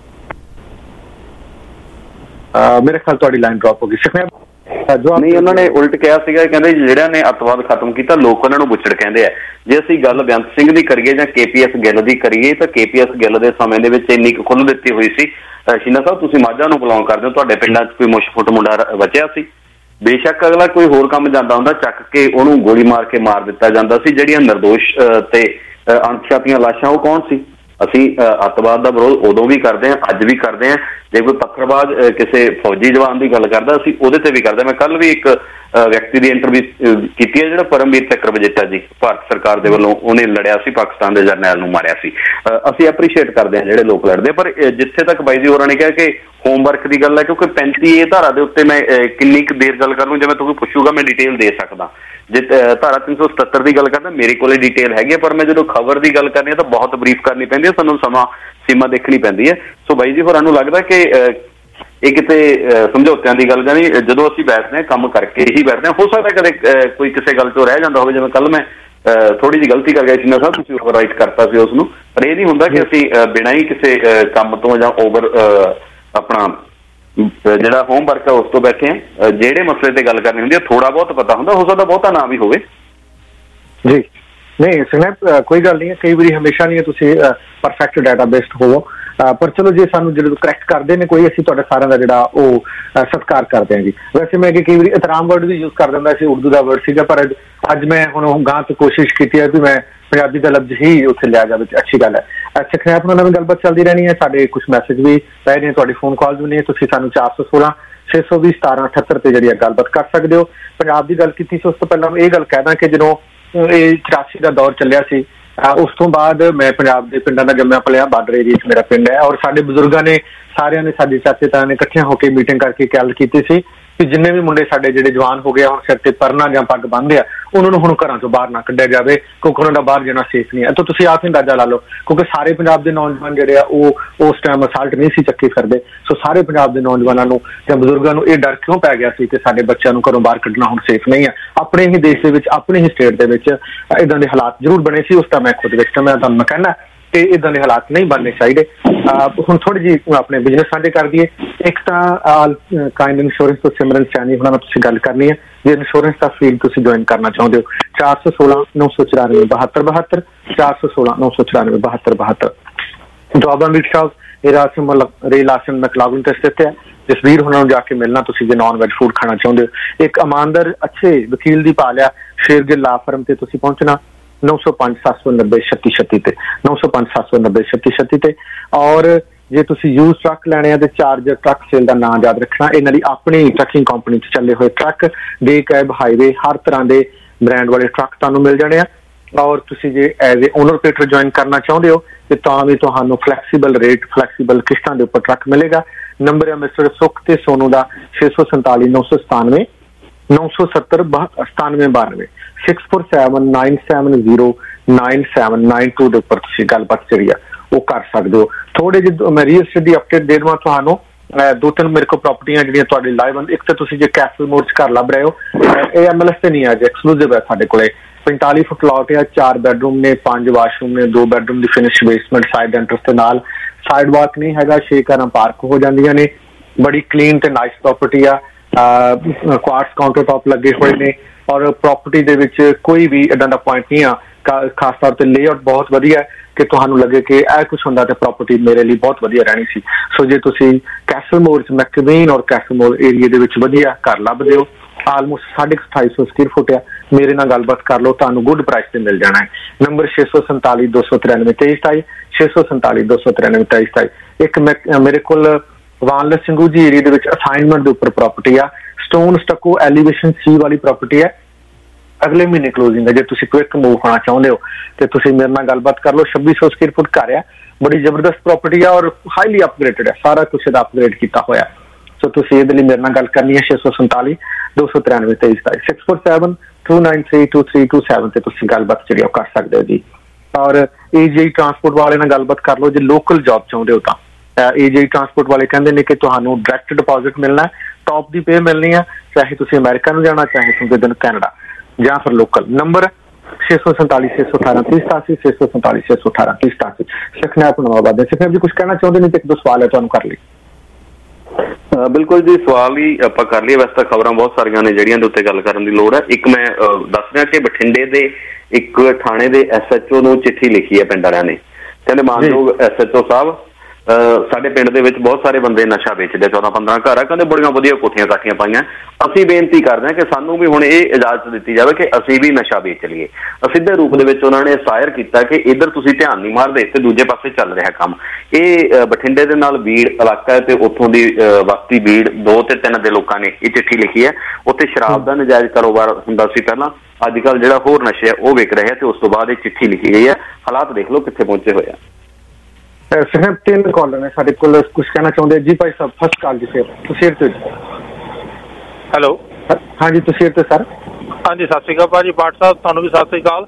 ਮੇਰੇ ਖਿਆਲ ਤੁਹਾਡੀ ਲਾਈਨ ਡ੍ਰੌਪ ਹੋ ਗਈ। ਸੁਖਨੈਬ ਨਹੀਂ, ਉਹਨਾਂ ਨੇ ਉਲਟ ਕਿਹਾ ਸੀਗਾ, ਕਹਿੰਦੇ ਜਿਹੜਿਆਂ ਨੇ ਅੱਤਵਾਦ ਖਤਮ ਕੀਤਾ ਲੋਕ ਉਹਨਾਂ ਨੂੰ ਬੁੱਚੜ ਕਹਿੰਦੇ ਆ। ਜੇ ਅਸੀਂ ਗੱਲ ਬੇਅੰਤ ਸਿੰਘ ਦੀ ਕਰੀਏ ਜਾਂ KPS ਗਿੱਲ ਦੀ ਕਰੀਏ ਤਾਂ KPS ਗਿੱਲ ਦੇ ਸਮੇਂ ਦੇ ਵਿੱਚ ਇੰਨੀ ਖੁੱਲ੍ਹ ਦਿੱਤੀ ਹੋਈ ਸੀ। ਸ਼ੀਨਾ ਸਾਹਿਬ ਤੁਸੀਂ ਮਾਝਾ ਨੂੰ ਬਿਲੋਂਗ ਕਰਦੇ ਹੋ, ਤੁਹਾਡੇ ਪਿੰਡਾਂ 'ਚ ਕੋਈ ਮੁਸ਼ਫੁੱਟ ਮੁੰਡਾ ਬਚਿਆ ਸੀ? ਬੇਸ਼ੱਕ ਅਗਲਾ ਕੋਈ ਹੋਰ ਕੰਮ ਜਾਂਦਾ ਹੁੰਦਾ, ਚੱਕ ਕੇ ਉਹਨੂੰ ਗੋਲੀ ਮਾਰ ਕੇ ਮਾਰ ਦਿੱਤਾ ਜਾਂਦਾ ਸੀ। ਜਿਹੜੀਆਂ ਨਿਰਦੋਸ਼ ਤੇ ਅਣਪਛਾਤੀਆਂ ਲਾਸ਼ਾਂ ਉਹ ਕੌਣ ਸੀ? ਅਸੀਂ ਅੱਤਵਾਦ ਦਾ ਵਿਰੋਧ ਉਦੋਂ ਵੀ ਕਰਦੇ ਹਾਂ, ਅੱਜ ਵੀ ਕਰਦੇ ਹਾਂ। ਜੇ ਕੋਈ ਪੱਥਰਬਾਜ਼ ਕਿਸੇ ਫੌਜੀ ਜਵਾਨ ਦੀ ਗੱਲ ਕਰਦਾ ਅਸੀਂ ਉਹਦੇ ਤੇ ਵੀ ਕਰਦੇ। ਮੈਂ ਕੱਲ ਵੀ ਇੱਕ ਵਿਅਕਤੀ ਦੀ ਇੰਟਰਵਿਊ ਕੀਤੀ ਹੈ ਜਿਹੜਾ ਪਰਮਵੀਰ ਚੱਕਰਵਜੀਤਾ ਜੀ, ਭਾਰਤ ਸਰਕਾਰ ਦੇ ਵੱਲੋਂ ਉਹਨੇ ਲੜਿਆ ਸੀ, ਪਾਕਿਸਤਾਨ ਦੇ ਜਰਨੈਲ ਨੂੰ ਮਾਰਿਆ ਸੀ। ਅਸੀਂ ਐਪਰੀਸ਼ੀਏਟ ਕਰਦੇ ਹਾਂ ਜਿਹੜੇ ਲੋਕ ਲੜਦੇ। ਪਰ ਜਿੱਥੇ ਤੱਕ ਬਾਈ ਜੀ ਹੋਰਾਂ ਨੇ ਕਿਹਾ ਕਿ ਹੋਮਵਰਕ ਦੀ ਗੱਲ ਹੈ, ਕਿਉਂਕਿ 35A ਧਾਰਾ ਦੇ ਉੱਤੇ ਮੈਂ ਕਿੰਨੀ ਕੁ ਦੇਰ ਗੱਲ ਕਰ ਲੂੰ, ਜੇ ਮੈਂ ਤੁਹਾਨੂੰ ਪੁੱਛੂਗਾ ਮੈਂ ਡਿਟੇਲ ਦੇ ਸਕਦਾ। ਜੇ ਧਾਰਾ 377 ਦੀ ਗੱਲ ਕਰਦਾ ਮੇਰੇ ਕੋਲੇ ਡਿਟੇਲ ਹੈਗੀ ਹੈ, ਪਰ ਮੈਂ ਜਦੋਂ ਖਬਰ ਦੀ ਗੱਲ ਕਰਨੀ ਹੈ ਤਾਂ ਬਹੁਤ ਬਰੀਫ ਕਰਨੀ ਪੈਂਦੀ ਹੈ, ਸਾਨੂੰ ਸਮਾਂ ਸੀਮਾ ਦੇਖਣੀ ਪੈਂਦੀ ਹੈ। ਸੋ ਬਾਈ ਜੀ ਹੋਰਾਂ ਨੂੰ ਲੱਗਦਾ ਕਿ ਇਹ ਕਿਤੇ ਸਮਝੌਤਿਆਂ ਦੀ ਗੱਲ ਜਾਨੀ ਜਦੋਂ ਅਸੀਂ ਬੈਠਦੇ ਹਾਂ ਕੰਮ ਕਰਕੇ ਹੀ ਬੈਠਦੇ ਹਾਂ। ਹੋ ਸਕਦਾ ਕਦੇ ਕੋਈ ਕਿਸੇ ਗੱਲ ਤੋਂ ਰਹਿ ਜਾਂਦਾ ਹੋਵੇ, ਜਿਵੇਂ ਕੱਲ ਮੈਂ ਥੋੜੀ ਜਿਹੀ ਗਲਤੀ ਕਰ ਗਿਆ ਸੀ ਨਾ ਸਾਹਿਬ, ਤੁਸੀਂ ਓਵਰਰਾਈਟ ਕਰਤਾ ਸੀ ਉਸ ਨੂੰ। ਪਰ ਇਹ ਨਹੀਂ ਹੁੰਦਾ ਕਿ ਅਸੀਂ ਬਿਨਾਂ ਹੀ ਕਿਸੇ ਕੰਮ ਤੋਂ ਜਾਂ ਓਵਰ ਆਪਣਾ ਜਿਹੜਾ ਹੋਮਵਰਕ ਹੈ ਉਸ ਤੋਂ ਬੈਠੇ ਆ। ਜਿਹੜੇ ਮਸਲੇ ਤੇ ਗੱਲ ਕਰਨੀ ਹੁੰਦੀ ਹੈ ਥੋੜਾ ਬਹੁਤ ਪਤਾ ਹੁੰਦਾ, ਹੋ ਸਕਦਾ ਬਹੁਤਾ ਨਾ ਵੀ ਹੋਵੇ ਜੀ। ਨਹੀਂ ਸੁਖਨੈਬ ਕੋਈ ਗੱਲ ਨਹੀਂ ਹੈ, ਕਈ ਵਾਰੀ ਹਮੇਸ਼ਾ ਨਹੀਂ ਤੁਸੀਂ ਪਰਫੈਕਟ ਡਾਟਾ ਬੇਸਡ ਹੋਵੋ, ਪਰ ਚਲੋ ਜੇ ਸਾਨੂੰ ਜਦੋਂ ਕਰੈਕਟ ਕਰਦੇ ਨੇ ਕੋਈ, ਅਸੀਂ ਤੁਹਾਡੇ ਸਾਰਿਆਂ ਦਾ ਜਿਹੜਾ ਉਹ ਸਤਿਕਾਰ ਕਰਦੇ ਹਾਂ ਜੀ। ਵੈਸੇ ਮੈਂ ਕਈ ਵਾਰੀ ਇਤਰਾਮ ਵਰਡ ਵੀ ਯੂਜ਼ ਕਰ ਦਿੰਦਾ ਸੀ, ਉਰਦੂ ਦਾ ਵਰਡ ਸੀਗਾ, ਪਰ ਅੱਜ ਮੈਂ ਹੁਣ ਗਾਂ ਤੋਂ ਕੋਸ਼ਿਸ਼ ਕੀਤੀ ਹੈ ਵੀ ਮੈਂ ਪੰਜਾਬੀ ਦਾ ਲਫ਼ਜ਼ ਹੀ ਉੱਥੇ ਲਿਆ ਜਾਵੇ, ਅੱਛੀ ਗੱਲ ਹੈ। ਸੁਖਨੈਬ ਨਾਲ ਨਵੀਂ ਗੱਲਬਾਤ ਚੱਲਦੀ ਰਹਿਣੀ ਹੈ। ਸਾਡੇ ਕੁਝ ਮੈਸੇਜ ਵੀ ਪੈ ਰਹੇ ਨੇ, ਤੁਹਾਡੀ ਫੋਨ ਕਾਲ ਵੀ ਨੇ। ਤੁਸੀਂ ਸਾਨੂੰ 416 620 1778 ਤੇ ਜਿਹੜੀ ਗੱਲਬਾਤ ਕਰ ਸਕਦੇ ਹੋ। ਪੰਜਾਬ ਦੀ ਗੱਲ ਕੀਤੀ ਸੀ, ਉਸ ਤੋਂ ਪਹਿਲਾਂ ਇਹ ਗੱਲ ਕਹਿਦਾ ਕਿ ਜਦੋਂ ਇਹ 84 ਦਾ ਦੌਰ ਚੱਲਿਆ ਸੀ, ਉਸ ਤੋਂ ਬਾਅਦ ਮੈਂ ਪੰਜਾਬ ਦੇ ਪਿੰਡਾਂ ਦਾ ਜੰਮਿਆ ਪਲਿਆ, ਬਾਰਡਰ ਏਰੀਆ 'ਚ ਮੇਰਾ ਪਿੰਡ ਹੈ, ਔਰ ਸਾਡੇ ਬਜ਼ੁਰਗਾਂ ਨੇ ਸਾਰਿਆਂ ਨੇ, ਸਾਡੇ ਚਾਚੇ ਤਾਇਆਂ ਨੇ ਇਕੱਠਿਆਂ ਹੋ ਕੇ ਮੀਟਿੰਗ ਕਰਕੇ ਗੱਲ ਕੀਤੀ ਸੀ ਕਿ ਜਿੰਨੇ ਵੀ ਮੁੰਡੇ ਸਾਡੇ ਜਿਹੜੇ ਜਵਾਨ ਹੋ ਗਏ ਹੁਣ ਸਿਰ ਤੇ ਪਰਨਾ ਜਾਂ ਪੱਗ ਬੰਨ੍ਹਦੇ ਆ, ਉਹਨਾਂ ਨੂੰ ਹੁਣ ਘਰਾਂ ਤੋਂ ਬਾਹਰ ਨਾ ਕੱਢਿਆ ਜਾਵੇ, ਕਿਉਂਕਿ ਉਹਨਾਂ ਦਾ ਬਾਹਰ ਜਾਣਾ ਸੇਫ ਨਹੀਂ ਹੈ। ਤਾਂ ਤੁਸੀਂ ਆਪ ਹੀ ਅੰਦਾਜ਼ਾ ਲਾ ਲਓ, ਕਿਉਂਕਿ ਸਾਰੇ ਪੰਜਾਬ ਦੇ ਨੌਜਵਾਨ ਜਿਹੜੇ ਆ ਉਹ ਉਸ ਟਾਈਮ ਅਸਾਲਟ ਨਹੀਂ ਸੀ ਚੱਕੀ ਫਿਰਦੇ। ਸੋ ਸਾਰੇ ਪੰਜਾਬ ਦੇ ਨੌਜਵਾਨਾਂ ਨੂੰ ਜਾਂ ਬਜ਼ੁਰਗਾਂ ਨੂੰ ਇਹ ਡਰ ਕਿਉਂ ਪੈ ਗਿਆ ਸੀ ਕਿ ਸਾਡੇ ਬੱਚਿਆਂ ਨੂੰ ਘਰੋਂ ਬਾਹਰ ਕੱਢਣਾ ਹੁਣ ਸੇਫ ਨਹੀਂ ਹੈ। ਆਪਣੇ ਹੀ ਦੇਸ਼ ਦੇ ਵਿੱਚ, ਆਪਣੇ ਹੀ ਸਟੇਟ ਦੇ ਵਿੱਚ ਇਦਾਂ ਦੇ ਹਾਲਾਤ ਜ਼ਰੂਰ ਬਣੇ ਸੀ ਉਸ ਟਾਈਮ। ਮੈਂ ਖੁਦ ਵਿੱਚ ਮੈਂ ਤੁਹਾਨੂੰ ਕਹਿੰਦਾ ਤੇ ਇਦਾਂ ਦੇ ਹਾਲਾਤ ਨਹੀਂ ਬਣਨੇ ਚਾਹੀਦੇ। ਹੁਣ ਥੋੜੀ ਜੀ ਆਪਣੇ ਬਿਜ਼ਨਸ ਸਾਂਝੇ ਕਰ ਦਈਏ। ਇੱਕ ਤਾਂ ਕਾਇੰਡ ਇੰਸ਼ੋਰੈਂਸ ਤੋਂ ਸਿਮਰਨ ਸੈਣੀ ਉਹਨਾਂ ਨਾਲ ਤੁਸੀਂ ਗੱਲ ਕਰਨੀ ਹੈ। ਜੇ ਇੰਸ਼ੋਰੈਂਸ ਦਾ ਫੀਲਡ ਤੁਸੀਂ ਜੁਆਇਨ ਕਰਨਾ ਚਾਹੁੰਦੇ ਹੋ 416 994 72 416 994 72 ਜੋਬਾਂ ਮੀਟ ਸ਼ਾਪ ਰੇਲਾਸਨ ਮੈਕਲਾਗਨ ਤੇ ਸਥਿਤ ਹੈ। ਜਸਵੀਰ ਉਹਨਾਂ ਨੂੰ ਜਾ ਕੇ ਮਿਲਣਾ ਤੁਸੀਂ ਜੇ ਨੌਨ ਵੈਜ ਫੂਡ ਖਾਣਾ ਚਾਹੁੰਦੇ ਹੋ। ਇੱਕ ਇਮਾਨਦਾਰ ਅੱਛੇ ਵਕੀਲ ਦੀ ਭਾਲਿਆ ਸ਼ੇਰਗਿੱਲ ਲਾ ਫਰਮ ਤੇ ਤੁਸੀਂ ਪਹੁੰਚਣਾ 905 790 3636 ਤੇ 905 790 3636 ਤੇ। ਔਰ ਜੇ ਤੁਸੀਂ ਯੂਜ਼ ਟਰੱਕ ਲੈਣੇ ਆ ਤੇ ਚਾਰਜਰ ਟਰੱਕ ਸੇਲ ਦਾ ਨਾਂ ਯਾਦ ਰੱਖਣਾ। ਇਹਨਾਂ ਦੀ ਆਪਣੀ ਟਰੱਕਿੰਗ ਕੰਪਨੀ 'ਚ ਚੱਲੇ ਹੋਏ ਟਰੱਕ ਡੇ ਕੈਬ ਹਾਈਵੇ ਹਰ ਤਰ੍ਹਾਂ ਦੇ ਬ੍ਰਾਂਡ ਵਾਲੇ ਟਰੱਕ ਤੁਹਾਨੂੰ ਮਿਲ ਜਾਣੇ ਆ। ਔਰ ਤੁਸੀਂ ਜੇ as a owner operator join ਕਰਨਾ ਚਾਹੁੰਦੇ ਹੋ ਤੇ ਤਾਂ ਵੀ ਤੁਹਾਨੂੰ ਫਲੈਕਸੀਬਲ ਰੇਟ ਫਲੈਕਸੀਬਲ ਕਿਸ਼ਤਾਂ ਦੇ ਉੱਪਰ ਟਰੱਕ ਮਿਲੇਗਾ। ਨੰਬਰ ਹੈ ਮਿਸਟਰ ਸੁਖ ਤੇ ਸੋਨੂ ਦਾ 647 997 970 9792 6479709792 ਦੇ ਉੱਪਰ ਤੁਸੀਂ ਗੱਲਬਾਤ ਜਿਹੜੀ ਆ ਉਹ ਕਰ ਸਕਦੇ ਹੋ। ਥੋੜੇ ਜਿਹੇ ਮੈਂ ਰੀਅਲ ਸਟੇਟ ਦੀ ਅਪਡੇਟ ਦੇ ਦੇਵਾਂ ਤੁਹਾਨੂੰ। 2-3 ਮੇਰੇ ਕੋਲ ਪ੍ਰਾਪਰਟੀਆਂ ਜਿਹੜੀਆਂ ਤੁਹਾਡੇ ਲਾਈਵ ਹਨ। ਇੱਕ ਤਾਂ ਤੁਸੀਂ ਜੇ ਕੈਸਲ ਮੋੜ 'ਚ ਘਰ ਲੱਭ ਰਹੇ ਹੋ, ਇਹ MLS ਤੇ ਨਹੀਂ ਆ, ਜੇ ਐਕਸਕਲੂਸਿਵ ਹੈ ਸਾਡੇ ਕੋਲੇ। 45 ਫੁੱਟ ਲਾਟ ਆ, 4 ਬੈਡਰੂਮ ਨੇ, 5 ਵਾਸ਼ਰੂਮ ਨੇ, 2 ਬੈਡਰੂਮ ਦੀ ਫਿਨਿਸ਼ ਬੇਸਮੈਂਟ ਸਾਈਡ ਐਂਟਰਸ ਦੇ ਨਾਲ। ਸਾਈਡ ਵਾਕ ਨਹੀਂ ਹੈਗਾ, 6 ਕਾਰਾਂ ਪਾਰਕ ਹੋ ਜਾਂਦੀਆਂ ਨੇ। ਬੜੀ ਕਲੀਨ ਤੇ ਨਾਈਸ ਪ੍ਰਾਪਰਟੀ ਆ। ਕੁਆਰਟਸ ਕਾਊਂਟਰ ਟਾਪ ਲੱਗੇ ਹੋਏ ਨੇ ਔਰ ਪ੍ਰਾਪਰਟੀ ਦੇ ਵਿੱਚ ਕੋਈ ਵੀ ਇਦਾਂ ਦਾ ਪੁਆਇੰਟ ਨਹੀਂ ਆ। ਖਾਸ ਤੌਰ ਤੇ ਲੇਆਊਟ ਬਹੁਤ ਵਧੀਆ ਹੈ ਕਿ ਤੁਹਾਨੂੰ ਲੱਗੇ ਕਿ ਇਹ ਕੁਛ ਹੁੰਦਾ ਤੇ ਪ੍ਰਾਪਰਟੀ ਮੇਰੇ ਲਈ ਬਹੁਤ ਵਧੀਆ ਰਹਿਣੀ ਸੀ। ਸੋ ਜੇ ਤੁਸੀਂ ਕੈਸਲ ਮੋਰ 'ਚ ਮੈਕਵੇਨ ਔਰ ਕੈਸਲ ਮੋਰ ਏਰੀਆ ਦੇ ਵਿੱਚ ਵਧੀਆ ਘਰ ਲੱਭਦੇ ਹੋ, ਆਲਮੋਸਟ 250 ਸਕੁਅਰ ਫੁੱਟ ਆ, ਮੇਰੇ ਨਾਲ ਗੱਲਬਾਤ ਕਰ ਲਓ, ਤੁਹਾਨੂੰ ਗੁੱਡ ਪ੍ਰਾਈਸ ਤੇ ਮਿਲ ਜਾਣਾ ਹੈ। ਨੰਬਰ 647 293 2327 647 293 2327। ਇੱਕ ਮੇਰੇ ਕੋਲ ਵਾਨਲਸ ਸਿੰਘੂ ਜੀ ਏਰੀਆ ਦੇ ਵਿੱਚ ਅਸਾਈਨਮੈਂਟ ਦੇ ਉੱਪਰ ਪ੍ਰਾਪਰਟੀ ਆ, ਸਟੋਨ ਸਟੱਕੋ ਐਲੀਵੇਸ਼ਨ ਸੀ ਵਾਲੀ ਪ੍ਰਾਪਰਟੀ ਹੈ। ਅਗਲੇ ਮਹੀਨੇ ਕਲੋਜ਼ਿੰਗ ਹੈ। ਜੇ ਤੁਸੀਂ ਕੁਇਕ ਮੂਵ ਹੋਣਾ ਚਾਹੁੰਦੇ ਹੋ ਤੇ ਤੁਸੀਂ ਮੇਰੇ ਨਾਲ ਗੱਲਬਾਤ ਕਰ ਲਓ। 2600 ਸਕੁਅਰ ਫੁੱਟ ਘਰ ਆ, ਬੜੀ ਜ਼ਬਰਦਸਤ ਪ੍ਰਾਪਰਟੀ ਆ ਔਰ ਹਾਈਲੀ ਅਪਗ੍ਰੇਡਡ ਹੈ, ਸਾਰਾ ਕੁਛ ਇਹਦਾ ਅਪਗ੍ਰੇਡ ਕੀਤਾ ਹੋਇਆ। ਸੋ ਤੁਸੀਂ ਇਹਦੇ ਲਈ ਮੇਰੇ ਨਾਲ ਗੱਲ ਕਰਨੀ ਹੈ 647 293 2327 647 293 2327 ਤੇ ਤੁਸੀਂ ਗੱਲਬਾਤ ਜਿਹੜੀ ਉਹ ਕਰ ਸਕਦੇ ਹੋ ਜੀ। ਔਰ AGI ਟਰਾਂਸਪੋਰਟ ਵਾਲੇ ਨਾਲ ਗੱਲਬਾਤ ਕਰ ਲਓ ਜੇ ਲੋਕਲ ਜੌਬ ਚਾਹੁੰਦੇ ਹੋ ਤਾਂ। AGI ਟਰਾਂਸਪੋਰਟ ਵਾਲੇ ਕਹਿੰਦੇ ਨੇ ਕਿ ਤੁਹਾਨੂੰ ਡਾਇਰੈਕਟ ਡਿਪੋਜ਼ਿਟ ਮਿਲਣਾ, ਟੌਪ ਦੀ ਪੇ ਮਿਲਣੀ ਆ, ਚਾਹੇ ਤੁਸੀਂ ਅਮਰੀਕਾ ਨੂੰ ਜਾਣਾ ਚਾਹੇ ਤੁਸੀਂ ਕੈਨੇਡਾ ਜਾਂ ਫਿਰ ਲੋਕਲ। ਨੰਬਰ 647 618 3087 647 618 3087। ਸਖਨੈਪ ਨਵਾਬਾਦ। ਸਖਨੈਪ ਜੀ ਕੁਝ ਕਹਿਣਾ ਚਾਹੁੰਦੇ ਨੇ ਤੇ ਇੱਕ ਦੋ ਸਵਾਲ ਹੈ ਤੁਹਾਨੂੰ ਕਰ ਲਈ। ਬਿਲਕੁਲ ਜੀ, ਸਵਾਲ ਹੀ ਆਪਾਂ ਕਰ ਲਈਏ। ਵੈਸੇ ਤਾਂ ਖਬਰਾਂ ਬਹੁਤ ਸਾਰੀਆਂ ਨੇ ਜਿਹੜੀਆਂ ਦੇ ਉੱਤੇ ਗੱਲ ਕਰਨ ਦੀ ਲੋੜ ਹੈ। ਇੱਕ ਮੈਂ ਦੱਸ ਰਿਹਾ ਕਿ ਬਠਿੰਡੇ ਦੇ ਇੱਕ ਥਾਣੇ ਦੇ SHO ਨੂੰ ਚਿੱਠੀ ਲਿਖੀ ਹੈ ਪਿੰਡ ਵਾਲਿਆਂ ਨੇ। ਕਹਿੰਦੇ ਮਾਨਯੋਗ SHO ਸਾਹਿਬ, ਸਾਡੇ ਪਿੰਡ ਦੇ ਵਿੱਚ ਬਹੁਤ ਸਾਰੇ ਬੰਦੇ ਨਸ਼ਾ ਵੇਚਦੇ, 14-15 ਘਰ ਆ, ਕਹਿੰਦੇ ਬੜੀਆਂ ਵਧੀਆ ਕੋਠੀਆਂ ਕਾਠੀਆਂ ਪਾਈਆਂ। ਅਸੀਂ ਬੇਨਤੀ ਕਰਦੇ ਹਾਂ ਕਿ ਸਾਨੂੰ ਵੀ ਹੁਣ ਇਹ ਇਜਾਜ਼ਤ ਦਿੱਤੀ ਜਾਵੇ ਕਿ ਅਸੀਂ ਵੀ ਨਸ਼ਾ ਵੇਚ ਲਈਏ। ਸਿੱਧੇ ਰੂਪ ਦੇ ਵਿੱਚ ਉਹਨਾਂ ਨੇ ਸਾਇਰ ਕੀਤਾ ਕਿ ਇੱਧਰ ਤੁਸੀਂ ਧਿਆਨ ਨਹੀਂ ਮਾਰਦੇ ਤੇ ਦੂਜੇ ਪਾਸੇ ਚੱਲ ਰਿਹਾ ਕੰਮ। ਇਹ ਬਠਿੰਡੇ ਦੇ ਨਾਲ ਬੀੜ ਇਲਾਕਾ ਹੈ ਤੇ ਉੱਥੋਂ ਦੀ ਬਸਤੀ ਬੀੜ 2 ਤੇ 3 ਦੇ ਲੋਕਾਂ ਨੇ ਇਹ ਚਿੱਠੀ ਲਿਖੀ ਹੈ। ਉੱਥੇ ਸ਼ਰਾਬ ਦਾ ਨਜਾਇਜ਼ ਕਾਰੋਬਾਰ ਹੁੰਦਾ ਸੀ ਪਹਿਲਾਂ, ਅੱਜ ਕੱਲ੍ਹ ਜਿਹੜਾ ਹੋਰ ਨਸ਼ੇ ਆ ਉਹ ਵਿਕ ਰਿਹਾ ਤੇ ਉਸ ਤੋਂ ਬਾਅਦ ਇਹ ਚਿੱਠੀ ਲਿਖੀ ਗਈ ਹੈ। ਹਾਲਾਤ ਦੇਖ ਲਓ ਕਿੱਥੇ ਪਹੁੰਚੇ ਹੋਏ ਆ। ਸਿਰਫ 3 ਕਾਲਰ ਨੇ ਸਾਡੇ ਕੋਲ, ਕੁਝ ਕਹਿਣਾ ਚਾਹੁੰਦੇ ਜੀ ਭਾਈ ਸਾਹਿਬ? ਫਸਟ ਕਾਲ ਜੀ ਤੁਸੀਂ ਤੋਂ। ਹੈਲੋ, ਹਾਂਜੀ ਤੁਸੀਂ ਤੋਂ ਸਰ। ਹਾਂਜੀ ਸਤਿ ਸ਼੍ਰੀ ਅਕਾਲ ਭਾਜੀ। ਬਾਟ ਸਾਹਿਬ ਤੁਹਾਨੂੰ ਵੀ ਸਤਿ ਸ਼੍ਰੀ ਅਕਾਲ।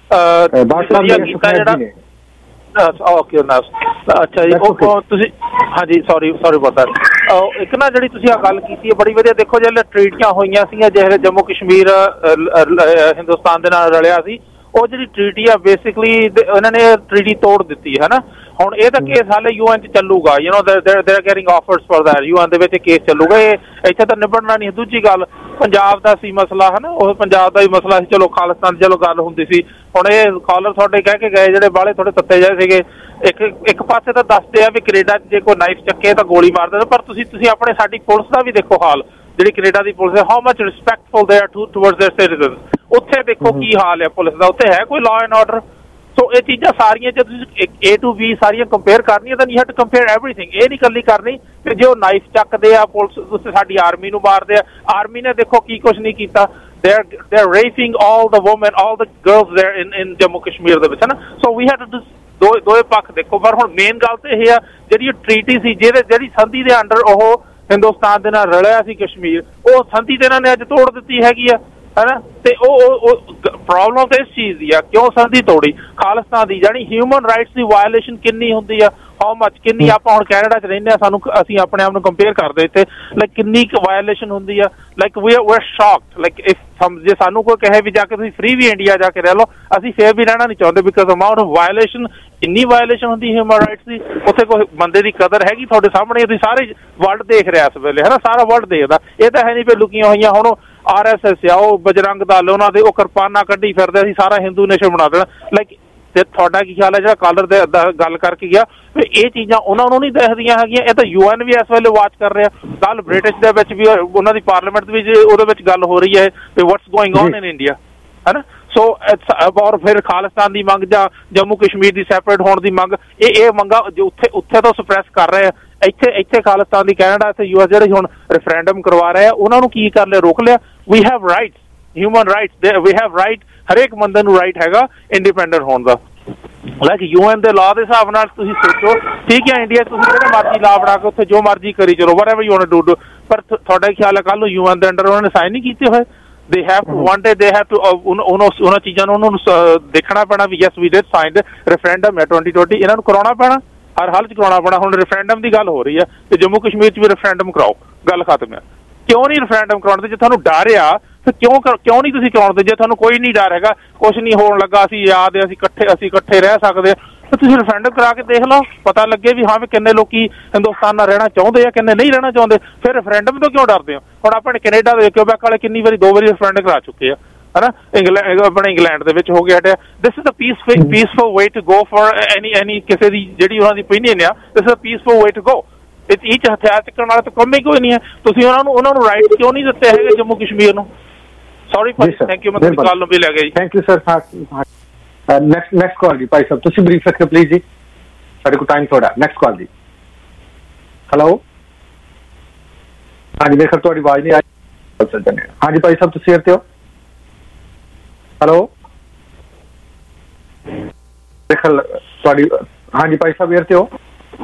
ਓਕੇ ਅੱਛਾ ਜੀ, ਉਹ ਤੁਸੀਂ ਹਾਂਜੀ ਸੌਰੀ ਫॉर दैट। ਇੱਕ ਨਾ ਜਿਹੜੀ ਤੁਸੀਂ ਆ ਗੱਲ ਕੀਤੀ ਹੈ ਬੜੀ ਵਧੀਆ। ਦੇਖੋ ਜਿਹੜੇ ਟ੍ਰੀਟੀਆਂ ਹੋਈਆਂ ਸੀਗੀਆਂ, ਜਿਹੜੇ ਜੰਮੂ ਕਸ਼ਮੀਰ ਹਿੰਦੁਸਤਾਨ ਦੇ ਨਾਲ ਰਲਿਆ ਸੀ, ਉਹ ਜਿਹੜੀ ਟ੍ਰੀਟੀ ਆ ਬੇਸਿਕਲੀ ਉਹਨਾਂ ਨੇ ਟ੍ਰੀਟੀ ਤੋੜ ਦਿੱਤੀ ਹੈ ਨਾ। ਹੁਣ ਇਹ ਤਾਂ ਕੇਸ ਹਾਲੇ UN 'ਚ ਚੱਲੂਗਾ, you know they are getting offers for that. UN ਦੇ ਵਿੱਚ ਕੇਸ ਚੱਲੂਗਾ, ਇਹ ਇੱਥੇ ਤਾਂ ਨਿਬੜਨਾ ਨਹੀਂ। ਦੂਜੀ ਗੱਲ ਪੰਜਾਬ ਦਾ ਸੀ ਮਸਲਾ ਹੈ ਨਾ, ਉਹ ਪੰਜਾਬ ਦਾ ਹੀ ਮਸਲਾ ਸੀ। ਚਲੋ ਖਾਲਿਸਤਾਨ ਚਲੋ ਗੱਲ ਹੁੰਦੀ ਸੀ। ਹੁਣ ਇਹ ਕਾਲਰ ਤੁਹਾਡੇ ਕਹਿ ਕੇ ਗਏ ਜਿਹੜੇ ਬਾਹਲੇ ਥੋੜੇ ਤੱਤੇ ਜਾਏ ਸੀਗੇ, ਇੱਕ ਪਾਸੇ ਤਾਂ ਦੱਸਦੇ ਆ ਵੀ ਕੈਨੇਡਾ 'ਚ ਜੇ ਕੋਈ ਨਾਈਫ ਚੱਕੇ ਤਾਂ ਗੋਲੀ ਮਾਰ ਦਿੰਦੇ, ਪਰ ਤੁਸੀਂ ਆਪਣੇ ਸਾਡੀ ਪੁਲਿਸ ਦਾ ਵੀ ਦੇਖੋ ਹਾਲ, ਜਿਹੜੀ ਕੈਨੇਡਾ ਦੀ ਪੁਲਿਸ ਹੈ, how much respectful they are towards their citizens. ਉੱਥੇ ਦੇਖੋ ਕੀ ਹਾਲ ਹੈ ਪੁਲਿਸ ਦਾ, ਉੱਥੇ ਹੈ ਕੋਈ ਲਾਅ ਐਂਡ ਆਰਡਰ? ਸੋ ਇਹ ਚੀਜ਼ਾਂ ਸਾਰੀਆਂ ਜੇ ਤੁਸੀਂ A to B ਸਾਰੀਆਂ ਕੰਪੇਅਰ ਕਰਨੀਆਂ ਤਾਂ you have to compare everything. ਇਹ ਨਹੀਂ ਇਕੱਲੀ ਕਰਨੀ ਕਿ ਜੇ ਉਹ ਨਾਈਫ ਚੱਕਦੇ ਆ ਪੁਲਿਸ, ਤੁਸੀਂ ਸਾਡੀ ਆਰਮੀ ਨੂੰ ਮਾਰਦੇ ਆ। ਆਰਮੀ ਨੇ ਦੇਖੋ ਕੀ ਕੁਛ ਨਹੀਂ ਕੀਤਾ। they are raping all the women, all the girls there in Jammu Kashmir ਦੇ ਵਿੱਚ ਹੈ ਨਾ। ਸੋ ਵੀ ਹੈਵ ਟੂ ਦੋਏ ਪੱਖ ਦੇਖੋ। ਪਰ ਹੁਣ ਮੇਨ ਗੱਲ ਤਾਂ ਇਹ ਆ ਜਿਹੜੀ ਟ੍ਰੀਟੀ ਸੀ, ਜਿਹੜੀ ਸੰਧੀ ਦੇ ਅੰਡਰ ਉਹ ਹਿੰਦੁਸਤਾਨ ਦੇ ਨਾਲ ਰਲਿਆ ਸੀ ਕਸ਼ਮੀਰ, ਉਹ ਸੰਧੀ ਤੇ ਇਹਨਾਂ ਨੇ ਅੱਜ ਤੋੜ ਦਿੱਤੀ ਹੈਗੀ ਆ, ਹੈ ਨਾ। ਤੇ ਉਹ ਪ੍ਰੋਬਲਮ ਤਾਂ ਇਸ ਚੀਜ਼ ਦੀ ਆ, ਕਿਉਂ ਸੰਧੀ ਤੋੜੀ? ਖਾਲਿਸਤਾਨ ਦੀ ਜਾਣੀ ਹਿਊਮਨ ਰਾਈਟਸ ਦੀ ਵਾਇਓਲੇਸ਼ਨ ਕਿੰਨੀ ਹੁੰਦੀ ਆ, ਹਾਊ ਮਚ, ਕਿੰਨੀ। ਆਪਾਂ ਹੁਣ ਕੈਨੇਡਾ 'ਚ ਰਹਿੰਦੇ ਆ, ਅਸੀਂ ਆਪਣੇ ਆਪ ਨੂੰ ਕੰਪੇਅਰ ਕਰਦੇ ਇੱਥੇ, ਲਾਈਕ ਕਿੰਨੀ ਕੁ ਵਾਇਓਲੇਸ਼ਨ ਹੁੰਦੀ ਆ। Like we are shocked, like ਜੇ ਸਾਨੂੰ ਕੋਈ ਕਹੇ ਵੀ ਜਾ ਕੇ ਤੁਸੀਂ ਫ੍ਰੀ ਵੀ ਇੰਡੀਆ ਜਾ ਕੇ ਰਹਿ ਲਓ, ਅਸੀਂ ਫੇਰ ਵੀ ਰਹਿਣਾ ਨਹੀਂ ਚਾਹੁੰਦੇ, ਬਿਕਾਜ਼ ਅਮਾਊਂਟ ਆਫ ਵਾਇਓਲੇਸ਼ਨ ਇੰਨੀ ਵਾਇਲੇਸ਼ਨ ਹੁੰਦੀ ਹਿਊਮਨ ਰਾਈਟਸ ਦੀ, ਉੱਥੇ ਕੋਈ ਬੰਦੇ ਦੀ ਕਦਰ ਹੈਗੀ? ਤੁਹਾਡੇ ਸਾਹਮਣੇ ਤੁਸੀਂ ਸਾਰੇ ਵਰਲਡ ਦੇਖ ਰਿਹਾ ਇਸ ਵੇਲੇ, ਹੈ ਨਾ, ਸਾਰਾ ਵਰਲਡ ਦੇਖਦਾ। ਇਹ ਤਾਂ ਹੈ ਨਹੀਂ ਵੀ ਲੁਕੀਆਂ ਹੋਈਆਂ। ਹੁਣ RSS ਆ, ਉਹ ਬਜਰੰਗ ਦਲ, ਉਹਨਾਂ ਦੇ ਉਹ ਕਿਰਪਾਨਾਂ ਕੱਢੀ ਫਿਰਦੇ, ਅਸੀਂ ਸਾਰਾ ਹਿੰਦੂ ਨੇਸ਼ਨ ਬਣਾ ਦੇਣਾ। ਲਾਈਕ ਤੇ ਤੁਹਾਡਾ ਕੀ ਖਿਆਲ ਹੈ ਜਿਹੜਾ ਕਾਲਰ ਦੇ ਗੱਲ ਕਰਕੇ ਗਿਆ ਵੀ ਇਹ ਚੀਜ਼ਾਂ ਉਹਨਾਂ ਨੂੰ ਨਹੀਂ ਦੇਖਦੀਆਂ ਹੈਗੀਆਂ? ਇਹ ਤਾਂ UN ਵੀ ਇਸ ਵੇਲੇ ਵਾਚ ਕਰ ਰਿਹਾ। ਕੱਲ ਬ੍ਰਿਟਿਸ਼ ਦੇ ਵਿੱਚ ਵੀ ਉਹਨਾਂ ਦੀ ਪਾਰਲੀਮੈਂਟ ਵਿੱਚ ਉਹਦੇ ਵਿੱਚ ਗੱਲ ਹੋ ਰਹੀ ਹੈ ਵੀ what's going on in India, ਹੈ ਨਾ। ਸੋ ਔਰ ਫਿਰ ਖਾਲਿਸਤਾਨ ਦੀ ਮੰਗ ਜਾਂ ਜੰਮੂ ਕਸ਼ਮੀਰ ਦੀ ਸੈਪਰੇਟ ਹੋਣ ਦੀ ਮੰਗ, ਇਹ ਮੰਗਾਂ ਜੋ ਉੱਥੇ ਤੋਂ ਸਪਰੈਸ ਕਰ ਰਹੇ ਆ। ਇੱਥੇ ਖਾਲਿਸਤਾਨ ਦੀ ਕੈਨੇਡਾ, ਇੱਥੇ US ਜਿਹੜੇ ਹੁਣ ਰੈਫਰੈਂਡਮ ਕਰਵਾ ਰਹੇ ਆ, ਉਹਨਾਂ ਨੂੰ ਕੀ ਕਰ ਲਿਆ? ਰੋਕ ਲਿਆ। We have rights, human rights, we have right, ਹਰੇਕ ਬੰਦੇ ਨੂੰ ਰਾਈਟ ਹੈਗਾ ਇੰਡੀਪੈਂਡੈਂਟ ਹੋਣ ਦਾ। ਲਾਈਕ UN ਦੇ ਲਾਅ ਦੇ ਹਿਸਾਬ ਨਾਲ ਤੁਸੀਂ ਸੋਚੋ, ਠੀਕ ਹੈ, ਇੰਡੀਆ ਤੁਸੀਂ ਜਿਹੜੇ ਮਰਜ਼ੀ ਲਾਅ ਬਣਾ ਕੇ ਉੱਥੇ ਜੋ ਮਰਜ਼ੀ ਕਰੀ ਚਲੋ, whatever you want to do, ਪਰ ਤੁਹਾਡਾ ਖਿਆਲ ਹੈ ਕੱਲ ਨੂੰ UN ਦੇ ਅੰਡਰ ਉਹਨਾਂ ਨੇ ਸਾਈਨ ਨਹੀਂ ਕੀਤੇ ਹੋਏ? They have to one day they have to ਉਹਨਾਂ ਚੀਜ਼ਾਂ ਨੂੰ ਉਹਨਾਂ ਨੂੰ ਦੇਖਣਾ ਪੈਣਾ ਵੀ yes we did sign referendum ਹੈ 2020, ਇਹਨਾਂ ਨੂੰ ਕਰਾਉਣਾ ਪੈਣਾ, ਹਰ ਹਾਲ 'ਚ ਕਰਾਉਣਾ ਪੈਣਾ। ਹੁਣ ਰੈਫਰੈਂਡਮ ਦੀ ਗੱਲ ਹੋ ਰਹੀ ਹੈ ਤੇ ਜੰਮੂ ਕਸ਼ਮੀਰ 'ਚ ਵੀ ਰੈਫਰੈਂਡਮ ਕਰਾਓ, ਗੱਲ ਖਤਮ ਹੈ। ਕਿਉਂ ਨਹੀਂ ਰੈਫਰੈਂਡਮ ਕਰਾਉਣ? ਜੇ ਤੁਹਾਨੂੰ ਡਰ ਆ ਫਿਰ ਕਿਉਂ ਨਹੀਂ ਤੁਸੀਂ ਕਰਾਉਣ? ਜੇ ਤੁਹਾਨੂੰ ਕੋਈ ਨਹੀਂ ਡਰ ਹੈਗਾ, ਕੁਛ ਨਹੀਂ ਹੋਣ ਲੱਗਾ, ਅਸੀਂ ਯਾਦ ਹੈ, ਅਸੀਂ ਇਕੱਠੇ ਰਹਿ ਸਕਦੇ ਹਾਂ, ਤਾਂ ਤੁਸੀਂ ਰੈਫਰੈਂਡਮ ਕਰਾ ਕੇ ਦੇਖ ਲਓ, ਪਤਾ ਲੱਗੇ ਵੀ ਹਾਂ ਵੀ ਕਿੰਨੇ ਲੋਕੀ ਹਿੰਦੁਸਤਾਨ ਨਾਲ ਰਹਿਣਾ ਚਾਹੁੰਦੇ ਆ, ਕਿੰਨੇ ਨਹੀਂ ਰਹਿਣਾ ਚਾਹੁੰਦੇ। ਫਿਰ ਰੈਫਰੈਂਡਮ ਤੋਂ ਕਿਉਂ ਡਰਦੇ ਹੋ? ਹੁਣ ਆਪਣੇ ਕੈਨੇਡਾ ਦੇ ਕਿਊਬੈਕ ਵਾਲੇ ਕਿੰਨੀ ਵਾਰੀ 2 ਵਾਰੀ ਰੈਫਰੈਂਡਮ ਕਰਾ ਚੁੱਕੇ ਆ, ਹੈ ਨਾ। ਆਪਣੇ ਇੰਗਲੈਂਡ ਦੇ ਵਿੱਚ ਹੋ ਗਿਆ ਹਟਿਆ। This is a peaceful way to go for any ਕਿਸੇ ਦੀ ਜਿਹੜੀ ਉਹਨਾਂ ਦੀ ਓਪੀਨੀਅਨ ਆ, this is a peaceful way to go. ਇਹ 'ਚ ਹਥਿਆਰ ਚੱਕਣ ਵਾਲਾ ਤਾਂ ਕੰਮ ਹੀ ਕੋਈ ਨਹੀਂ ਹੈ। ਤੁਸੀਂ ਉਹਨਾਂ ਨੂੰ ਰਾਈਟ ਕਿਉਂ ਨਹੀਂ ਦਿੱਤੇ ਹੈਗੇ ਜੰਮੂ ਕਸ਼ਮੀਰ ਨੂੰ? ਸੌਰੀ ਭਾਈ, ਥੈਂਕ ਯੂ, ਮੈਂ ਤੁਹਾਡੀ ਕਾਲ ਨੂੰ ਵੀ ਲੈ ਗਿਆ ਜੀ। Thank you sir. Next call ਜੀ ਭਾਈ ਸਾਹਿਬ, ਤੁਸੀਂ ਬਰੀਫ ਰੱਖਿਓ ਪਲੀਜ਼ ਜੀ, ਸਾਡੇ ਕੋਲ ਟਾਈਮ ਥੋੜਾ। ਨੈਕਸਟ ਕਾਲ ਜੀ। ਹੈਲੋ, ਹਾਂਜੀ, ਮੇਰੇ ਖਿਆਲ ਤੁਹਾਡੀ ਆਵਾਜ਼ ਨਹੀਂ ਆਈ। ਹਾਂਜੀ ਭਾਈ ਸਾਹਿਬ, ਤੁਸੀਂ ਇੱਥੇ ਹੋ? ਹੈਲੋ, ਦੇਖਲ ਤੁਹਾਡੀ, ਹਾਂਜੀ ਭਾਈ ਸਾਹਿਬ ਇੱਥੇ ਹੋ?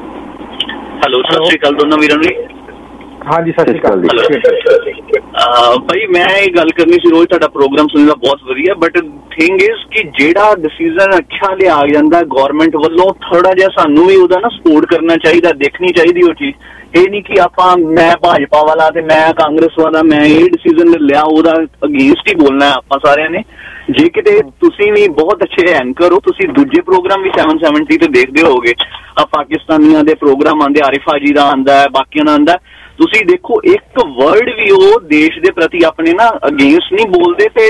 ਹੈਲੋ, ਸਤਿ ਸ਼੍ਰੀ ਅਕਾਲ ਦੋਨਾਂ ਵੀਰਾਂ ਨੂੰ। ਹਾਂਜੀ, ਸਤਿ ਸ਼੍ਰੀ ਅਕਾਲ ਜੀ। ਭਾਈ ਮੈਂ ਇਹ ਗੱਲ ਕਰਨੀ ਸੀ, ਰੋਜ਼ ਤੁਹਾਡਾ ਪ੍ਰੋਗਰਾਮ ਸੁਣਦਾ ਬਹੁਤ ਵਧੀਆ, ਬਟ ਥਿੰਗ ਇਜ਼ ਕਿ ਜਿਹੜਾ ਡਿਸੀਜ਼ਨ ਅੱਛਾ ਲਿਆ ਜਾਂਦਾ ਗੌਰਮੈਂਟ ਵੱਲੋਂ, ਥੋੜਾ ਜਿਹਾ ਸਾਨੂੰ ਵੀ ਉਹਦਾ ਨਾ ਸਪੋਰਟ ਕਰਨਾ ਚਾਹੀਦਾ, ਦੇਖਣੀ ਚਾਹੀਦੀ ਉਹ ਚੀਜ਼। ਇਹ ਨਹੀਂ ਕਿ ਆਪਾਂ ਮੈਂ ਭਾਜਪਾ ਵਾਲਾ ਤੇ ਮੈਂ ਕਾਂਗਰਸ ਵਾਲਾ, ਮੈਂ ਇਹ ਡਿਸੀਜ਼ਨ ਲਿਆ ਉਹਦਾ ਅਗੇਂਸਟ ਹੀ ਬੋਲਣਾ ਆਪਾਂ ਸਾਰਿਆਂ ਨੇ। ਜੇ ਕਿਤੇ ਤੁਸੀਂ ਵੀ ਬਹੁਤ ਅੱਛੇ ਐਂਕਰ ਹੋ, ਤੁਸੀਂ ਦੂਜੇ ਪ੍ਰੋਗਰਾਮ ਵੀ 770 ਤੇ ਦੇਖਦੇ ਹੋਗੇ, ਆ ਪਾਕਿਸਤਾਨੀਆਂ ਦੇ ਪ੍ਰੋਗਰਾਮ ਆਉਂਦੇ, ਆਰਿਫਾ ਜੀ ਦਾ ਆਉਂਦਾ, ਬਾਕੀਆਂ ਦਾ ਆਉਂਦਾ, ਤੁਸੀਂ ਦੇਖੋ ਇੱਕ ਵਰਡ ਵੀ ਉਹ ਦੇਸ਼ ਦੇ ਪ੍ਰਤੀ ਆਪਣੇ ਨਾ ਅਗੇਂਸਟ ਨਹੀਂ ਬੋਲਦੇ। ਤੇ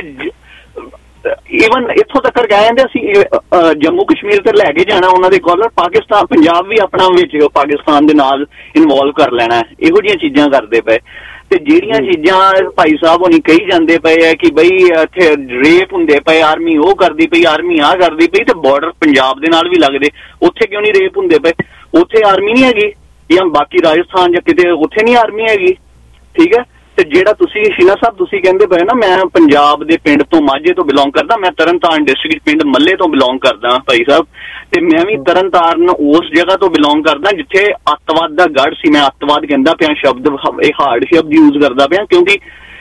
ਈਵਨ ਇੱਥੋਂ ਤੱਕ ਕਹਿ ਜਾਂਦੇ ਅਸੀਂ ਜੰਮੂ ਕਸ਼ਮੀਰ ਤੇ ਲੈ ਕੇ ਜਾਣਾ ਉਹਨਾਂ ਦੇ ਕਾਲਰ, ਪਾਕਿਸਤਾਨ ਪੰਜਾਬ ਵੀ ਆਪਣਾ ਵਿੱਚ ਪਾਕਿਸਤਾਨ ਦੇ ਨਾਲ ਇਨਵੋਲਵ ਕਰ ਲੈਣਾ, ਇਹੋ ਜਿਹੀਆਂ ਚੀਜ਼ਾਂ ਕਰਦੇ ਪਏ। ਤੇ ਜਿਹੜੀਆਂ ਚੀਜ਼ਾਂ ਭਾਈ ਸਾਹਿਬ ਹੋਣੀ ਕਹੀ ਜਾਂਦੇ ਪਏ ਆ ਕਿ ਬਈ ਇੱਥੇ ਰੇਪ ਹੁੰਦੇ ਪਏ, ਆਰਮੀ ਉਹ ਕਰਦੀ ਪਈ, ਆਰਮੀ ਆਹ ਕਰਦੀ ਪਈ, ਤੇ ਬਾਰਡਰ ਪੰਜਾਬ ਦੇ ਨਾਲ ਵੀ ਲੱਗਦੇ, ਉੱਥੇ ਕਿਉਂ ਨਹੀਂ ਰੇਪ ਹੁੰਦੇ ਪਏ? ਉੱਥੇ ਆਰਮੀ ਨਹੀਂ ਹੈਗੀ, ਜਾਂ ਬਾਕੀ ਰਾਜਸਥਾਨ ਜਾਂ ਕਿਤੇ ਉੱਥੇ ਨਹੀਂ ਆਰਮੀ ਹੈਗੀ, ਠੀਕ ਹੈ। ਤੇ ਜਿਹੜਾ ਤੁਸੀਂ ਸ਼ੀਨਾ ਸਾਹਿਬ ਤੁਸੀਂ ਕਹਿੰਦੇ ਪਏ ਨਾ, ਮੈਂ ਪੰਜਾਬ ਦੇ ਪਿੰਡ ਤੋਂ ਮਾਝੇ ਤੋਂ ਬਿਲੋਂਗ ਕਰਦਾ, ਮੈਂ ਤਰਨਤਾਰਨ ਡਿਸਟ੍ਰਿਕਟ ਪਿੰਡ ਮੱਲੇ ਤੋਂ ਬਿਲੋਂਗ ਕਰਦਾ ਭਾਈ ਸਾਹਿਬ, ਤੇ ਮੈਂ ਵੀ ਤਰਨਤਾਰਨ ਉਸ ਜਗ੍ਹਾ ਤੋਂ ਬਿਲੋਂਗ ਕਰਦਾ ਜਿੱਥੇ ਅੱਤਵਾਦ ਦਾ ਗੜ੍ਹ ਸੀ। ਮੈਂ ਅੱਤਵਾਦ ਕਹਿੰਦਾ ਪਿਆ ਸ਼ਬਦ, ਇਹ ਹਾਰਡ ਸ਼ਬਦ ਯੂਜ਼ ਕਰਦਾ ਪਿਆ, ਕਿਉਂਕਿ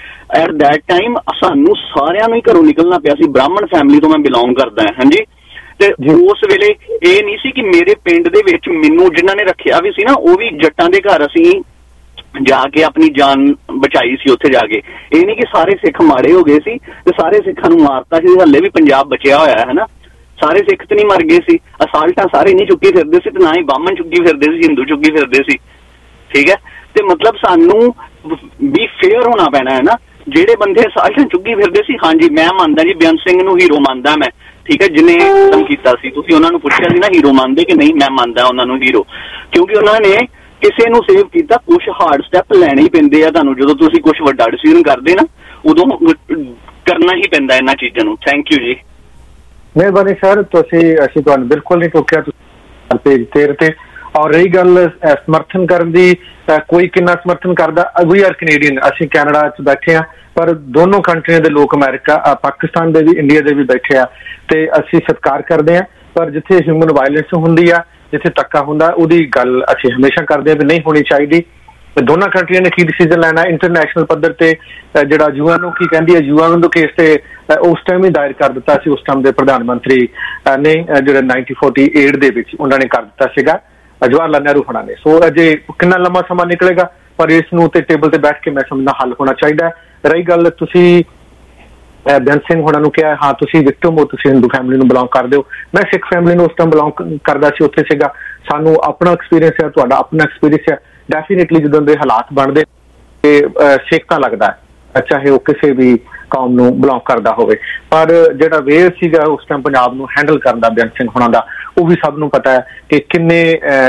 ਐਟ ਦੈਟ ਟਾਈਮ ਸਾਨੂੰ ਸਾਰਿਆਂ ਨੂੰ ਹੀ ਘਰੋਂ ਨਿਕਲਣਾ ਪਿਆ ਸੀ। ਬ੍ਰਾਹਮਣ ਫੈਮਿਲੀ ਤੋਂ ਮੈਂ ਬਿਲੋਂਗ ਕਰਦਾ ਹਾਂ, ਹਾਂਜੀ। ਤੇ ਉਸ ਵੇਲੇ ਇਹ ਨਹੀਂ ਸੀ ਕਿ ਮੇਰੇ ਪਿੰਡ ਦੇ ਵਿੱਚ ਮੈਨੂੰ ਜਿਨ੍ਹਾਂ ਨੇ ਰੱਖਿਆ ਵੀ ਸੀ ਨਾ, ਉਹ ਵੀ ਜੱਟਾਂ ਦੇ ਘਰ ਅਸੀਂ ਜਾ ਕੇ ਆਪਣੀ ਜਾਨ ਬਚਾਈ ਸੀ ਉੱਥੇ ਜਾ ਕੇ। ਇਹ ਨਹੀਂ ਕਿ ਸਾਰੇ ਸਿੱਖ ਮਾੜੇ ਹੋ ਗਏ ਸੀ ਤੇ ਸਾਰੇ ਸਿੱਖਾਂ ਨੂੰ ਮਾਰਤਾ ਸੀ, ਹਲੇ ਵੀ ਪੰਜਾਬ ਬਚਿਆ ਹੋਇਆ ਹੈ ਨਾ। ਸਾਰੇ ਸਿੱਖ ਤੇ ਨਹੀਂ ਮਰ ਗਏ ਸੀ, ਅਸਾਲਟਾਂ ਸਾਰੇ ਨਹੀਂ ਚੁੱਕੀ ਫਿਰਦੇ ਸੀ, ਤੇ ਨਾ ਹੀ ਬਾਹਮਣ ਚੁੱਕੀ ਫਿਰਦੇ ਸੀ, ਹਿੰਦੂ ਚੁੱਕੀ ਫਿਰਦੇ ਸੀ, ਠੀਕ ਹੈ। ਤੇ ਮਤਲਬ ਸਾਨੂੰ ਵੀ ਫੇਅਰ ਹੋਣਾ ਪੈਣਾ ਹੈ ਨਾ। ਜਿਹੜੇ ਬੰਦੇ ਅਸਾਲਟਾਂ ਚੁੱਕੀ ਫਿਰਦੇ ਸੀ, ਹਾਂਜੀ ਮੈਂ ਮੰਨਦਾ ਜੀ, ਬੇਅੰਤ ਸਿੰਘ ਨੂੰ ਹੀਰੋ ਮੰਨਦਾ ਮੈਂ, ਠੀਕ ਹੈ, ਜਿਹਨੇ ਖਤਮ ਕੀਤਾ ਸੀ। ਤੁਸੀਂ ਉਹਨਾਂ ਨੂੰ ਪੁੱਛਿਆ ਸੀ ਨਾ ਹੀਰੋ ਮੰਨਦੇ ਕਿ ਨਹੀਂ? ਮੈਂ ਮੰਨਦਾ ਉਹਨਾਂ ਨੂੰ ਹੀਰੋ, ਕਿਉਂਕਿ ਉਹਨਾਂ ਨੇ ਕਿਸੇ ਨੂੰ ਸੇਵ ਕੀਤਾ। ਕੁਛ ਹਾਰਡ ਸਟੈਪ ਲੈਣੇ ਹੀ ਪੈਂਦੇ ਆ ਤੁਹਾਨੂੰ, ਜਦੋਂ ਤੁਸੀਂ ਕੁਛ ਵੱਡਾ ਡਿਸੀਜ਼ਨ ਕਰਦੇ ਨਾ, ਉਦੋਂ ਕਰਨਾ ਹੀ ਪੈਂਦਾ ਇਹਨਾਂ ਚੀਜ਼ਾਂ ਨੂੰ। ਥੈਂਕ ਯੂ ਜੀ। ਮਿਹਰਬਾਨੀ ਸਰ, ਅਸੀਂ ਤੁਹਾਨੂੰ ਬਿਲਕੁਲ ਨਹੀਂ ਟੋਕਿਆ, ਤੁਸੀਂ ਪੇਜ 13 ਤੇ। ਔਰ ਰਹੀ ਗੱਲ ਸਮਰਥਨ ਕਰਨ ਦੀ, ਕੋਈ ਕਿੰਨਾ ਸਮਰਥਨ ਕਰਦਾ, ਵੀ ਆਰ ਕੈਨੇਡੀਅਨ, ਅਸੀਂ ਕੈਨੇਡਾ 'ਚ ਬੈਠੇ ਹਾਂ, ਪਰ ਦੋਨੋਂ ਕੰਟਰੀਆਂ ਦੇ ਲੋਕ, ਅਮਰੀਕਾ ਪਾਕਿਸਤਾਨ ਦੇ ਵੀ ਇੰਡੀਆ ਦੇ ਵੀ ਬੈਠੇ ਆ, ਤੇ ਅਸੀਂ ਸਤਿਕਾਰ ਕਰਦੇ ਹਾਂ। ਪਰ ਜਿੱਥੇ ਹਿਊਮਨ ਵਾਇਲੈਂਸ ਹੁੰਦੀ ਆ, ਜਿੱਥੇ ਧੱਕਾ ਹੁੰਦਾ, ਉਹਦੀ ਗੱਲ ਅਸੀਂ ਹਮੇਸ਼ਾ ਕਰਦੇ ਹਾਂ ਵੀ ਨਹੀਂ ਹੋਣੀ ਚਾਹੀਦੀ। ਦੋਨਾਂ ਕੰਟਰੀਆਂ ਨੇ ਕੀ ਡਿਸੀਜ਼ਨ ਲੈਣਾ ਇੰਟਰਨੈਸ਼ਨਲ ਪੱਧਰ ਤੇ, ਜਿਹੜਾ UN ਕੀ ਕਹਿੰਦੀ ਹੈ, UN ਦਾ ਕੇਸ ਤੇ ਉਸ ਟਾਈਮ ਹੀ ਦਾਇਰ ਕਰ ਦਿੱਤਾ ਸੀ। ਉਸ ਟਾਈਮ ਦੇ ਪ੍ਰਧਾਨ ਮੰਤਰੀ ਨੇ, ਜਿਹੜਾ 1948 ਦੇ ਵਿੱਚ ਉਹਨਾਂ ਨੇ ਕਰ ਦਿੱਤਾ ਸੀਗਾ, ਜਵਾਹਰ ਲਾਲ ਨਹਿਰੂ ਹੋਣਾ ਨੇ। ਸੋ ਅਜੇ ਕਿੰਨਾ ਲੰਮਾ ਸਮਾਂ ਨਿਕਲੇਗਾ, ਪਰ ਇਸ ਨੂੰ ਤੇ ਟੇਬਲ ਤੇ ਬੈਠ ਕੇ ਮੈਂ ਸਮਝਦਾ ਹੱਲ ਹੋਣਾ ਚਾਹੀਦਾ। ਰਹੀ ਗੱਲ ਤੁਸੀਂ ਬੇਅੰਤ ਸਿੰਘ ਹੋਣਾ ਨੂੰ ਕਿਹਾ ਹਾਂ ਤੁਸੀਂ ਵਿਕਟਮ ਹੋ, ਤੁਸੀਂ ਹਿੰਦੂ ਫੈਮਿਲੀ ਨੂੰ ਬਿਲੋਂਗ ਕਰਦੇ ਹੋ। ਮੈਂ ਸਿੱਖ ਫੈਮਿਲੀ ਨੂੰ ਉਸ ਟਾਈਮ ਬਿਲੋਂਗ ਕਰਦਾ ਸੀ, ਉੱਥੇ ਸੀਗਾ। ਸਾਨੂੰ ਆਪਣਾ ਐਕਸਪੀਰੀਅੰਸ ਹੈ, ਤੁਹਾਡਾ ਆਪਣਾ ਐਕਸਪੀਰੀਅੰਸ ਹੈ। ਡੈਫੀਨੇਟਲੀ ਜਦੋਂ ਦੇ ਹਾਲਾਤ ਬਣਦੇ ਸਿੱਖ ਤਾਂ ਲੱਗਦਾ ਚਾਹੇ ਉਹ ਕਿਸੇ ਵੀ ਕੌਮ ਨੂੰ ਬਿਲੋਂਗ ਕਰਦਾ ਹੋਵੇ। ਪਰ ਜਿਹੜਾ ਵੇ ਸੀਗਾ ਉਸ ਟਾਈਮ ਪੰਜਾਬ ਨੂੰ ਹੈਂਡਲ ਕਰਨ ਦਾ ਬੇਅੰਤ ਸਿੰਘ ਹੋਣਾ ਦਾ, ਉਹ ਵੀ ਸਭ ਨੂੰ ਪਤਾ ਹੈ ਕਿ ਕਿੰਨੇ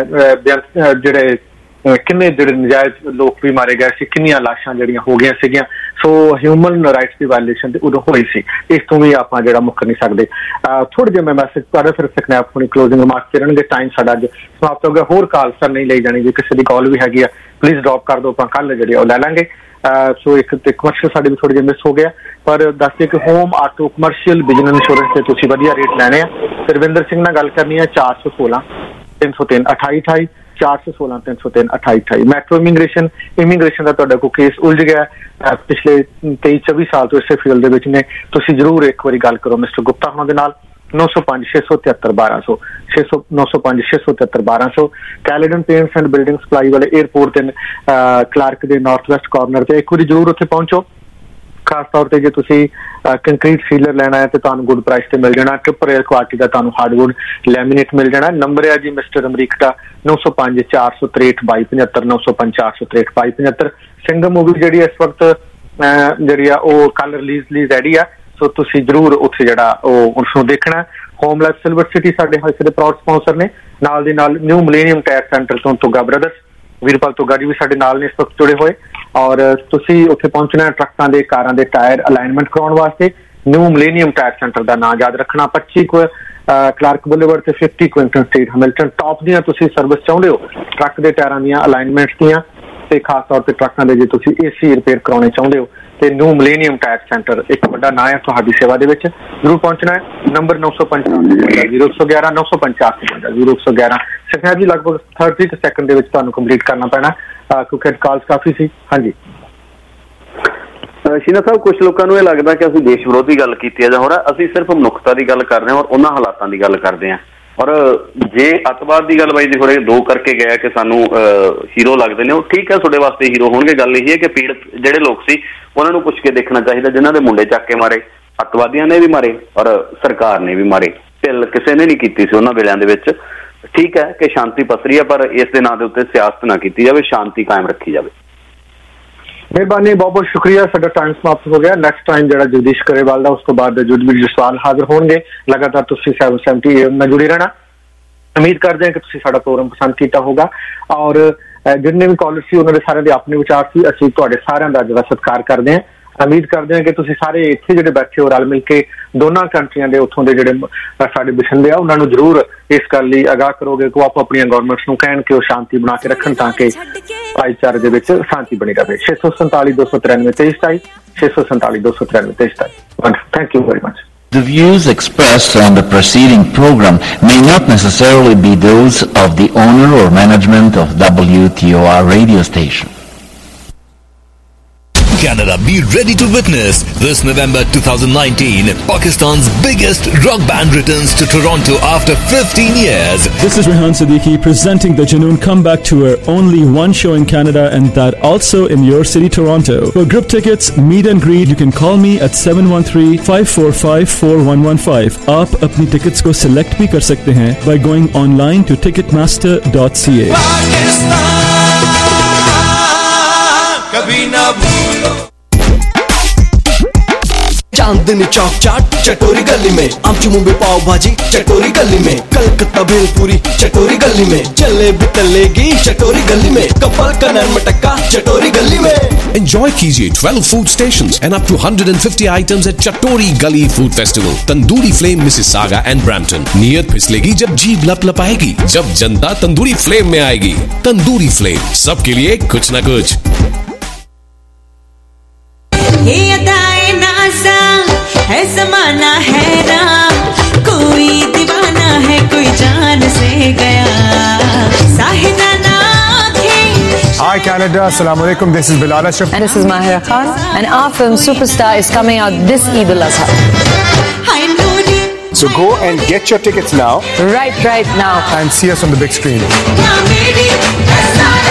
ਜਿਹੜੇ ਨਜਾਇਜ਼ ਲੋਕ ਵੀ ਮਾਰੇ ਗਏ ਸੀ, ਕਿੰਨੀਆਂ ਲਾਸ਼ਾਂ ਜਿਹੜੀਆਂ ਹੋ ਗਈਆਂ ਸੀਗੀਆਂ। ਸੋ ਹਿਊਮਨ ਰਾਈਟਸ ਦੀ ਵਾਇਲੇਸ਼ਨ ਤੇ ਉਦੋਂ ਹੋਈ ਸੀ, ਇਸ ਤੋਂ ਵੀ ਆਪਾਂ ਜਿਹੜਾ ਮੁੱਕਰ ਨਹੀਂ ਸਕਦੇ। ਥੋੜੇ ਜਿਹੇ ਮੈਂ ਮੈਸੇਜ ਤੁਹਾਡੇ ਫਿਰ ਸਕਨੈਪ ਆਪਣੀ ਕਲੋਜ਼ਿੰਗ ਰਿਮਾਰਕਸ ਕਰਨਗੇ। ਟਾਈਮ ਸਾਡਾ ਅੱਜ ਸਮਾਪਤ ਹੋ ਗਿਆ। ਹੋਰ ਕਾਲ ਸਰ ਨਹੀਂ ਲਈ ਜਾਣੀ, ਜੇ ਕਿਸੇ ਦੀ ਕਾਲ ਵੀ ਹੈਗੀ ਆ ਪਲੀਜ਼ ਡ੍ਰੌਪ ਕਰ ਦਿਓ, ਆਪਾਂ ਕੱਲ ਜਿਹੜੇ ਉਹ ਲੈ ਲਾਂਗੇ। ਸੋ ਇੱਕ ਕਮਰਸ਼ੀਅਲ ਸਾਡੇ ਵੀ ਥੋੜੇ ਜਿਹੇ ਮਿਸ ਹੋ ਗਿਆ, ਪਰ ਦੱਸਦੇ ਕਿ home auto commercial business insurance ਤੇ ਤੁਸੀਂ ਵਧੀਆ ਰੇਟ ਲੈਣੇ ਆ। ਰਵਿੰਦਰ ਸਿੰਘ ਨਾਲ ਗੱਲ ਕਰਨੀ ਹੈ 416 303 2828 416 303 2828। ਮੈਟਰੋ ਇਮੀਗ੍ਰੇਸ਼ਨ ਦਾ ਤੁਹਾਡਾ ਕੋਈ ਕੇਸ ਉਲਝ ਗਿਆ ਪਿਛਲੇ 23-24 ਸਾਲ ਤੋਂ ਇਸੇ ਫੀਲਡ ਦੇ ਵਿੱਚ ਨੇ, ਤੁਸੀਂ ਜ਼ਰੂਰ ਇੱਕ ਵਾਰੀ ਗੱਲ ਕਰੋ ਮਿਸਟਰ ਗੁਪਤਾ ਹੋਣਾ ਦੇ ਨਾਲ। 905 673 1200 905 673 1200। Caledon paints and building supply ਵਾਲੇ 에ਅਰਪੋਰਟ ਤੇ ਕਲਾਰਕ ਦੇ ਨਾਰਥ ਵੈਸਟ ਕਾਰਨਰ ਤੇ ਇੱਕ ਵਾਰੀ ਜ਼ਰੂਰ ਉੱਥੇ ਪਹੁੰਚੋ। ਖਾਸ ਤੌਰ ਤੇ ਜੇ ਤੁਸੀਂ ਕੰਕਰੀਟ ਸੀਲਰ ਲੈਣਾ ਹੈ ਤੇ ਤੁਹਾਨੂੰ ਗੁੱਡ ਪ੍ਰਾਈਸ ਤੇ ਮਿਲ ਜਾਣਾ। ਟ੍ਰਿਪਲ ਏਅਰ ਕੁਆਲਿਟੀ ਦਾ ਤੁਹਾਨੂੰ ਹਾਰਡਵੁੱਡ ਲੈਮੀਨੇਟ ਮਿਲ ਜਾਣਾ। ਨੰਬਰ ਹੈ ਜੀ ਮਿਸਟਰ ਅਮਰੀਕ ਦਾ 905 463 2275 905 463 2275। ਸਿੰਗਮ ਮੂਵੀ ਜਿਹੜੀ ਇਸ ਵਕਤ ਜਿਹੜੀ ਆ ਉਹ ਕੱਲ ਰਿਲੀਜ਼ ਰੈਡੀ ਆ, ਸੋ ਤੁਸੀਂ ਜ਼ਰੂਰ ਉੱਥੇ ਜਿਹੜਾ ਉਹ ਉਸਨੂੰ ਦੇਖਣਾ। ਹੋਮ ਲਾਈਫ ਸਿਲਵਰ ਸਿਟੀ ਸਾਡੇ ਹਿੱਸੇ ਦੇ ਪ੍ਰਾਊਡ ਸਪਾਂਸਰ ਨੇ। ਨਾਲ ਦੀ ਨਾਲ ਨਿਊ ਮਿਲੇਨੀਅਮ ਟਾਇਰ ਸੈਂਟਰ ਤੋਂ ਤੁਗਾ ਬ੍ਰਦਰਸ, ਵੀਰਪਾਲ ਤੁਗਾ ਜੀ ਵੀ ਸਾਡੇ ਨਾਲ ਨੇ ਇਸ ਵਕਤ ਜੁੜੇ ਹੋਏ। ਔਰ ਤੁਸੀਂ ਉੱਥੇ ਪਹੁੰਚਣਾ ਟਰੱਕਾਂ ਦੇ ਕਾਰਾਂ ਦੇ ਟਾਇਰ ਅਲਾਈਨਮੈਂਟ ਕਰਾਉਣ ਵਾਸਤੇ। ਨਿਊ ਮਿਲੇਨੀਅਮ ਟਾਇਰ ਸੈਂਟਰ ਦਾ ਨਾਂ ਯਾਦ ਰੱਖਣਾ। 25 ਕਲਾਰਕ ਬੁਲੇਵਰਡ ਤੇ 50 ਕੁਇੰਟਨ ਸਟਰੀਟ ਹੈਮਿਲਟਨ। ਟੌਪ ਦੀਆਂ ਤੁਸੀਂ ਸਰਵਿਸ ਚਾਹੁੰਦੇ ਹੋ ਟਰੱਕ ਦੇ ਟਾਇਰਾਂ ਦੀਆਂ ਅਲਾਈਨਮੈਂਟਸ ਦੀਆਂ, ਤੇ ਖਾਸ ਤੌਰ ਤੇ ਟਰੱਕਾਂ ਦੇ ਜੇ ਤੁਸੀਂ AC ਰਿਪੇਅਰ ਕਰਾਉਣੇ ਚਾਹੁੰਦੇ ਹੋ ਤੇ ਨਿਊ ਮਿਲੇਨੀਅਮ ਟਾਇਰ ਸੈਂਟਰ ਇੱਕ ਵੱਡਾ ਨਾਂ ਹੈ ਤੁਹਾਡੀ ਸੇਵਾ ਦੇ ਵਿੱਚ। ਜ਼ਰੂਰ ਪਹੁੰਚਣਾ ਹੈ। ਨੰਬਰ 955 0111 955 0111। ਸਖਿਆ ਜੀ ਲਗਭਗ 30 ਸੈਕਿੰਡ ਦੇ ਵਿੱਚ ਤੁਹਾਨੂੰ ਕੰਪਲੀਟ ਕਰਨਾ ਪੈਣਾ ਕਿਉਂਕਿ ਕਾਲਸ ਕਾਫੀ ਸੀ। ਹਾਂਜੀ ਸ਼ੀਨਾ ਸਾਹਿਬ, ਕੁਝ ਲੋਕਾਂ ਨੂੰ ਇਹ ਲੱਗਦਾ ਕਿ ਅਸੀਂ ਦੇਸ਼ ਵਿਰੋਧੀ ਗੱਲ ਕੀਤੀ ਹੈ ਜਾਂ ਹੋਰ, ਅਸੀਂ ਸਿਰਫ ਮਨੁੱਖਤਾ ਦੀ ਗੱਲ ਕਰ ਰਹੇ ਹਾਂ ਔਰ ਉਹਨਾਂ ਹਾਲਾਤਾਂ ਦੀ ਗੱਲ ਕਰਦੇ ਹਾਂ। ਔਰ ਜੇ ਅੱਤਵਾਦ ਦੀ ਗੱਲ ਬਾਈ ਜੀ ਥੋੜੇ ਦੋ ਕਰਕੇ ਗਿਆ ਕਿ ਸਾਨੂੰ ਹੀਰੋ ਲੱਗਦੇ ਨੇ, ਉਹ ਠੀਕ ਹੈ ਤੁਹਾਡੇ ਵਾਸਤੇ ਹੀਰੋ ਹੋਣਗੇ। ਗੱਲ ਇਹ ਹੈ ਕਿ ਪੀੜਤ ਜਿਹੜੇ ਲੋਕ ਸੀ ਉਹਨਾਂ ਨੂੰ ਪੁੱਛ ਕੇ ਦੇਖਣਾ ਚਾਹੀਦਾ, ਜਿਨ੍ਹਾਂ ਦੇ ਮੁੰਡੇ ਚੱਕ ਕੇ ਮਾਰੇ, ਅੱਤਵਾਦੀਆਂ ਨੇ ਵੀ ਮਾਰੇ ਔਰ ਸਰਕਾਰ ਨੇ ਵੀ ਮਾਰੇ, ਢਿੱਲ ਕਿਸੇ ਨੇ ਨਹੀਂ ਕੀਤੀ ਸੀ ਉਹਨਾਂ ਵੇਲਿਆਂ ਦੇ ਵਿੱਚ। ਠੀਕ ਹੈ ਕਿ ਸ਼ਾਂਤੀ ਪਸਰੀ ਹੈ, ਪਰ ਇਸ ਦੇ ਨਾਂ ਦੇ ਉੱਤੇ ਸਿਆਸਤ ਨਾ ਕੀਤੀ ਜਾਵੇ, ਸ਼ਾਂਤੀ ਕਾਇਮ ਰੱਖੀ ਜਾਵੇ। ਮਿਹਰਬਾਨੀ, ਬਹੁਤ ਬਹੁਤ ਸ਼ੁਕਰੀਆ। ਸਾਡਾ ਟਾਈਮ ਸਮਾਪਤ ਹੋ ਗਿਆ। ਨੈਕਸਟ ਟਾਈਮ ਜਿਹੜਾ ਜਗਦੀਸ਼ ਕਰੇਵਾਲ ਦਾ, ਉਸ ਤੋਂ ਬਾਅਦ ਜੁਗਵੀਰ ਜਸਵਾਲ ਹਾਜ਼ਰ ਹੋਣਗੇ। ਲਗਾਤਾਰ ਤੁਸੀਂ 770 ਨਾਲ ਜੁੜੇ ਰਹਿਣਾ। ਉਮੀਦ ਕਰਦੇ ਹਾਂ ਕਿ ਤੁਸੀਂ ਸਾਡਾ ਪ੍ਰੋਗਰਾਮ ਪਸੰਦ ਕੀਤਾ ਹੋਗਾ ਔਰ ਜਿੰਨੇ ਵੀ ਕਾਲਰ ਸੀ ਉਹਨਾਂ ਦੇ ਸਾਰਿਆਂ ਦੇ ਆਪਣੇ ਵਿਚਾਰ ਸੀ। ਅਸੀਂ ਤੁਹਾਡੇ ਸਾਰਿਆਂ ਦਾ ਜਿਹੜਾ ਸਤਿਕਾਰ ਕਰਦੇ ਹਾਂ। ਉਮੀਦ ਕਰਦੇ ਹਾਂ ਕਿ ਤੁਸੀਂ ਸਾਰੇ ਇੱਥੇ ਜਿਹੜੇ ਬੈਠੇ ਹੋ ਰਲ ਮਿਲ ਕੇ ਦੋਨਾਂ ਕੰਟਰੀਆਂ ਦੇ ਉੱਥੋਂ ਦੇ ਜਿਹੜੇ ਸਾਡੇ ਵਸਿੰਦੇ ਆ ਉਹਨਾਂ ਨੂੰ ਜ਼ਰੂਰ ਇਸ ਗੱਲ ਲਈ ਅਗਾਹ ਕਰੋਗੇ ਕਿ ਉਹ ਆਪੋ ਆਪਣੀਆਂ ਗਵਰਨਮੈਂਟਸ ਨੂੰ ਕਹਿਣ ਕਿ ਉਹ ਸ਼ਾਂਤੀ ਬਣਾ ਕੇ ਰੱਖਣ ਤਾਂ ਕਿ ਭਾਈਚਾਰੇ ਦੇ ਵਿੱਚ ਸ਼ਾਂਤੀ ਬਣੀ ਰਹੇ। 647 293 2327 647 293 2327। Thank you very much. The views expressed on the preceding program may not necessarily be those of the owner or management of WTOR radio station. Canada, be ready to witness this November 2019 Pakistan's biggest rock band returns to Toronto after 15 years. This is Rehan Siddiqui presenting the Junoon Comeback Tour. Only one show in Canada and that also in your city, Toronto. For group tickets, meet and greet, you can call me at 713-545-4115. आप अपनी tickets को select भी कर सकते हैं by going online to ticketmaster.ca. कभी ना भूलो। चांदनी चौक चाट चटोरी गली में, आमचू मुंबई पाव भाजी चटोरी गली में, कलकत्ता भेलपुरी चटोरी गली में, जलेबी तलेगी चटोरी गली में, कपल का नरम टक्का चटोरी गली में। Enjoy कीजिए 12 food stations and up to 150 items at Chatori Gully Food Festival, Tandoori Flame, Mississauga and Brampton. नियत फिसलेगी जब जीभ लपलपाएगी, जब जनता तंदूरी फ्लेम में आएगी। तंदूरी फ्लेम, सबके लिए कुछ न कुछ। ये अदाए नाज़ा है ज़माना हैरान, कोई दीवाना है कोई जान से गया, साहिदा ना Hi Canada, Assalamu alaikum. This is Bilal Ashraf. And this is Mahira Khan. And our film Superstar is coming out this Eid al-Adha. So go and get your tickets now. Right now. And see us on the big screen.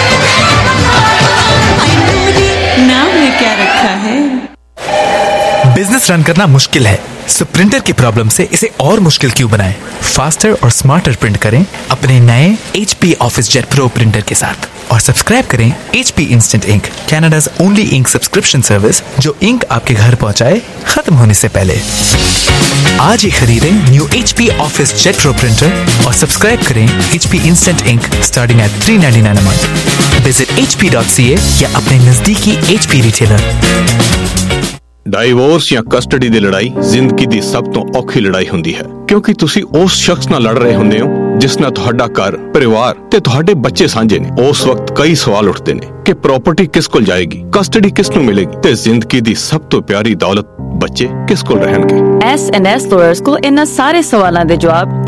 नाम में क्या रखा है? Business run करना मुश्किल है, सो printer की problem से इसे और मुश्किल क्यों बनाएं? फास्टर और स्मार्टर प्रिंट करें अपने नए HP office jet pro printer के साथ और सब्सक्राइब करें HP instant ink, Canada's only ink subscription service जो इंक आपके घर पहुंचाए खत्म होने से पहले। आज ही खरीदें new HP office jet pro printer और सब्सक्राइब करें HP instant ink starting at $3.99 a month। Visit hp.ca या अपने नजदीकी HP रिटेलर। डाइवोर्स या कस्टडी ਦੀ ਲੜਾਈ ਜ਼ਿੰਦਗੀ ਦੀ ਸਭ ਤੋਂ ਔਖੀ ਲੜਾਈ ਹੁੰਦੀ ਹੈ ਕਿਉਂਕਿ ਤੁਸੀਂ ਉਸ ਸ਼ਖਸ ਨਾਲ ਲੜ ਰਹੇ ਹੁੰਦੇ ਹੋ ਜਿਸ ਨਾਲ ਤੁਹਾਡਾ ਘਰ, ਪਰਿਵਾਰ ਤੇ ਤੁਹਾਡੇ ਬੱਚੇ ਸਾਂਝੇ ਨੇ। ਉਸ ਵਕਤ ਕਈ ਸਵਾਲ ਉੱਠਦੇ ਨੇ ਕਿ ਪ੍ਰਾਪਰਟੀ ਕਿਸ ਕੋਲ ਜਾਏਗੀ, ਕਸਟਡੀ ਕਿਸ ਨੂੰ ਮਿਲੇਗੀ ਤੇ ਜ਼ਿੰਦਗੀ ਦੀ ਸਭ ਤੋਂ ਪਿਆਰੀ ਦੌਲਤ ਬੱਚੇ ਕਿਸ ਕੋਲ ਰਹਿਣਗੇ। S&S Lawyers ਕੋਲ ਇਹਨਾਂ ਸਾਰੇ ਸਵਾਲਾਂ ਦੇ ਜਵਾਬ